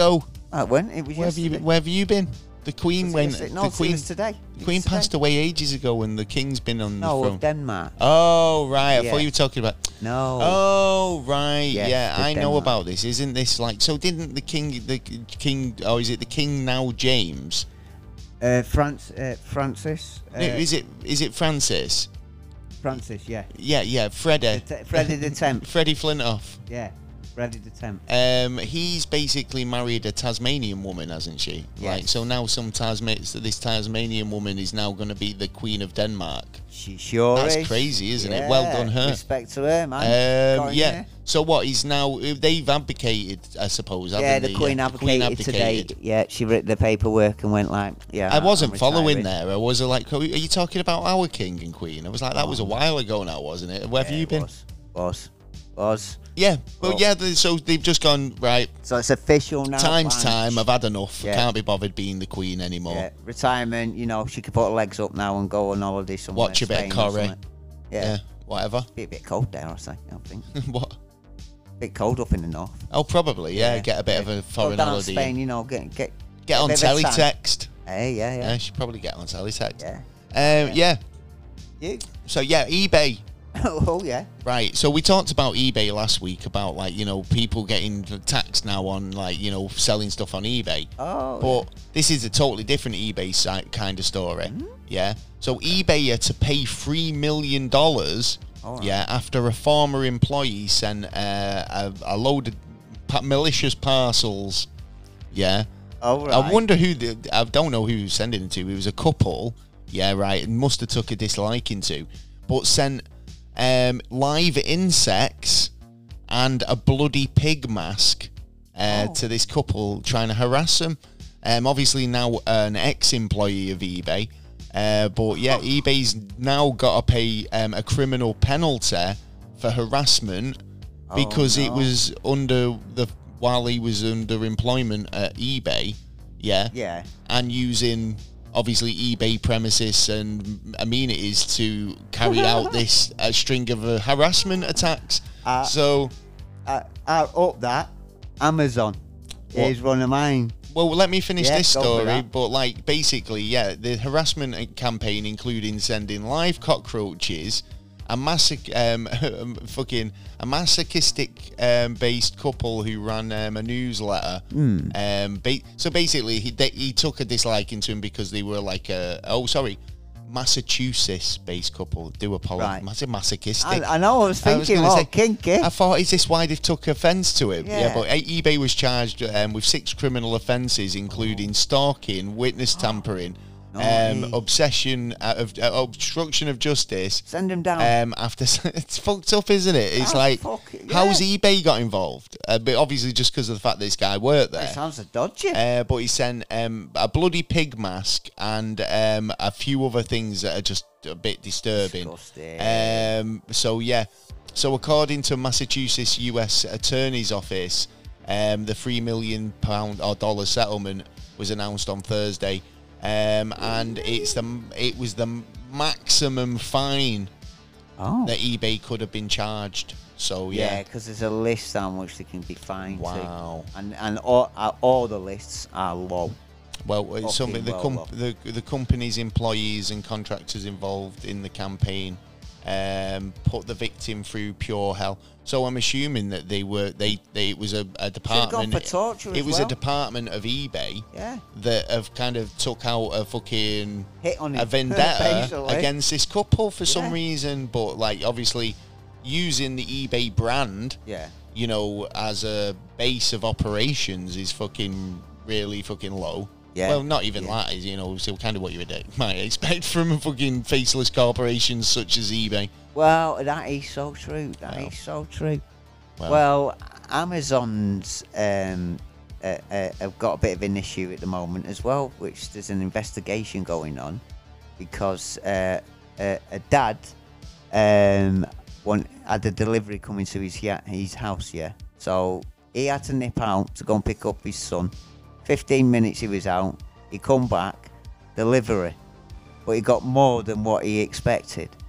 [SPEAKER 2] I went. It was
[SPEAKER 1] Where have you
[SPEAKER 2] yesterday.
[SPEAKER 1] been? Where have you been? The Queen
[SPEAKER 2] Was it
[SPEAKER 1] went.
[SPEAKER 2] yesterday? No,
[SPEAKER 1] the
[SPEAKER 2] it
[SPEAKER 1] Queen.
[SPEAKER 2] was today.
[SPEAKER 1] The
[SPEAKER 2] It
[SPEAKER 1] Queen
[SPEAKER 2] was today.
[SPEAKER 1] passed away ages ago, and the King's been on
[SPEAKER 2] No,
[SPEAKER 1] the throne.
[SPEAKER 2] of Denmark.
[SPEAKER 1] Oh right, I
[SPEAKER 2] Yeah.
[SPEAKER 1] thought you were talking about.
[SPEAKER 2] No.
[SPEAKER 1] Oh right,
[SPEAKER 2] Yes,
[SPEAKER 1] yeah,
[SPEAKER 2] the
[SPEAKER 1] I know
[SPEAKER 2] Denmark.
[SPEAKER 1] about this. Isn't this like so? Didn't the king, the king, or is it the King now, James?
[SPEAKER 2] Uh, France, uh, Francis. Uh,
[SPEAKER 1] No, is it is it Francis?
[SPEAKER 2] Francis, yeah.
[SPEAKER 1] Yeah, yeah, Freddie.
[SPEAKER 2] The te- Freddie the Tenth.
[SPEAKER 1] Freddie Flintoff.
[SPEAKER 2] Yeah, Freddie the Tenth.
[SPEAKER 1] Um, he's basically married a Tasmanian woman, hasn't she?
[SPEAKER 2] Yes.
[SPEAKER 1] Like, so now some Tasma- so this Tasmanian woman is now going to be the Queen of Denmark.
[SPEAKER 2] She sure
[SPEAKER 1] That's
[SPEAKER 2] is.
[SPEAKER 1] crazy, isn't it? Well
[SPEAKER 2] Yeah,
[SPEAKER 1] done, her.
[SPEAKER 2] Respect to her, man.
[SPEAKER 1] Um,
[SPEAKER 2] Got in
[SPEAKER 1] yeah.
[SPEAKER 2] there.
[SPEAKER 1] So what? He's now they've abdicated, I suppose.
[SPEAKER 2] Yeah,
[SPEAKER 1] haven't
[SPEAKER 2] the
[SPEAKER 1] they?
[SPEAKER 2] Queen
[SPEAKER 1] Yeah,
[SPEAKER 2] advocated today. Yeah, she wrote the paperwork and went like, yeah.
[SPEAKER 1] I wasn't
[SPEAKER 2] I'm
[SPEAKER 1] following
[SPEAKER 2] retiring.
[SPEAKER 1] there. I was like, are you talking about our king and queen? I was like, that was a while ago now, wasn't it? Where have
[SPEAKER 2] Yeah,
[SPEAKER 1] you
[SPEAKER 2] it
[SPEAKER 1] been?
[SPEAKER 2] Was, was, was.
[SPEAKER 1] Yeah, well,
[SPEAKER 2] Well-
[SPEAKER 1] yeah. the- So they've just gone right.
[SPEAKER 2] So it's official now.
[SPEAKER 1] Time's
[SPEAKER 2] fine.
[SPEAKER 1] time. I've had enough. I
[SPEAKER 2] Yeah.
[SPEAKER 1] can't be bothered being the queen anymore.
[SPEAKER 2] Yeah, retirement. You know, she could put her legs up now and go on holiday somewhere.
[SPEAKER 1] Watch a bit of
[SPEAKER 2] Spain or
[SPEAKER 1] Corrie.
[SPEAKER 2] something. Yeah.
[SPEAKER 1] Yeah, whatever.
[SPEAKER 2] Be a bit cold there, I say. I think.
[SPEAKER 1] What?
[SPEAKER 2] bit cold up in the north.
[SPEAKER 1] Oh, probably. Yeah, get a bit of a foreign
[SPEAKER 2] Go down
[SPEAKER 1] holiday.
[SPEAKER 2] Spain, you know, get get
[SPEAKER 1] Get on
[SPEAKER 2] a bit of a tan.
[SPEAKER 1] teletext.
[SPEAKER 2] Hey, yeah,
[SPEAKER 1] Yeah,
[SPEAKER 2] yeah,
[SPEAKER 1] she'd probably get on teletext.
[SPEAKER 2] yeah.
[SPEAKER 1] Um, yeah.
[SPEAKER 2] You?
[SPEAKER 1] So yeah, eBay.
[SPEAKER 2] Oh yeah.
[SPEAKER 1] Right. So we talked about eBay last week about like you know people getting taxed now on like you know selling stuff on eBay.
[SPEAKER 2] Oh.
[SPEAKER 1] But this is a totally different eBay site kind of story.
[SPEAKER 2] Mm-hmm.
[SPEAKER 1] Yeah. So eBay had to pay three million dollars.
[SPEAKER 2] Alright.
[SPEAKER 1] Yeah, after a former employee sent uh, a, a load of pa- malicious parcels. Yeah.
[SPEAKER 2] Oh, right.
[SPEAKER 1] I wonder who. The, I don't know who he was sending it to. It was a couple. Yeah, right. And must have took a disliking to, but sent um, live insects and a bloody pig mask uh,
[SPEAKER 2] Oh.
[SPEAKER 1] to this couple trying to harass them. Um, obviously now an ex-employee of eBay, uh, but yeah, eBay's now got to pay um, a criminal penalty for harassment because
[SPEAKER 2] Oh,
[SPEAKER 1] it
[SPEAKER 2] no.
[SPEAKER 1] was under the while he was under employment at eBay. Yeah,
[SPEAKER 2] Yeah.
[SPEAKER 1] and using obviously eBay premises and amenities to carry out this uh, string of uh, harassment attacks.
[SPEAKER 2] Uh,
[SPEAKER 1] so,
[SPEAKER 2] Uh, uh, up that Amazon.
[SPEAKER 1] What?
[SPEAKER 2] Here's one of mine.
[SPEAKER 1] well, let me finish
[SPEAKER 2] Yeah,
[SPEAKER 1] this
[SPEAKER 2] go for
[SPEAKER 1] story.
[SPEAKER 2] that.
[SPEAKER 1] But like, basically, yeah, the harassment campaign, including sending live cockroaches, a masoch- um, fucking a masochistic um, based couple who ran um, a newsletter.
[SPEAKER 2] Hmm.
[SPEAKER 1] Um, ba- so basically, he they, he took a disliking to him because they were like a oh sorry, Massachusetts-based couple. Do apologize.
[SPEAKER 2] Right.
[SPEAKER 1] I said masochistic.
[SPEAKER 2] I, I know. I was
[SPEAKER 1] I was
[SPEAKER 2] thinking,
[SPEAKER 1] gonna
[SPEAKER 2] oh,
[SPEAKER 1] say-
[SPEAKER 2] kinky.
[SPEAKER 1] I thought, is this why they've took offence to him? Yeah,
[SPEAKER 2] Yeah.
[SPEAKER 1] but eBay was charged um, with six criminal offences, including stalking, witness tampering, um,
[SPEAKER 2] Naughty.
[SPEAKER 1] obsession uh, of uh, obstruction of justice.
[SPEAKER 2] Send him down.
[SPEAKER 1] Um, after it's fucked up, isn't it? It's
[SPEAKER 2] Oh,
[SPEAKER 1] like,
[SPEAKER 2] fuck it,
[SPEAKER 1] how's
[SPEAKER 2] yeah.
[SPEAKER 1] eBay got involved? Uh, but obviously, just because of the fact that this guy worked there.
[SPEAKER 2] It sounds a dodgy.
[SPEAKER 1] Uh, but he sent um, a bloody pig mask and um, a few other things that are just a bit disturbing.
[SPEAKER 2] Disgusting.
[SPEAKER 1] Um, so yeah, so according to Massachusetts U S Attorney's Office, um, the three million pound or dollar settlement was announced on Thursday, um, and it's the it was the maximum fine
[SPEAKER 2] oh.
[SPEAKER 1] that eBay could have been charged. So
[SPEAKER 2] Yeah,
[SPEAKER 1] yeah,
[SPEAKER 2] because there's a list on which they can be fined
[SPEAKER 1] wow.
[SPEAKER 2] to. And and all, uh, all the lists are low.
[SPEAKER 1] Well, it's something the,
[SPEAKER 2] well,
[SPEAKER 1] com-
[SPEAKER 2] well.
[SPEAKER 1] the the company's employees and contractors involved in the campaign um, put the victim through pure hell. So I'm assuming that they were they, they it was a, a
[SPEAKER 2] Should've
[SPEAKER 1] department.
[SPEAKER 2] gone for torture
[SPEAKER 1] it
[SPEAKER 2] as
[SPEAKER 1] was
[SPEAKER 2] well.
[SPEAKER 1] a department of eBay
[SPEAKER 2] Yeah.
[SPEAKER 1] that have kind of took out a fucking
[SPEAKER 2] Hit on
[SPEAKER 1] a
[SPEAKER 2] it.
[SPEAKER 1] vendetta
[SPEAKER 2] basically.
[SPEAKER 1] against this couple for some
[SPEAKER 2] Yeah.
[SPEAKER 1] reason. But like obviously using the eBay brand,
[SPEAKER 2] Yeah.
[SPEAKER 1] you know, as a base of operations is fucking really fucking low.
[SPEAKER 2] Yeah.
[SPEAKER 1] Well, not even
[SPEAKER 2] Yeah.
[SPEAKER 1] that is, you know, so kind of what you would uh, might expect from a fucking faceless corporations such as eBay.
[SPEAKER 2] Well, that is so true. That is
[SPEAKER 1] Well.
[SPEAKER 2] so true.
[SPEAKER 1] Well,
[SPEAKER 2] Well, Amazon's um, uh, uh, have got a bit of an issue at the moment as well, which there's an investigation going on because uh, uh, a dad um, want, had a delivery coming to his ya- his house, yeah. So he had to nip out to go and pick up his son. Fifteen minutes he was out. He come back, delivery, but he got more than what he expected.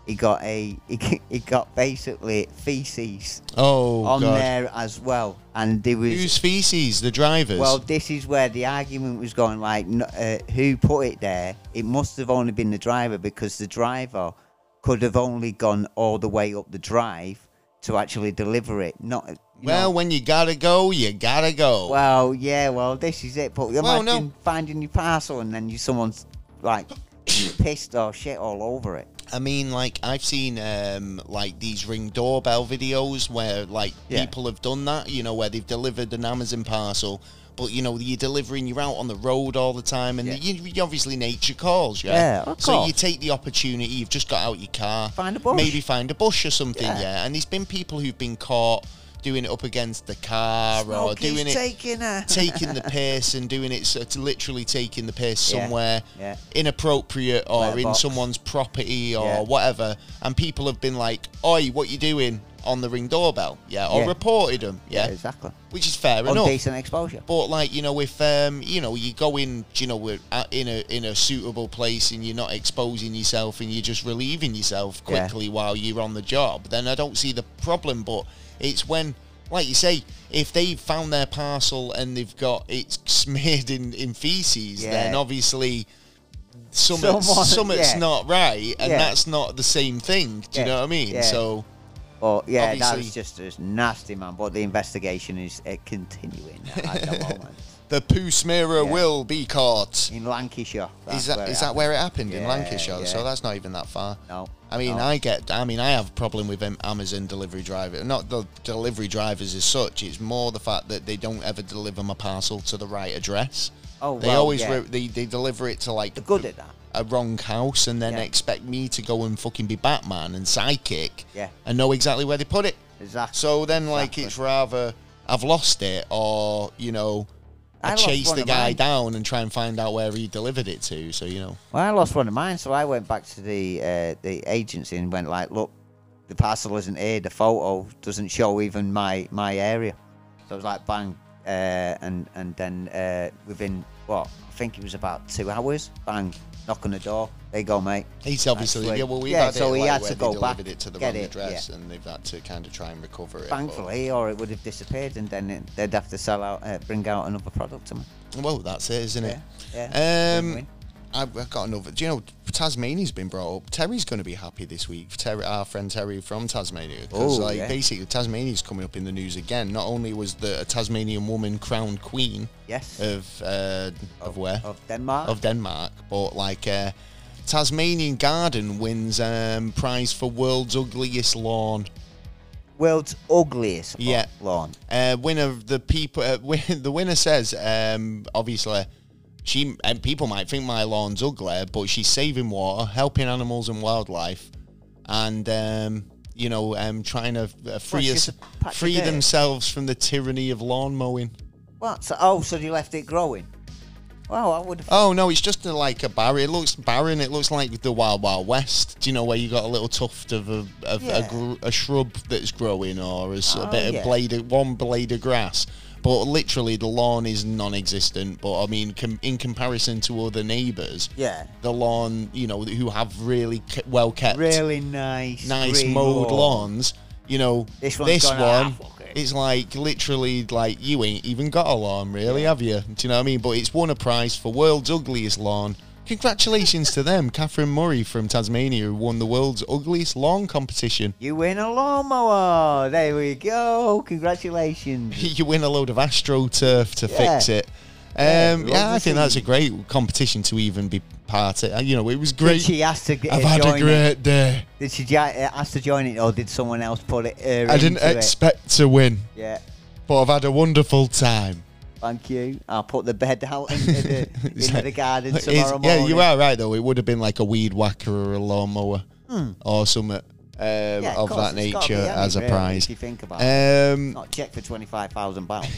[SPEAKER 2] he got a he, he got basically feces
[SPEAKER 1] Oh,
[SPEAKER 2] on
[SPEAKER 1] God.
[SPEAKER 2] there as well, and there was
[SPEAKER 1] Whose feces? The drivers?
[SPEAKER 2] well, this is where the argument was going. Like, n- uh, who put it there? It must have only been the driver, because the driver could have only gone all the way up the drive to actually deliver it. Not you
[SPEAKER 1] well,
[SPEAKER 2] know.
[SPEAKER 1] when you gotta go, you gotta go.
[SPEAKER 2] Well, yeah, well, this is it. But
[SPEAKER 1] Well,
[SPEAKER 2] imagine
[SPEAKER 1] no.
[SPEAKER 2] finding your parcel and then you someone's like pissed or shit all over it.
[SPEAKER 1] I mean, like, I've seen, um, like, these Ring doorbell videos where, like,
[SPEAKER 2] Yeah.
[SPEAKER 1] people have done that, you know, where they've delivered an Amazon parcel, but, you know, you're delivering, you're out on the road all the time, and
[SPEAKER 2] Yeah.
[SPEAKER 1] you, you obviously nature calls, yeah?
[SPEAKER 2] Yeah, of
[SPEAKER 1] So
[SPEAKER 2] course.
[SPEAKER 1] you take the opportunity, you've just got out your car.
[SPEAKER 2] Find a bush.
[SPEAKER 1] Maybe find a bush or something,
[SPEAKER 2] Yeah.
[SPEAKER 1] yeah? And there's been people who've been caught doing it up against the car or
[SPEAKER 2] Smokey's
[SPEAKER 1] doing it...
[SPEAKER 2] taking a
[SPEAKER 1] taking the piss and doing it, so it's literally taking the piss
[SPEAKER 2] Yeah,
[SPEAKER 1] somewhere
[SPEAKER 2] yeah.
[SPEAKER 1] inappropriate or in
[SPEAKER 2] Letterbox.
[SPEAKER 1] someone's property or
[SPEAKER 2] Yeah.
[SPEAKER 1] whatever, and people have been like, "Oi, what you doing on the Ring doorbell?" Yeah, or
[SPEAKER 2] Yeah.
[SPEAKER 1] reported them. Yeah,
[SPEAKER 2] exactly.
[SPEAKER 1] which is fair enough.
[SPEAKER 2] Undecent exposure.
[SPEAKER 1] But like, you know, if um, you know, you go in, you know, we're at- in a in a suitable place and you're not exposing yourself and you're just relieving yourself
[SPEAKER 2] Yeah.
[SPEAKER 1] quickly while you're on the job, then I don't see the problem. But it's when, like you say, if they've found their parcel and they've got it smeared in, in feces,
[SPEAKER 2] Yeah.
[SPEAKER 1] then obviously something's,
[SPEAKER 2] Someone-
[SPEAKER 1] something's
[SPEAKER 2] yeah.
[SPEAKER 1] not right, and
[SPEAKER 2] Yeah.
[SPEAKER 1] that's not the same thing. Do you
[SPEAKER 2] Yeah.
[SPEAKER 1] know what I mean?
[SPEAKER 2] Yeah.
[SPEAKER 1] So
[SPEAKER 2] But yeah, that
[SPEAKER 1] Obviously-
[SPEAKER 2] was just as nasty, man. But the investigation is uh, continuing at the moment
[SPEAKER 1] the poo smearer
[SPEAKER 2] Yeah.
[SPEAKER 1] will be caught.
[SPEAKER 2] in Lancashire. That's
[SPEAKER 1] Is that
[SPEAKER 2] where it
[SPEAKER 1] is that
[SPEAKER 2] happened.
[SPEAKER 1] where it happened in
[SPEAKER 2] Yeah,
[SPEAKER 1] Lancashire?
[SPEAKER 2] yeah.
[SPEAKER 1] So that's not even that far.
[SPEAKER 2] No.
[SPEAKER 1] I mean,
[SPEAKER 2] no.
[SPEAKER 1] I get. I mean, I have a problem with them Amazon delivery driver. Not the delivery drivers as such. It's more the fact that they don't ever deliver my parcel to the right address.
[SPEAKER 2] Oh,
[SPEAKER 1] They
[SPEAKER 2] well,
[SPEAKER 1] always
[SPEAKER 2] yeah.
[SPEAKER 1] re- they they deliver it to like
[SPEAKER 2] They're good at that.
[SPEAKER 1] a wrong house and then
[SPEAKER 2] Yeah.
[SPEAKER 1] expect me to go and fucking be Batman and sidekick
[SPEAKER 2] Yeah.
[SPEAKER 1] and know exactly where they put it.
[SPEAKER 2] Exactly.
[SPEAKER 1] So then, like,
[SPEAKER 2] Exactly.
[SPEAKER 1] it's rather I've lost it or you know. I,
[SPEAKER 2] I lost
[SPEAKER 1] chase
[SPEAKER 2] one
[SPEAKER 1] the
[SPEAKER 2] of
[SPEAKER 1] guy
[SPEAKER 2] mine.
[SPEAKER 1] down and try and find out where he delivered it to. So you know.
[SPEAKER 2] Well, I lost one of mine, so I went back to the uh, the agency and went like, "Look, the parcel isn't here. The photo doesn't show even my my area." So I was like, "Bang!" Uh, and and then uh, within what I think it was about two hours, bang, knock on the door. There you go, mate.
[SPEAKER 1] He's obviously
[SPEAKER 2] Actually,
[SPEAKER 1] yeah. Well, we've
[SPEAKER 2] yeah,
[SPEAKER 1] had
[SPEAKER 2] so
[SPEAKER 1] it
[SPEAKER 2] he
[SPEAKER 1] like
[SPEAKER 2] had
[SPEAKER 1] where
[SPEAKER 2] to
[SPEAKER 1] they
[SPEAKER 2] go
[SPEAKER 1] delivered
[SPEAKER 2] back,
[SPEAKER 1] it to the
[SPEAKER 2] get
[SPEAKER 1] wrong
[SPEAKER 2] it,
[SPEAKER 1] address,
[SPEAKER 2] yeah.
[SPEAKER 1] and they've had to kind of try and recover it.
[SPEAKER 2] Thankfully, or it would have disappeared, and then it, they'd have to sell out, uh, bring out another product to me.
[SPEAKER 1] But, well, that's it, isn't it?
[SPEAKER 2] Yeah, yeah.
[SPEAKER 1] Um,
[SPEAKER 2] Win-win.
[SPEAKER 1] I've I've got another. Do you know Tasmania's been brought up? Terry's going to be happy this week. Terry, our friend Terry from Tasmania, because
[SPEAKER 2] Oh,
[SPEAKER 1] like
[SPEAKER 2] yeah.
[SPEAKER 1] basically Tasmania's coming up in the news again. Not only was the a Tasmanian woman crowned queen
[SPEAKER 2] Yes.
[SPEAKER 1] of uh, of where
[SPEAKER 2] Of Denmark.
[SPEAKER 1] of Denmark, but like uh, Tasmanian Garden wins um, prize for world's ugliest lawn.
[SPEAKER 2] World's ugliest
[SPEAKER 1] Yeah.
[SPEAKER 2] lawn.
[SPEAKER 1] Uh, winner of the people. Uh, win- the winner says, um, obviously, she and people might think my lawn's ugly, but she's saving water, helping animals and wildlife, and um, you know, um, trying to uh, free
[SPEAKER 2] it's
[SPEAKER 1] us,
[SPEAKER 2] just a patch of
[SPEAKER 1] free
[SPEAKER 2] dirt.
[SPEAKER 1] themselves from the tyranny of lawn mowing.
[SPEAKER 2] What? So, oh, so you left it growing? Well, I would have.
[SPEAKER 1] Oh no, it's just a, like a barren. It looks barren. It looks like the Wild Wild West. Do you know where you got a little tuft of a of
[SPEAKER 2] Yeah.
[SPEAKER 1] a, gr- a shrub that's growing, or a, s- a
[SPEAKER 2] Oh,
[SPEAKER 1] bit
[SPEAKER 2] yeah.
[SPEAKER 1] of blade, of, one blade of grass? But literally, the lawn is non-existent. But I mean, com- in comparison to other neighbours,
[SPEAKER 2] Yeah.
[SPEAKER 1] the lawn, you know, who have really ke- well kept,
[SPEAKER 2] Really nice.
[SPEAKER 1] nice
[SPEAKER 2] green
[SPEAKER 1] mowed
[SPEAKER 2] lawn.
[SPEAKER 1] lawns. You know,
[SPEAKER 2] This one's
[SPEAKER 1] this
[SPEAKER 2] gone,
[SPEAKER 1] one,
[SPEAKER 2] "Ah, fuck it."
[SPEAKER 1] it's like literally like you ain't even got a lawn, really, have you? Do you know what I mean? But it's won a prize for world's ugliest lawn. Congratulations to them, Catherine Murray from Tasmania, who won the world's ugliest lawn competition.
[SPEAKER 2] You win a lawnmower. There we go. Congratulations.
[SPEAKER 1] You win a load of AstroTurf to
[SPEAKER 2] Yeah.
[SPEAKER 1] fix it.
[SPEAKER 2] Yeah,
[SPEAKER 1] Um,
[SPEAKER 2] love
[SPEAKER 1] yeah, I
[SPEAKER 2] to
[SPEAKER 1] think
[SPEAKER 2] see.
[SPEAKER 1] that's a great competition to even be part of. You know, it was
[SPEAKER 2] Did
[SPEAKER 1] great.
[SPEAKER 2] she ask to g-
[SPEAKER 1] I've
[SPEAKER 2] uh,
[SPEAKER 1] had a
[SPEAKER 2] join it?
[SPEAKER 1] great day.
[SPEAKER 2] Did she ja- uh, ask to join it, or did someone else put it? Uh,
[SPEAKER 1] I didn't
[SPEAKER 2] into it?
[SPEAKER 1] expect to win,
[SPEAKER 2] Yeah.
[SPEAKER 1] but I've had a wonderful time.
[SPEAKER 2] Thank you. I'll put the bed out into the, into the garden
[SPEAKER 1] It's-
[SPEAKER 2] tomorrow
[SPEAKER 1] yeah,
[SPEAKER 2] morning.
[SPEAKER 1] you are right though. It would have been like a weed whacker or a lawnmower or something um,
[SPEAKER 2] Yeah,
[SPEAKER 1] of
[SPEAKER 2] course,
[SPEAKER 1] that
[SPEAKER 2] it's gotta
[SPEAKER 1] nature
[SPEAKER 2] be handy,
[SPEAKER 1] as a
[SPEAKER 2] really,
[SPEAKER 1] prize.
[SPEAKER 2] If you think about it.
[SPEAKER 1] Um,
[SPEAKER 2] Not check for twenty-five thousand pounds.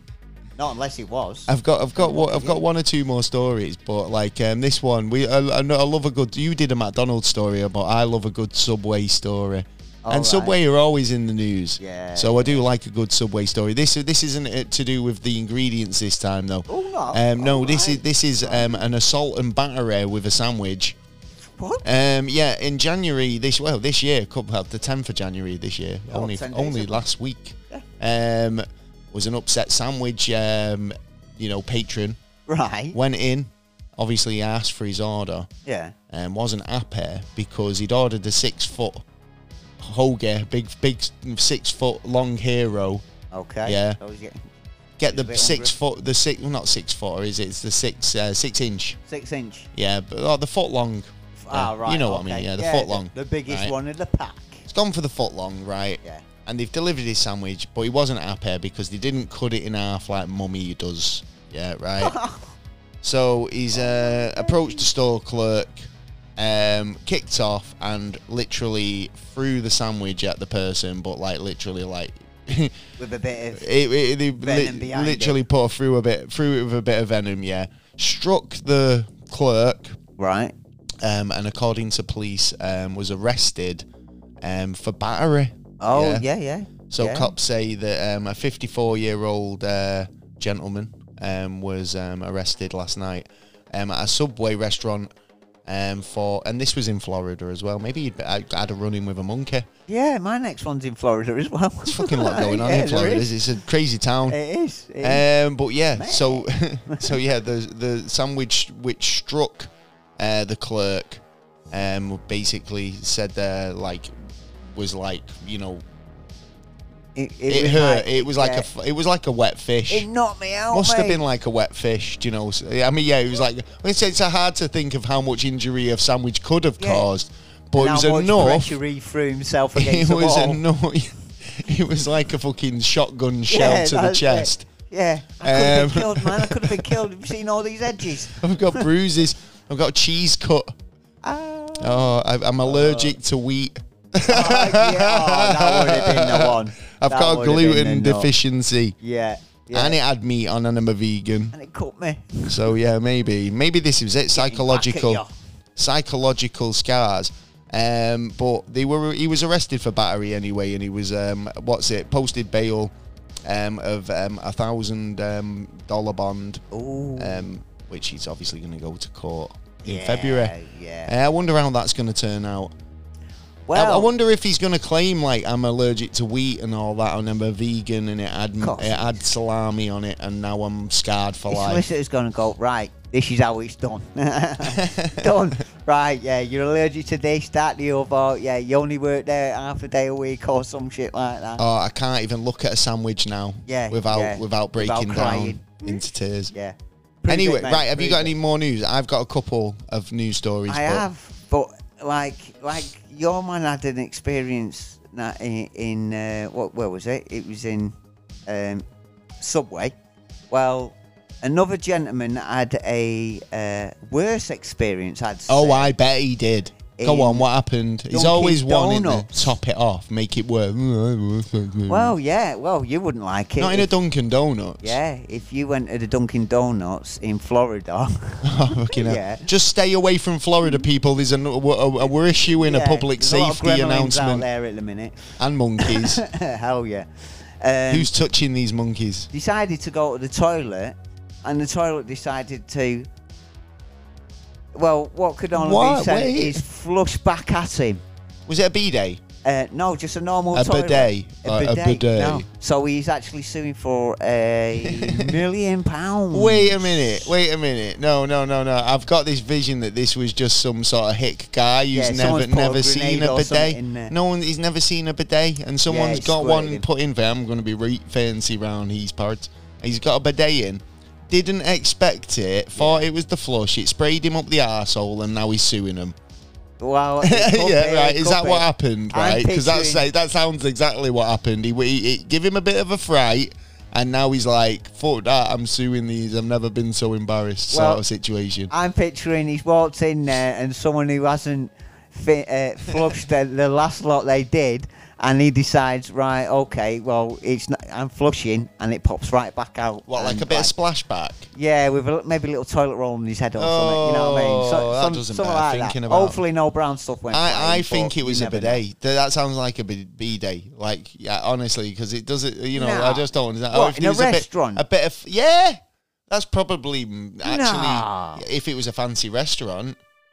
[SPEAKER 2] Not unless it was.
[SPEAKER 1] I've got, I've got, one, I've got
[SPEAKER 2] Yeah.
[SPEAKER 1] one or two more stories, but like um, this one, we, I, I, know- I love a good. You did a McDonald's story, but I love a good Subway story.
[SPEAKER 2] All
[SPEAKER 1] and
[SPEAKER 2] right.
[SPEAKER 1] Subway are always in the news,
[SPEAKER 2] Yeah,
[SPEAKER 1] so I do like a good Subway story. This this isn't it to do with the ingredients this time though.
[SPEAKER 2] Oh, no.
[SPEAKER 1] Um, no,
[SPEAKER 2] All
[SPEAKER 1] this
[SPEAKER 2] right.
[SPEAKER 1] is this is um, an assault and battery with a sandwich.
[SPEAKER 2] What?
[SPEAKER 1] Um, yeah, in January this well this year, couple well, the tenth of January this year,
[SPEAKER 2] Oh,
[SPEAKER 1] only
[SPEAKER 2] ten days
[SPEAKER 1] only
[SPEAKER 2] ago.
[SPEAKER 1] last week,
[SPEAKER 2] Yeah.
[SPEAKER 1] um, was an upset sandwich. Um, you know, patron
[SPEAKER 2] Right.
[SPEAKER 1] went in. Obviously, he asked for his order
[SPEAKER 2] Yeah.
[SPEAKER 1] and wasn't happy because he'd ordered a six foot hoagie, big big six foot long hero.
[SPEAKER 2] Okay.
[SPEAKER 1] Yeah.
[SPEAKER 2] So he's getting
[SPEAKER 1] Get
[SPEAKER 2] He's a
[SPEAKER 1] the
[SPEAKER 2] bit
[SPEAKER 1] six
[SPEAKER 2] hungry.
[SPEAKER 1] foot, the six, well, not six footer, is it? It's the six uh, six inch.
[SPEAKER 2] six inch.
[SPEAKER 1] Yeah, but oh, the foot long.
[SPEAKER 2] Ah,
[SPEAKER 1] Yeah,
[SPEAKER 2] right.
[SPEAKER 1] you know what I
[SPEAKER 2] okay.
[SPEAKER 1] mean, yeah, the
[SPEAKER 2] yeah,
[SPEAKER 1] foot long,
[SPEAKER 2] The, the biggest
[SPEAKER 1] right.
[SPEAKER 2] one of the pack.
[SPEAKER 1] It's gone for the foot long, right?
[SPEAKER 2] Yeah.
[SPEAKER 1] And they've delivered his sandwich, but he wasn't happy because they didn't cut it in half like Mummy does. Yeah, right. So he's uh, approached the store clerk, um, kicked off, and literally threw the sandwich at the person, but like literally like.
[SPEAKER 2] With a bit of.
[SPEAKER 1] It, it, they
[SPEAKER 2] Venom
[SPEAKER 1] li-
[SPEAKER 2] behind
[SPEAKER 1] literally
[SPEAKER 2] it.
[SPEAKER 1] put her through a bit, through it with a bit of venom. Yeah, struck the clerk,
[SPEAKER 2] Right.
[SPEAKER 1] um, and according to police, um, was arrested, um, for battery.
[SPEAKER 2] Oh,
[SPEAKER 1] Yeah.
[SPEAKER 2] yeah, yeah.
[SPEAKER 1] So
[SPEAKER 2] yeah.
[SPEAKER 1] cops say that um, a fifty-four-year-old uh, gentleman um, was um, arrested last night um, at a Subway restaurant. Um, for and this was in Florida as well. Maybe he'd had had a run-in with a monkey.
[SPEAKER 2] Yeah, my next one's in Florida as well.
[SPEAKER 1] There's fucking a lot going on
[SPEAKER 2] Yeah,
[SPEAKER 1] in
[SPEAKER 2] there
[SPEAKER 1] Florida.
[SPEAKER 2] is.
[SPEAKER 1] It's a crazy town.
[SPEAKER 2] It is. It is.
[SPEAKER 1] Um, but yeah, so so yeah, the the sandwich which struck uh, the clerk, um, basically said uh, like was like you know
[SPEAKER 2] It,
[SPEAKER 1] it,
[SPEAKER 2] was
[SPEAKER 1] hurt.
[SPEAKER 2] like-
[SPEAKER 1] it was like
[SPEAKER 2] yeah.
[SPEAKER 1] a f- it was like a wet fish.
[SPEAKER 2] It knocked me out.
[SPEAKER 1] Must have
[SPEAKER 2] mate.
[SPEAKER 1] been like a wet fish, do you know? So, I mean, yeah, it was like it's, it's hard to think of how much injury a sandwich could have
[SPEAKER 2] Yeah.
[SPEAKER 1] caused, but
[SPEAKER 2] And
[SPEAKER 1] it was
[SPEAKER 2] how much
[SPEAKER 1] enough.
[SPEAKER 2] pressure he threw himself
[SPEAKER 1] It
[SPEAKER 2] against the
[SPEAKER 1] was
[SPEAKER 2] wall.
[SPEAKER 1] enough. It was like a fucking shotgun shell
[SPEAKER 2] Yeah,
[SPEAKER 1] to the
[SPEAKER 2] that's it.
[SPEAKER 1] chest.
[SPEAKER 2] Yeah, I could have
[SPEAKER 1] Um,
[SPEAKER 2] been killed, man. I could have been killed. Have you seen all these edges?
[SPEAKER 1] I've got bruises. I've got a cheese cut.
[SPEAKER 2] Ah.
[SPEAKER 1] Oh, I, I'm allergic to wheat.
[SPEAKER 2] Oh, yeah. Oh, that would have been the one.
[SPEAKER 1] I've
[SPEAKER 2] That
[SPEAKER 1] got a
[SPEAKER 2] would have been
[SPEAKER 1] gluten
[SPEAKER 2] the nut.
[SPEAKER 1] deficiency,
[SPEAKER 2] Yeah, yeah.
[SPEAKER 1] and it had meat on, and I'm a vegan.
[SPEAKER 2] And it cut me.
[SPEAKER 1] So yeah, maybe, maybe this was it. Psychological,
[SPEAKER 2] Back at ya.
[SPEAKER 1] psychological scars. Um, but they were. He was arrested for battery anyway, and he was um, what's it? Posted bail, um, of um a thousand um dollar bond,
[SPEAKER 2] Ooh.
[SPEAKER 1] um, which he's obviously going to go to court in
[SPEAKER 2] Yeah,
[SPEAKER 1] February.
[SPEAKER 2] yeah.
[SPEAKER 1] Uh, I wonder how that's going to turn out.
[SPEAKER 2] Well,
[SPEAKER 1] I, I wonder if he's going to claim like I'm allergic to wheat and all that, and I'm a vegan, and it had
[SPEAKER 2] Course
[SPEAKER 1] it
[SPEAKER 2] he
[SPEAKER 1] had
[SPEAKER 2] is.
[SPEAKER 1] salami on it, and now I'm scarred for
[SPEAKER 2] his
[SPEAKER 1] life.
[SPEAKER 2] solicitor's going to go, right, this is how it's done. Done. Right, yeah, you're allergic to this, that, the other. Yeah, you only work there half a day a week or some shit like that.
[SPEAKER 1] Oh, I can't even look at a sandwich now.
[SPEAKER 2] Yeah,
[SPEAKER 1] Without
[SPEAKER 2] yeah.
[SPEAKER 1] without breaking
[SPEAKER 2] Without
[SPEAKER 1] down
[SPEAKER 2] crying.
[SPEAKER 1] into tears.
[SPEAKER 2] Yeah. Prove
[SPEAKER 1] Anyway,
[SPEAKER 2] it, mate,
[SPEAKER 1] right, have you
[SPEAKER 2] prove
[SPEAKER 1] got
[SPEAKER 2] it.
[SPEAKER 1] any more news? I've got a couple of news stories.
[SPEAKER 2] I
[SPEAKER 1] but
[SPEAKER 2] have, but like, like your man had an experience that in, in uh, what? Where was it? It was in um, Subway. Well, another gentleman had a uh, worse experience. I'd say.
[SPEAKER 1] Oh, I bet he did. Go
[SPEAKER 2] In
[SPEAKER 1] on, what happened? He's
[SPEAKER 2] Dunkin'
[SPEAKER 1] always wanting to
[SPEAKER 2] Donuts.
[SPEAKER 1] top it off, make it work.
[SPEAKER 2] Well, yeah. Well, you wouldn't like it.
[SPEAKER 1] not in a
[SPEAKER 2] if-
[SPEAKER 1] Dunkin' Donuts.
[SPEAKER 2] Yeah, if you went to the Dunkin' Donuts in Florida.
[SPEAKER 1] Oh, fucking hell.
[SPEAKER 2] Yeah.
[SPEAKER 1] Just stay away from Florida, people. There's a, a, a we're issuing a
[SPEAKER 2] Yeah,
[SPEAKER 1] public
[SPEAKER 2] there's a lot of
[SPEAKER 1] safety
[SPEAKER 2] gremlins out
[SPEAKER 1] announcement.
[SPEAKER 2] there at the minute.
[SPEAKER 1] And monkeys.
[SPEAKER 2] Hell yeah. Um,
[SPEAKER 1] Who's touching these monkeys?
[SPEAKER 2] decided to go to the toilet, and the toilet decided to. Well, what could only
[SPEAKER 1] What?
[SPEAKER 2] be said
[SPEAKER 1] Wait.
[SPEAKER 2] is flush back at him.
[SPEAKER 1] Was it a B-day?
[SPEAKER 2] Uh, no, just a normal
[SPEAKER 1] A
[SPEAKER 2] toilet.
[SPEAKER 1] bidet. Like a bidet.
[SPEAKER 2] No. So he's actually suing for a million pounds.
[SPEAKER 1] Wait a minute, wait a minute. No, no, no, no. I've got this vision that this was just some sort of hick guy who's
[SPEAKER 2] Yeah,
[SPEAKER 1] never
[SPEAKER 2] someone's put a
[SPEAKER 1] never seen
[SPEAKER 2] grenade
[SPEAKER 1] a
[SPEAKER 2] or something
[SPEAKER 1] bidet.
[SPEAKER 2] in there.
[SPEAKER 1] No one, he's never seen a bidet, and someone's
[SPEAKER 2] it's
[SPEAKER 1] got one
[SPEAKER 2] squirted.
[SPEAKER 1] put in there. I'm going to be right fancy round these parts. He's got a bidet in. Didn't expect it. Thought it was the flush. It sprayed him up the arsehole, and now he's suing him.
[SPEAKER 2] Well, it could
[SPEAKER 1] yeah,
[SPEAKER 2] be,
[SPEAKER 1] right.
[SPEAKER 2] it
[SPEAKER 1] Is
[SPEAKER 2] could
[SPEAKER 1] that
[SPEAKER 2] be.
[SPEAKER 1] what happened?
[SPEAKER 2] I'm
[SPEAKER 1] Right? Because that's
[SPEAKER 2] picturing-
[SPEAKER 1] that sounds exactly what happened. He, he, he give him a bit of a fright, and now he's like, "Fuck that! I'm suing these. I've never been so embarrassed."
[SPEAKER 2] Well,
[SPEAKER 1] sort of situation.
[SPEAKER 2] I'm picturing he's walked in there and someone who hasn't fi- uh, flushed the, the last lot they did, and he decides, right, okay, well, it's not, I'm flushing, and it pops right back out.
[SPEAKER 1] What, like
[SPEAKER 2] and
[SPEAKER 1] a bit of splashback?
[SPEAKER 2] Yeah, with a, maybe a little toilet roll on his head or something. You know what I mean?
[SPEAKER 1] Oh,
[SPEAKER 2] So,
[SPEAKER 1] that
[SPEAKER 2] some,
[SPEAKER 1] doesn't
[SPEAKER 2] something
[SPEAKER 1] bear
[SPEAKER 2] like
[SPEAKER 1] thinking
[SPEAKER 2] that.
[SPEAKER 1] about.
[SPEAKER 2] Hopefully, no brown stuff went.
[SPEAKER 1] I, I
[SPEAKER 2] flying,
[SPEAKER 1] think
[SPEAKER 2] but
[SPEAKER 1] it was
[SPEAKER 2] you
[SPEAKER 1] a
[SPEAKER 2] never know.
[SPEAKER 1] bidet. Th- That sounds like a bidet. Like, yeah, honestly, because it does it. You know,
[SPEAKER 2] No.
[SPEAKER 1] I just don't understand.
[SPEAKER 2] What,
[SPEAKER 1] if
[SPEAKER 2] in
[SPEAKER 1] there
[SPEAKER 2] a
[SPEAKER 1] was bit-
[SPEAKER 2] restaurant?
[SPEAKER 1] A bit, of yeah. That's probably mm, actually
[SPEAKER 2] Nah.
[SPEAKER 1] if it was a fancy restaurant.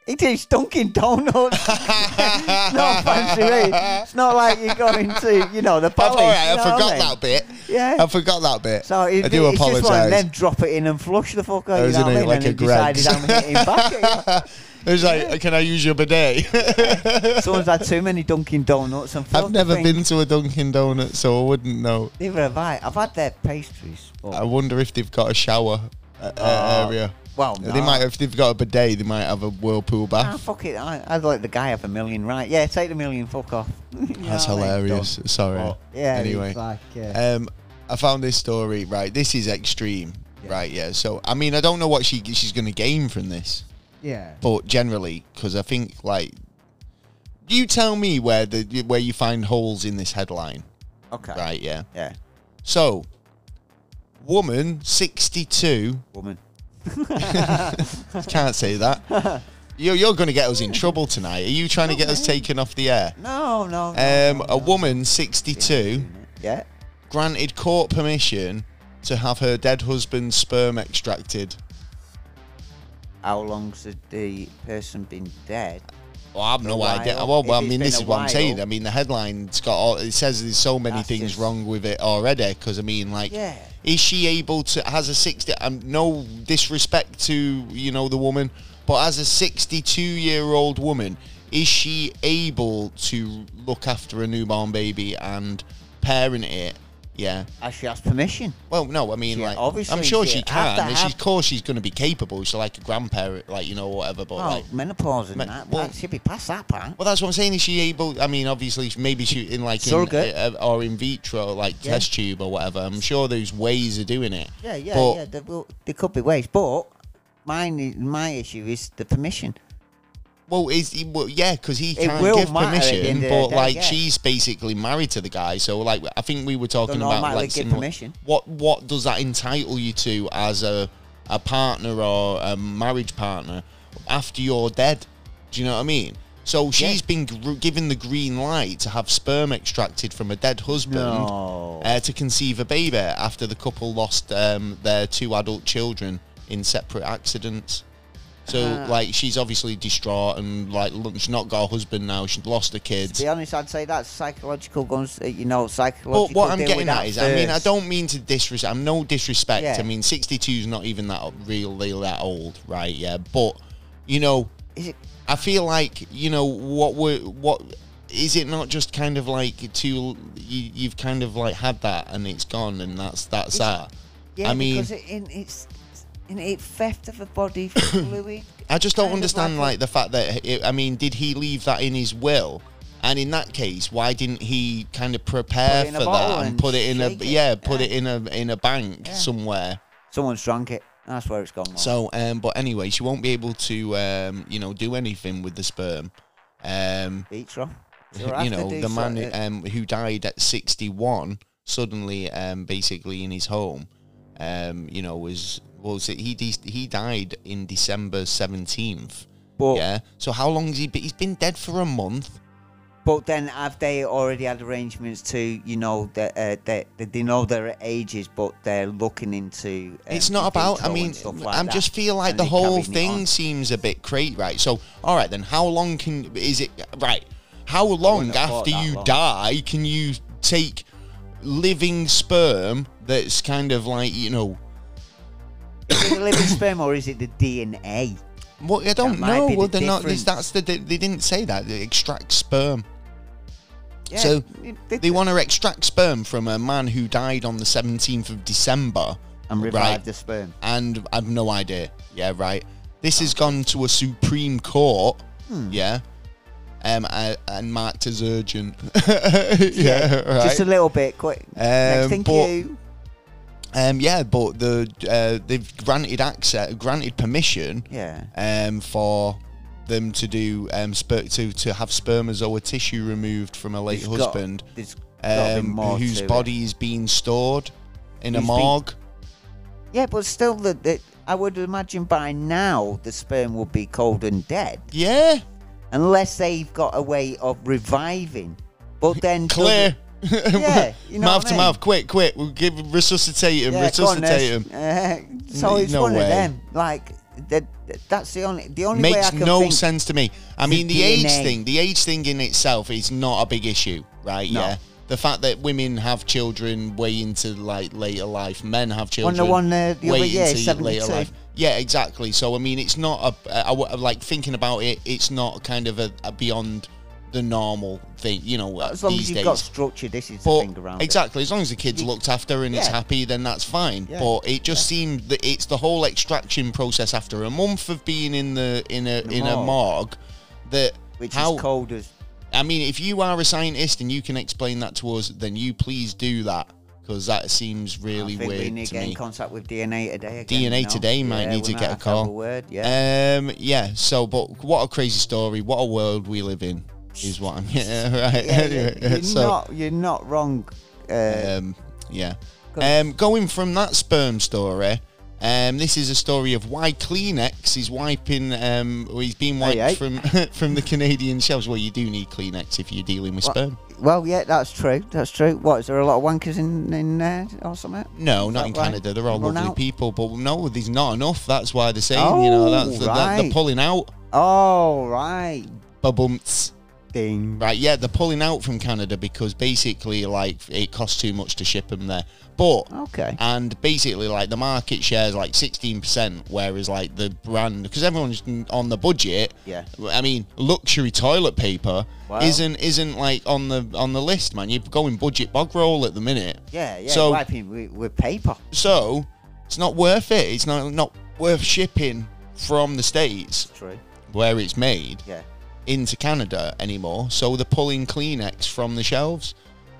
[SPEAKER 2] It is Dunkin' Donuts. It's not fancy, mate. It's not like you're going to, you know, the police.
[SPEAKER 1] All right, I
[SPEAKER 2] you know
[SPEAKER 1] forgot
[SPEAKER 2] what I mean?
[SPEAKER 1] that bit.
[SPEAKER 2] Yeah.
[SPEAKER 1] I forgot that bit.
[SPEAKER 2] So it,
[SPEAKER 1] I do
[SPEAKER 2] it's
[SPEAKER 1] apologise.
[SPEAKER 2] just one of them, drop it in and flush the fuck out. You
[SPEAKER 1] Isn't
[SPEAKER 2] know what
[SPEAKER 1] it
[SPEAKER 2] I mean?
[SPEAKER 1] like
[SPEAKER 2] and
[SPEAKER 1] a
[SPEAKER 2] he decided
[SPEAKER 1] Greggs?
[SPEAKER 2] I'm hitting back at you.
[SPEAKER 1] It was like, can I use your bidet?
[SPEAKER 2] Someone's had too many Dunkin' Donuts and
[SPEAKER 1] I've never been to a Dunkin' Donut, so I wouldn't know.
[SPEAKER 2] Neither have I. I've had their pastries. But
[SPEAKER 1] I wonder if they've got a shower uh,
[SPEAKER 2] Oh,
[SPEAKER 1] area.
[SPEAKER 2] well,
[SPEAKER 1] They
[SPEAKER 2] no.
[SPEAKER 1] might, if they've got a bidet, they might have a whirlpool
[SPEAKER 2] Ah,
[SPEAKER 1] bath.
[SPEAKER 2] fuck it. I, I'd let the guy have a million, right? Yeah, take the million, fuck off. You know
[SPEAKER 1] That's
[SPEAKER 2] what I mean?
[SPEAKER 1] hilarious. Sorry.
[SPEAKER 2] But, yeah,
[SPEAKER 1] Anyway.
[SPEAKER 2] it's like, uh,
[SPEAKER 1] Um, I found this story. Right, this is extreme.
[SPEAKER 2] Yeah.
[SPEAKER 1] Right, yeah. So I mean, I don't know what she she's going to gain from this,
[SPEAKER 2] yeah.
[SPEAKER 1] but generally, because I think like, you tell me where the where you find holes in this headline.
[SPEAKER 2] Okay.
[SPEAKER 1] Right, yeah.
[SPEAKER 2] Yeah.
[SPEAKER 1] So, woman sixty-two.
[SPEAKER 2] Woman.
[SPEAKER 1] Can't say that. You're you're going to get us in trouble tonight. Are you trying to get us taken off the air?
[SPEAKER 2] No, no. no,
[SPEAKER 1] Um,
[SPEAKER 2] no,
[SPEAKER 1] a
[SPEAKER 2] no.
[SPEAKER 1] woman sixty-two
[SPEAKER 2] Yeah.
[SPEAKER 1] granted court permission to have her dead husband's sperm extracted.
[SPEAKER 2] How long's the, the person been dead?
[SPEAKER 1] Well, I have no
[SPEAKER 2] A while.
[SPEAKER 1] idea. Well, well I
[SPEAKER 2] If it's
[SPEAKER 1] mean, this
[SPEAKER 2] been
[SPEAKER 1] is
[SPEAKER 2] a
[SPEAKER 1] what I'm saying.
[SPEAKER 2] while.
[SPEAKER 1] I mean, the headline's got all, it says there's so many
[SPEAKER 2] That's
[SPEAKER 1] things
[SPEAKER 2] just-
[SPEAKER 1] wrong with it already. Because I mean, like,
[SPEAKER 2] Yeah.
[SPEAKER 1] is she able to? Has a sixty? Um, no disrespect to you know the woman, but as a sixty-two-year-old woman, is she able to look after a newborn baby and parent it? Yeah.
[SPEAKER 2] Has she asked permission?
[SPEAKER 1] Well, no, I mean,
[SPEAKER 2] She-
[SPEAKER 1] like,
[SPEAKER 2] obviously
[SPEAKER 1] I'm sure
[SPEAKER 2] she
[SPEAKER 1] she
[SPEAKER 2] have
[SPEAKER 1] can.
[SPEAKER 2] to
[SPEAKER 1] And
[SPEAKER 2] have-
[SPEAKER 1] she's, of course, she's going to be capable. She's like a grandparent, like, you know, whatever. But,
[SPEAKER 2] Oh,
[SPEAKER 1] like,
[SPEAKER 2] menopause and
[SPEAKER 1] Me-
[SPEAKER 2] that.
[SPEAKER 1] well-
[SPEAKER 2] Well, she'll be past that part.
[SPEAKER 1] well, that's what I'm saying. Is she able? I mean, obviously, maybe she in like in,
[SPEAKER 2] Surrogate.
[SPEAKER 1] uh, or in vitro, like
[SPEAKER 2] Yeah.
[SPEAKER 1] test tube or whatever. I'm sure there's ways of doing it.
[SPEAKER 2] Yeah, yeah,
[SPEAKER 1] But-
[SPEAKER 2] yeah. There, will, there could be ways, but mine, is- my issue is the permission.
[SPEAKER 1] Well, is he, well, yeah, because he
[SPEAKER 2] It
[SPEAKER 1] can't
[SPEAKER 2] will
[SPEAKER 1] give
[SPEAKER 2] matter at the
[SPEAKER 1] permission,
[SPEAKER 2] end of the
[SPEAKER 1] but
[SPEAKER 2] day,
[SPEAKER 1] like
[SPEAKER 2] yeah.
[SPEAKER 1] she's basically married to the guy. So like, I think we were talking
[SPEAKER 2] Don't
[SPEAKER 1] about
[SPEAKER 2] automatically
[SPEAKER 1] like
[SPEAKER 2] give
[SPEAKER 1] similar-
[SPEAKER 2] permission.
[SPEAKER 1] What what does that entitle you to as a a partner or a marriage partner after you're dead? Do you know what I mean? So she's been gr- given the green light to have sperm extracted from a dead husband
[SPEAKER 2] No.
[SPEAKER 1] uh, to conceive a baby after the couple lost um, their two adult children in separate accidents. So,
[SPEAKER 2] Ah.
[SPEAKER 1] like, she's obviously distraught and, like, look, she's not got a husband now. She's lost her
[SPEAKER 2] To
[SPEAKER 1] kids.
[SPEAKER 2] be honest, I'd say that's psychological guns, uh, you know,
[SPEAKER 1] But
[SPEAKER 2] psychological.
[SPEAKER 1] what I'm
[SPEAKER 2] deal
[SPEAKER 1] getting
[SPEAKER 2] with
[SPEAKER 1] at
[SPEAKER 2] that
[SPEAKER 1] is, I mean, I
[SPEAKER 2] first.
[SPEAKER 1] don't mean to disrespect. I'm no disrespect.
[SPEAKER 2] Yeah.
[SPEAKER 1] I mean, sixty-two is not even that really that old, right? Yeah. But, you know,
[SPEAKER 2] Is it?
[SPEAKER 1] I feel like, you know, what we're, what, is it not just kind of like to, you, you've kind of like had that and it's gone and that's, that's
[SPEAKER 2] Is
[SPEAKER 1] that.
[SPEAKER 2] Yeah,
[SPEAKER 1] I mean,
[SPEAKER 2] because it, in, it's in it theft of a body fluid.
[SPEAKER 1] I just don't
[SPEAKER 2] kind of
[SPEAKER 1] understand,
[SPEAKER 2] like a-
[SPEAKER 1] like, the fact that, it, I mean, did he leave that in his will? And in that case, why didn't he kind of prepare
[SPEAKER 2] Put it in a
[SPEAKER 1] for
[SPEAKER 2] bottle
[SPEAKER 1] that and
[SPEAKER 2] and
[SPEAKER 1] put it in a,
[SPEAKER 2] shake it.
[SPEAKER 1] yeah, put
[SPEAKER 2] Yeah.
[SPEAKER 1] it in a in a bank
[SPEAKER 2] Yeah.
[SPEAKER 1] somewhere?
[SPEAKER 2] Someone's drunk it. That's where it's gone wrong.
[SPEAKER 1] So, um, but anyway, she won't be able to, um, you know, do anything with the sperm. Um,
[SPEAKER 2] Vitro.
[SPEAKER 1] you know, the man who, um, who died at sixty-one suddenly, um, basically in his home, um, you know, was was it, he de- he died in December seventeenth.
[SPEAKER 2] But,
[SPEAKER 1] Yeah. So how long has he been? He's been dead for a month.
[SPEAKER 2] but then have they already had arrangements to, you know, that uh, they, they know their ages, but they're looking into. Um,
[SPEAKER 1] It's not
[SPEAKER 2] in
[SPEAKER 1] about. I
[SPEAKER 2] vitro
[SPEAKER 1] mean,
[SPEAKER 2] and stuff like
[SPEAKER 1] I
[SPEAKER 2] that,
[SPEAKER 1] just feel like
[SPEAKER 2] and
[SPEAKER 1] the
[SPEAKER 2] they
[SPEAKER 1] whole
[SPEAKER 2] carrying it
[SPEAKER 1] thing
[SPEAKER 2] on.
[SPEAKER 1] seems a bit crazy, right? So, all right then, how long can is it? Right, how long
[SPEAKER 2] wouldn't have thought
[SPEAKER 1] after
[SPEAKER 2] that
[SPEAKER 1] you
[SPEAKER 2] long.
[SPEAKER 1] die can you take living sperm that's kind of like, you know?
[SPEAKER 2] Is it the living sperm or is it the D N A?
[SPEAKER 1] Well, I don't
[SPEAKER 2] That might
[SPEAKER 1] know.
[SPEAKER 2] be the
[SPEAKER 1] Well, they're not.
[SPEAKER 2] difference.
[SPEAKER 1] That's the. They, they didn't say that. They extract sperm.
[SPEAKER 2] Yeah,
[SPEAKER 1] So,
[SPEAKER 2] it-
[SPEAKER 1] They want to extract sperm from a man who died on the seventeenth of December.
[SPEAKER 2] and revive
[SPEAKER 1] right.
[SPEAKER 2] the sperm.
[SPEAKER 1] And I've no idea. Yeah, right. This has gone to a Supreme Court.
[SPEAKER 2] Hmm.
[SPEAKER 1] Yeah. Um, uh, and marked as urgent. yeah, right.
[SPEAKER 2] Just a little bit quick. Next
[SPEAKER 1] Um,
[SPEAKER 2] thing
[SPEAKER 1] but-
[SPEAKER 2] you.
[SPEAKER 1] Um, yeah, but the uh, they've granted access, granted permission,
[SPEAKER 2] Yeah.
[SPEAKER 1] um, for them to do um, sper- to to have spermatozoa tissue removed from a late
[SPEAKER 2] There's got-
[SPEAKER 1] husband,
[SPEAKER 2] there's gotta be
[SPEAKER 1] um,
[SPEAKER 2] more
[SPEAKER 1] whose
[SPEAKER 2] to it.
[SPEAKER 1] body is being stored in a
[SPEAKER 2] Who's been-
[SPEAKER 1] morgue.
[SPEAKER 2] Yeah, but still, the, the I would imagine by now the sperm will be cold and dead,
[SPEAKER 1] Yeah,
[SPEAKER 2] unless they've got a way of reviving. But then
[SPEAKER 1] clear.
[SPEAKER 2] Yeah, you know
[SPEAKER 1] mouth
[SPEAKER 2] what I
[SPEAKER 1] to
[SPEAKER 2] mean?
[SPEAKER 1] mouth, quick, quick. We'll give resuscitate him,
[SPEAKER 2] Yeah, go on,
[SPEAKER 1] resuscitate him.
[SPEAKER 2] Ness. Uh, so
[SPEAKER 1] N-
[SPEAKER 2] it's
[SPEAKER 1] no
[SPEAKER 2] one
[SPEAKER 1] way.
[SPEAKER 2] of them. Like that, that's the only the only way I
[SPEAKER 1] Makes
[SPEAKER 2] can
[SPEAKER 1] no
[SPEAKER 2] think
[SPEAKER 1] sense to me. I
[SPEAKER 2] the
[SPEAKER 1] mean, the age
[SPEAKER 2] D N A.
[SPEAKER 1] thing, the age thing in itself is not a big issue, right?
[SPEAKER 2] No.
[SPEAKER 1] Yeah. The fact that women have children way into like later life, men have
[SPEAKER 2] On
[SPEAKER 1] children
[SPEAKER 2] the one uh, the
[SPEAKER 1] way
[SPEAKER 2] other year,
[SPEAKER 1] into later
[SPEAKER 2] seventy-two.
[SPEAKER 1] life. Yeah, exactly. So I mean, it's not a, I, I, like thinking about it. It's not kind of a, a beyond the normal thing, you know.
[SPEAKER 2] As long
[SPEAKER 1] these
[SPEAKER 2] as you've
[SPEAKER 1] days.
[SPEAKER 2] got structure, this is the
[SPEAKER 1] But
[SPEAKER 2] thing around
[SPEAKER 1] exactly, as long as the kid's
[SPEAKER 2] You-
[SPEAKER 1] looked after and it's
[SPEAKER 2] Yeah.
[SPEAKER 1] happy, then that's fine.
[SPEAKER 2] Yeah.
[SPEAKER 1] But it just seemed that it's the whole extraction process after a month of being in the in a
[SPEAKER 2] In a
[SPEAKER 1] in a
[SPEAKER 2] morgue.
[SPEAKER 1] morgue. That
[SPEAKER 2] it, which
[SPEAKER 1] how
[SPEAKER 2] is cold as.
[SPEAKER 1] I mean, if you are a scientist and you can explain that to us, then you please do that, because that seems really
[SPEAKER 2] I think we
[SPEAKER 1] weird
[SPEAKER 2] need
[SPEAKER 1] to
[SPEAKER 2] to get in
[SPEAKER 1] me.
[SPEAKER 2] contact with D N A today. Again,
[SPEAKER 1] D N A
[SPEAKER 2] you know?
[SPEAKER 1] today might
[SPEAKER 2] Yeah,
[SPEAKER 1] need
[SPEAKER 2] we
[SPEAKER 1] to
[SPEAKER 2] might
[SPEAKER 1] get a
[SPEAKER 2] have to have
[SPEAKER 1] call.
[SPEAKER 2] word, yeah.
[SPEAKER 1] Um, yeah. So, but what a crazy story! What a world we live in is what I'm. Yeah, right.
[SPEAKER 2] Yeah,
[SPEAKER 1] Anyway,
[SPEAKER 2] you're,
[SPEAKER 1] so,
[SPEAKER 2] not, you're not wrong. Uh,
[SPEAKER 1] um, yeah.
[SPEAKER 2] Go-
[SPEAKER 1] Um, going from that sperm story, um, this is a story of why Kleenex is wiping. Um, or he's been wiped
[SPEAKER 2] Hey, hey.
[SPEAKER 1] from from the Canadian shelves. Well, you do need Kleenex if you're dealing with
[SPEAKER 2] What?
[SPEAKER 1] sperm.
[SPEAKER 2] well, yeah, that's true. That's true. What, is there a lot of wankers in, in there or something?
[SPEAKER 1] No,
[SPEAKER 2] Is
[SPEAKER 1] not
[SPEAKER 2] that
[SPEAKER 1] in
[SPEAKER 2] why?
[SPEAKER 1] Canada. They're all
[SPEAKER 2] Run
[SPEAKER 1] lovely
[SPEAKER 2] out?
[SPEAKER 1] people, but no, there's not enough. That's why they're saying, you know,
[SPEAKER 2] Oh,
[SPEAKER 1] that's they're, they're
[SPEAKER 2] right.
[SPEAKER 1] pulling out.
[SPEAKER 2] Oh, right.
[SPEAKER 1] Babumts.
[SPEAKER 2] Ding.
[SPEAKER 1] Right, yeah, they're pulling out from Canada because basically, like, it costs too much to ship them there. But
[SPEAKER 2] Okay.
[SPEAKER 1] and basically, like, the market share is like sixteen percent, whereas like the brand, because everyone's on the budget.
[SPEAKER 2] Yeah.
[SPEAKER 1] I mean, luxury toilet paper
[SPEAKER 2] Wow.
[SPEAKER 1] isn't isn't like on the on the list, man. You're going budget bog roll at the minute.
[SPEAKER 2] Yeah, yeah.
[SPEAKER 1] So-
[SPEAKER 2] wiping with, with paper.
[SPEAKER 1] So it's not worth it. It's not not worth shipping from the States
[SPEAKER 2] True.
[SPEAKER 1] where it's made
[SPEAKER 2] Yeah.
[SPEAKER 1] into Canada anymore. So they're pulling Kleenex from the shelves.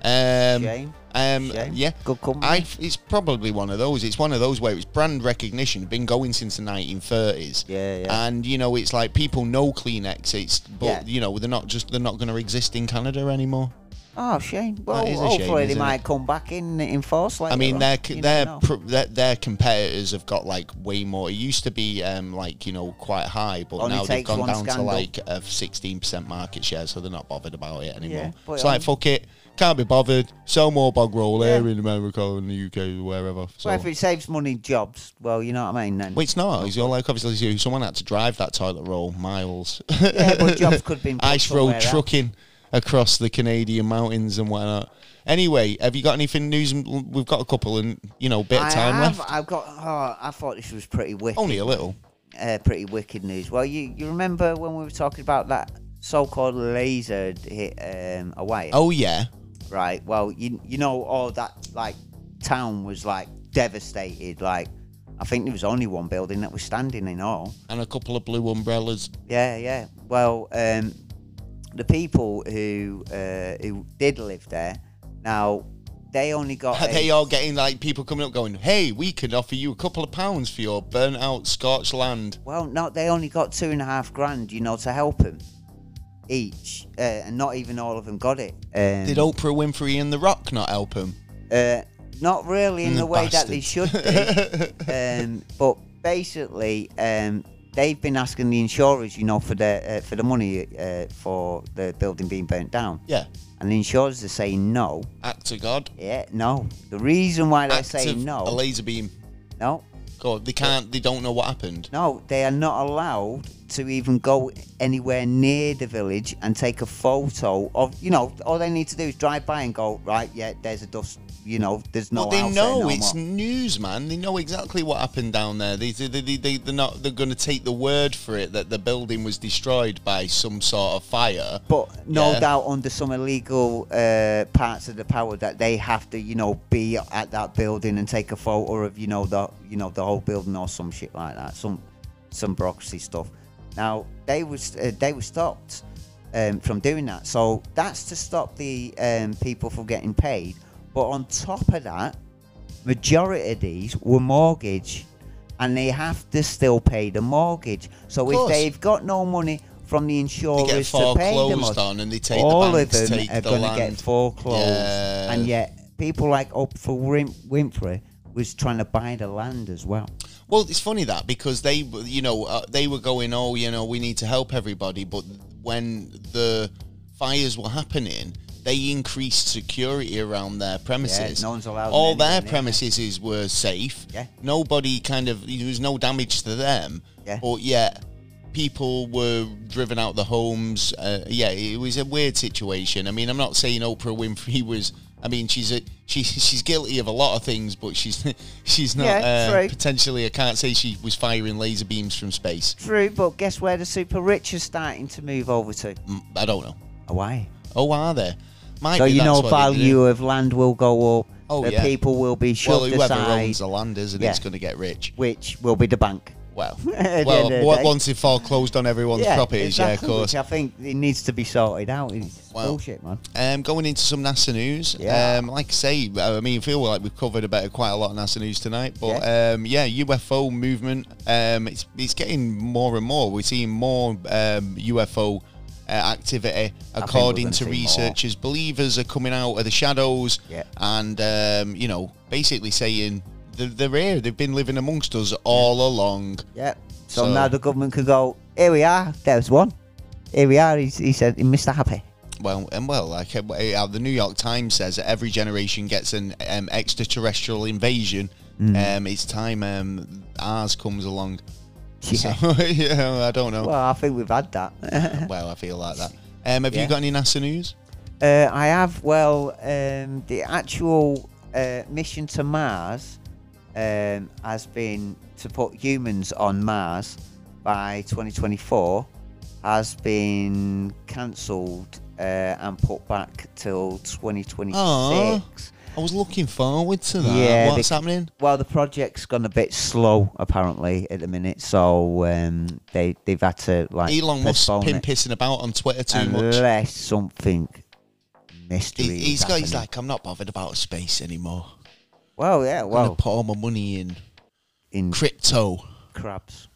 [SPEAKER 1] Um,
[SPEAKER 2] Shame.
[SPEAKER 1] um,
[SPEAKER 2] Shame.
[SPEAKER 1] yeah.
[SPEAKER 2] Good company.
[SPEAKER 1] I, it's probably one of those. It's one of those where it's brand recognition, been going since the nineteen thirties.
[SPEAKER 2] Yeah, yeah.
[SPEAKER 1] And you know, it's like people know Kleenex. It's but
[SPEAKER 2] Yeah.
[SPEAKER 1] you know, they're not just they're not going to exist in Canada anymore.
[SPEAKER 2] Oh, shame. Well,
[SPEAKER 1] is a shame,
[SPEAKER 2] hopefully they
[SPEAKER 1] isn't
[SPEAKER 2] might
[SPEAKER 1] it?
[SPEAKER 2] come back in in force. Later
[SPEAKER 1] I mean,
[SPEAKER 2] on.
[SPEAKER 1] their
[SPEAKER 2] You
[SPEAKER 1] their,
[SPEAKER 2] never know.
[SPEAKER 1] pr- their their competitors have got like way more. It used to be um like you know quite high, but
[SPEAKER 2] Only
[SPEAKER 1] now they've
[SPEAKER 2] takes
[SPEAKER 1] gone
[SPEAKER 2] one
[SPEAKER 1] down
[SPEAKER 2] scandal.
[SPEAKER 1] to like a sixteen percent market share, so they're not bothered about it anymore.
[SPEAKER 2] Yeah, but
[SPEAKER 1] it's like
[SPEAKER 2] um,
[SPEAKER 1] fuck it, can't be bothered. Sell more bog roll
[SPEAKER 2] Yeah.
[SPEAKER 1] here in America and the U K, wherever. So.
[SPEAKER 2] Well, if it saves money, jobs. Well, you know what I mean. Then.
[SPEAKER 1] Well, it's not. It's all like obviously someone had to drive that toilet roll miles.
[SPEAKER 2] Yeah, but jobs could be
[SPEAKER 1] Ice road trucking across the Canadian mountains and whatnot. Anyway, have you got anything news? We've got a couple and you know bit of
[SPEAKER 2] I
[SPEAKER 1] time
[SPEAKER 2] have,
[SPEAKER 1] left.
[SPEAKER 2] I've got. Oh, I thought this was pretty wicked.
[SPEAKER 1] Only a little.
[SPEAKER 2] Uh, pretty wicked news. Well, you you remember when we were talking about that so-called laser hit um, a wire?
[SPEAKER 1] Oh yeah.
[SPEAKER 2] Right. Well, you you know all that like town was like devastated. Like I think there was only one building that was standing in all.
[SPEAKER 1] And a couple of blue umbrellas.
[SPEAKER 2] Yeah, yeah. Well, um, the people who uh, who did live there, now they only got.
[SPEAKER 1] Are
[SPEAKER 2] a-
[SPEAKER 1] they all getting like people coming up going, hey, we could offer you a couple of pounds for your burnt out scorched land.
[SPEAKER 2] Well, no, they only got two and a half grand, you know, to help them each, uh, and not even all of them got it. Um,
[SPEAKER 1] Did Oprah Winfrey and The Rock not help him?
[SPEAKER 2] Uh, not really in
[SPEAKER 1] Mm,
[SPEAKER 2] the way that they
[SPEAKER 1] bastards.
[SPEAKER 2] should do. um, but basically, um, they've been asking the insurers, you know, for the uh, for the money uh, for the building being burnt down,
[SPEAKER 1] Yeah.
[SPEAKER 2] and the insurers are saying no.
[SPEAKER 1] Act of God.
[SPEAKER 2] Yeah, no. The reason why they're
[SPEAKER 1] Act
[SPEAKER 2] saying
[SPEAKER 1] of
[SPEAKER 2] no,
[SPEAKER 1] a laser beam.
[SPEAKER 2] no,
[SPEAKER 1] God, they can't. They don't know what happened.
[SPEAKER 2] no, they are not allowed to even go anywhere near the village and take a photo of, you know, all they need to do is drive by and go, right, yeah, there's a dust, you know, there's no
[SPEAKER 1] But they
[SPEAKER 2] house there
[SPEAKER 1] know
[SPEAKER 2] no
[SPEAKER 1] it's
[SPEAKER 2] more.
[SPEAKER 1] news, man. They know exactly what happened down there. They, they, they, they, they're not. They're going to take the word for it that the building was destroyed by some sort of fire.
[SPEAKER 2] But no
[SPEAKER 1] Yeah.
[SPEAKER 2] doubt under some illegal uh, parts of the power that they have to, you know, be at that building and take a photo of, you know, the you know the whole building or some shit like that, some some bureaucracy stuff. Now they was uh, they were stopped um, from doing that, so that's to stop the um, people from getting paid. But on top of that, majority of these were mortgage, and they have to still pay the mortgage. So
[SPEAKER 1] Of
[SPEAKER 2] if
[SPEAKER 1] course.
[SPEAKER 2] they've got no money from the
[SPEAKER 1] They
[SPEAKER 2] insurers
[SPEAKER 1] get
[SPEAKER 2] to pay them,
[SPEAKER 1] foreclosed on, and they take
[SPEAKER 2] all
[SPEAKER 1] the
[SPEAKER 2] of
[SPEAKER 1] banks,
[SPEAKER 2] them
[SPEAKER 1] take
[SPEAKER 2] are
[SPEAKER 1] the
[SPEAKER 2] going to
[SPEAKER 1] land.
[SPEAKER 2] get foreclosed.
[SPEAKER 1] Yeah.
[SPEAKER 2] And yet, people like Oprah Win- Winfrey was trying to buy the land as well.
[SPEAKER 1] Well, it's funny that because they, you know, uh, they were going, oh, you know, we need to help everybody, but when the fires were happening, they increased security around their premises.
[SPEAKER 2] Yeah, no one's allowed
[SPEAKER 1] All
[SPEAKER 2] in
[SPEAKER 1] their
[SPEAKER 2] anywhere,
[SPEAKER 1] premises is, were safe.
[SPEAKER 2] Yeah.
[SPEAKER 1] Nobody kind of, there was no damage to them.
[SPEAKER 2] Yeah.
[SPEAKER 1] But yet, people were driven out the homes. Uh, yeah, it was a weird situation. I mean, I'm not saying Oprah Winfrey was. I mean, she's a she, she's guilty of a lot of things, but she's she's not
[SPEAKER 2] Yeah,
[SPEAKER 1] uh,
[SPEAKER 2] true.
[SPEAKER 1] potentially. I can't say she was firing laser beams from space.
[SPEAKER 2] True, but guess where the super rich are starting to move over to?
[SPEAKER 1] Mm, I don't know.
[SPEAKER 2] Hawaii.
[SPEAKER 1] Oh, are there? Might
[SPEAKER 2] So
[SPEAKER 1] be
[SPEAKER 2] you
[SPEAKER 1] that's
[SPEAKER 2] know,
[SPEAKER 1] what they
[SPEAKER 2] value
[SPEAKER 1] do.
[SPEAKER 2] of land will go up.
[SPEAKER 1] Oh,
[SPEAKER 2] the
[SPEAKER 1] yeah.
[SPEAKER 2] people will be
[SPEAKER 1] Well,
[SPEAKER 2] shoved
[SPEAKER 1] whoever
[SPEAKER 2] aside,
[SPEAKER 1] owns the land, isn't
[SPEAKER 2] Yeah.
[SPEAKER 1] it's going to get rich.
[SPEAKER 2] which will be the bank.
[SPEAKER 1] Well,
[SPEAKER 2] At the
[SPEAKER 1] well,
[SPEAKER 2] end of the
[SPEAKER 1] what,
[SPEAKER 2] day.
[SPEAKER 1] once they foreclosed on everyone's
[SPEAKER 2] yeah,
[SPEAKER 1] properties,
[SPEAKER 2] exactly,
[SPEAKER 1] yeah, of course.
[SPEAKER 2] Which I think it needs to be sorted out. It's
[SPEAKER 1] Well,
[SPEAKER 2] bullshit, man.
[SPEAKER 1] Um, going into some NASA news,
[SPEAKER 2] Yeah.
[SPEAKER 1] um, like I say, I mean, I feel like we've covered about quite a lot of NASA news tonight, but yeah, um, yeah U F O movement, um, it's it's getting more and more. We're seeing more um, U F O uh, activity,
[SPEAKER 2] we're
[SPEAKER 1] according
[SPEAKER 2] gonna
[SPEAKER 1] to
[SPEAKER 2] see
[SPEAKER 1] researchers. Believers are coming out of the shadows,
[SPEAKER 2] Yeah.
[SPEAKER 1] and um, you know, basically saying they're, they're here. They've been living amongst us all along.
[SPEAKER 2] Yeah. So,
[SPEAKER 1] So-
[SPEAKER 2] now the government can go, here we are, there's one. Here we are, he, he said, Mister Happy.
[SPEAKER 1] Well, and well, like uh, uh, the New York Times says, that every generation gets an um, extraterrestrial invasion.
[SPEAKER 2] Mm.
[SPEAKER 1] Um, it's time um, ours comes along.
[SPEAKER 2] Yeah.
[SPEAKER 1] So, yeah, I don't know. Well,
[SPEAKER 2] Well, I think we've had that.
[SPEAKER 1] I feel like that. Um, have
[SPEAKER 2] Yeah.
[SPEAKER 1] you got any NASA news?
[SPEAKER 2] Uh, I have, well, um, the actual uh, mission to Mars um, has been to put humans on Mars by twenty twenty-four, has been cancelled uh, and put back till twenty twenty-six.
[SPEAKER 1] Aw. I was looking forward to that.
[SPEAKER 2] Yeah,
[SPEAKER 1] What's
[SPEAKER 2] they-
[SPEAKER 1] happening?
[SPEAKER 2] Well, the project's gone a bit slow apparently at the minute, so um, they they've had to like
[SPEAKER 1] Elon Musk
[SPEAKER 2] postpone
[SPEAKER 1] been
[SPEAKER 2] it
[SPEAKER 1] pissing about on Twitter too much.
[SPEAKER 2] unless something mystery.
[SPEAKER 1] He,
[SPEAKER 2] is
[SPEAKER 1] he's got. He's
[SPEAKER 2] happening.
[SPEAKER 1] like, I'm not bothered about space anymore.
[SPEAKER 2] well, yeah,
[SPEAKER 1] I'm gonna
[SPEAKER 2] well,
[SPEAKER 1] put all my money in
[SPEAKER 2] in
[SPEAKER 1] crypto.
[SPEAKER 2] crabs.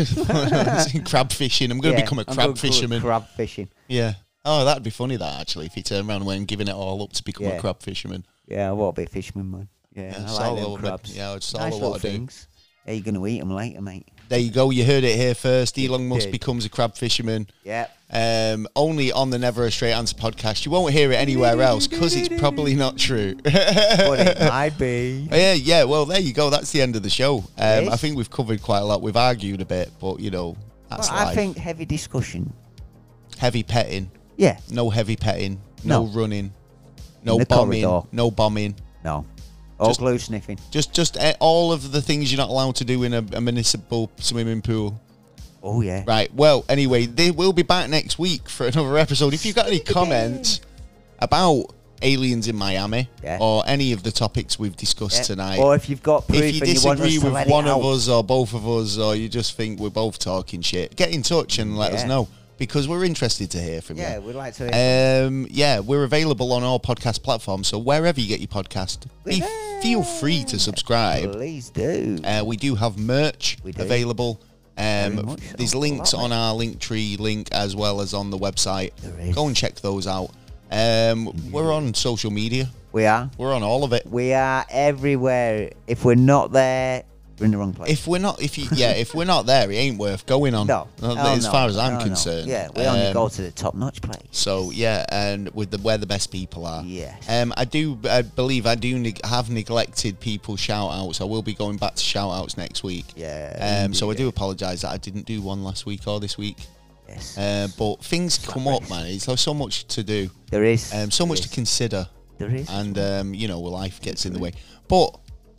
[SPEAKER 1] Crab fishing. I'm going to
[SPEAKER 2] Yeah,
[SPEAKER 1] become a
[SPEAKER 2] I'm
[SPEAKER 1] crab
[SPEAKER 2] gonna go
[SPEAKER 1] fisherman.
[SPEAKER 2] Crab fishing.
[SPEAKER 1] Yeah. Oh, that'd be funny, that, actually, if he turned around and went giving it all up to become a
[SPEAKER 2] Yeah.
[SPEAKER 1] crab fisherman.
[SPEAKER 2] Yeah, I want to be a fisherman, man. Yeah,
[SPEAKER 1] Yeah,
[SPEAKER 2] I
[SPEAKER 1] it's
[SPEAKER 2] like
[SPEAKER 1] all
[SPEAKER 2] them
[SPEAKER 1] over-
[SPEAKER 2] crabs.
[SPEAKER 1] yeah, it's all
[SPEAKER 2] nice
[SPEAKER 1] I
[SPEAKER 2] little
[SPEAKER 1] wanna do.
[SPEAKER 2] things. Yeah, you're gonna eat them later, mate.
[SPEAKER 1] There you go. You heard it here first. Elon Musk
[SPEAKER 2] did.
[SPEAKER 1] becomes a crab fisherman.
[SPEAKER 2] Yeah.
[SPEAKER 1] Um, only on the Never a Straight Answer podcast. You won't hear it anywhere else because it's probably not true.
[SPEAKER 2] But it might be.
[SPEAKER 1] Yeah, yeah. Well, there you go. That's the end of the show. Um,
[SPEAKER 2] Yes.
[SPEAKER 1] I think we've covered quite a lot. We've argued a bit, but you know, that's
[SPEAKER 2] Well, I
[SPEAKER 1] life.
[SPEAKER 2] think heavy discussion.
[SPEAKER 1] Heavy petting.
[SPEAKER 2] Yeah.
[SPEAKER 1] No heavy petting. No,
[SPEAKER 2] No.
[SPEAKER 1] running. No
[SPEAKER 2] the
[SPEAKER 1] bombing.
[SPEAKER 2] corridor.
[SPEAKER 1] No bombing.
[SPEAKER 2] No. Or
[SPEAKER 1] Just-
[SPEAKER 2] glue sniffing.
[SPEAKER 1] Just, just uh, all of the things you're not allowed to do in a, a municipal swimming pool.
[SPEAKER 2] Oh yeah.
[SPEAKER 1] Right. Well, anyway, they will be back next week for another episode. If you've got any comments about aliens in Miami
[SPEAKER 2] Yeah.
[SPEAKER 1] or any of the topics we've discussed
[SPEAKER 2] Yeah.
[SPEAKER 1] tonight,
[SPEAKER 2] Or if you've got proof
[SPEAKER 1] if you
[SPEAKER 2] and you want us
[SPEAKER 1] disagree
[SPEAKER 2] to
[SPEAKER 1] with
[SPEAKER 2] let it
[SPEAKER 1] one of
[SPEAKER 2] out.
[SPEAKER 1] us or both of us, or you just think we're both talking shit, get in touch and let us
[SPEAKER 2] Yeah.
[SPEAKER 1] know because we're interested to hear from
[SPEAKER 2] Yeah,
[SPEAKER 1] you.
[SPEAKER 2] we'd like to. Hear
[SPEAKER 1] Um, yeah, we're available on all podcast platforms, so wherever you get your podcast, be, feel free to subscribe.
[SPEAKER 2] Please do.
[SPEAKER 1] Uh, we do have merch
[SPEAKER 2] We do.
[SPEAKER 1] available.
[SPEAKER 2] Very
[SPEAKER 1] Um,
[SPEAKER 2] much so.
[SPEAKER 1] there's links
[SPEAKER 2] Love
[SPEAKER 1] on
[SPEAKER 2] it.
[SPEAKER 1] our Linktree link as well as on the website.
[SPEAKER 2] There is.
[SPEAKER 1] Go and check those out. Um, we're on social media.
[SPEAKER 2] We are.
[SPEAKER 1] We're on all of it.
[SPEAKER 2] We are everywhere. If we're not there, we're in the wrong place.
[SPEAKER 1] If we're not, if you, yeah, if we're not there, it ain't worth going on.
[SPEAKER 2] no.
[SPEAKER 1] Uh,
[SPEAKER 2] Hell
[SPEAKER 1] as
[SPEAKER 2] no.
[SPEAKER 1] far as I'm
[SPEAKER 2] No, no.
[SPEAKER 1] concerned.
[SPEAKER 2] Yeah, we only
[SPEAKER 1] Um,
[SPEAKER 2] go to the top-notch place.
[SPEAKER 1] So yeah, and with the where the best people are.
[SPEAKER 2] Yes.
[SPEAKER 1] Um, I do. I believe I do neg- have neglected people's shout outs. I will be going back to shout outs next week.
[SPEAKER 2] Yeah.
[SPEAKER 1] Um, so I
[SPEAKER 2] yeah.
[SPEAKER 1] do apologise that I didn't do one last week or this week.
[SPEAKER 2] Yes.
[SPEAKER 1] Uh, but things come up, man. It's there's so much to do,
[SPEAKER 2] there is.
[SPEAKER 1] um, so
[SPEAKER 2] there
[SPEAKER 1] much
[SPEAKER 2] is.
[SPEAKER 1] to consider,
[SPEAKER 2] There is.
[SPEAKER 1] and um, you know, life gets in the way. But,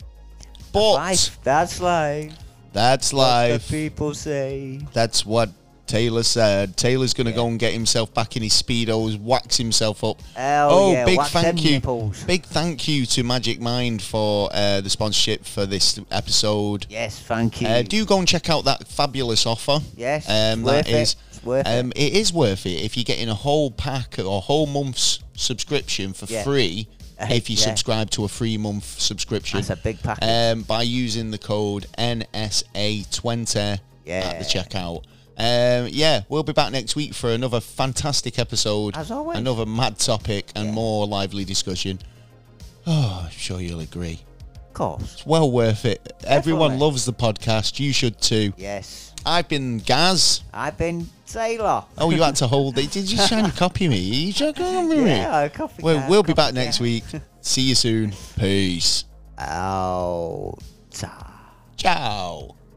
[SPEAKER 1] but
[SPEAKER 2] Life. That's life.
[SPEAKER 1] that's
[SPEAKER 2] What the
[SPEAKER 1] life.
[SPEAKER 2] people say.
[SPEAKER 1] That's what Taylor said. Taylor's gonna
[SPEAKER 2] Yeah.
[SPEAKER 1] go and get himself back in his speedos, wax himself up.
[SPEAKER 2] Hell
[SPEAKER 1] Oh,
[SPEAKER 2] yeah.
[SPEAKER 1] big
[SPEAKER 2] wax them
[SPEAKER 1] thank you.
[SPEAKER 2] nipples.
[SPEAKER 1] Big thank you to Magic Mind for uh, the sponsorship for this episode.
[SPEAKER 2] Yes, thank you.
[SPEAKER 1] Uh, do go and check out that fabulous offer.
[SPEAKER 2] Yes,
[SPEAKER 1] um,
[SPEAKER 2] it's worth
[SPEAKER 1] that
[SPEAKER 2] it.
[SPEAKER 1] is-
[SPEAKER 2] It's worth
[SPEAKER 1] Um, it is worth it if you're getting a whole pack or a whole month's subscription for
[SPEAKER 2] Yeah.
[SPEAKER 1] free.
[SPEAKER 2] Uh,
[SPEAKER 1] If you
[SPEAKER 2] yeah.
[SPEAKER 1] subscribe to a free month subscription,
[SPEAKER 2] That's a big package.
[SPEAKER 1] um, by using the code N S A twenty at
[SPEAKER 2] Yeah.
[SPEAKER 1] the checkout. Um, yeah, we'll be back next week for another fantastic episode.
[SPEAKER 2] As always.
[SPEAKER 1] Another mad topic and
[SPEAKER 2] Yeah.
[SPEAKER 1] more lively discussion. Oh, I'm sure you'll agree.
[SPEAKER 2] course.
[SPEAKER 1] It's well worth it. Everyone
[SPEAKER 2] Definitely.
[SPEAKER 1] loves the podcast. You should too.
[SPEAKER 2] Yes.
[SPEAKER 1] I've been Gaz.
[SPEAKER 2] I've been Taylor.
[SPEAKER 1] Oh, you had to hold it. Did you try and copy me? You trying to copy me?
[SPEAKER 2] Yeah, a coffee
[SPEAKER 1] Well,
[SPEAKER 2] cat,
[SPEAKER 1] we'll be
[SPEAKER 2] coffee
[SPEAKER 1] back next
[SPEAKER 2] cat.
[SPEAKER 1] week. See you soon. Peace.
[SPEAKER 2] Out.
[SPEAKER 1] Ciao.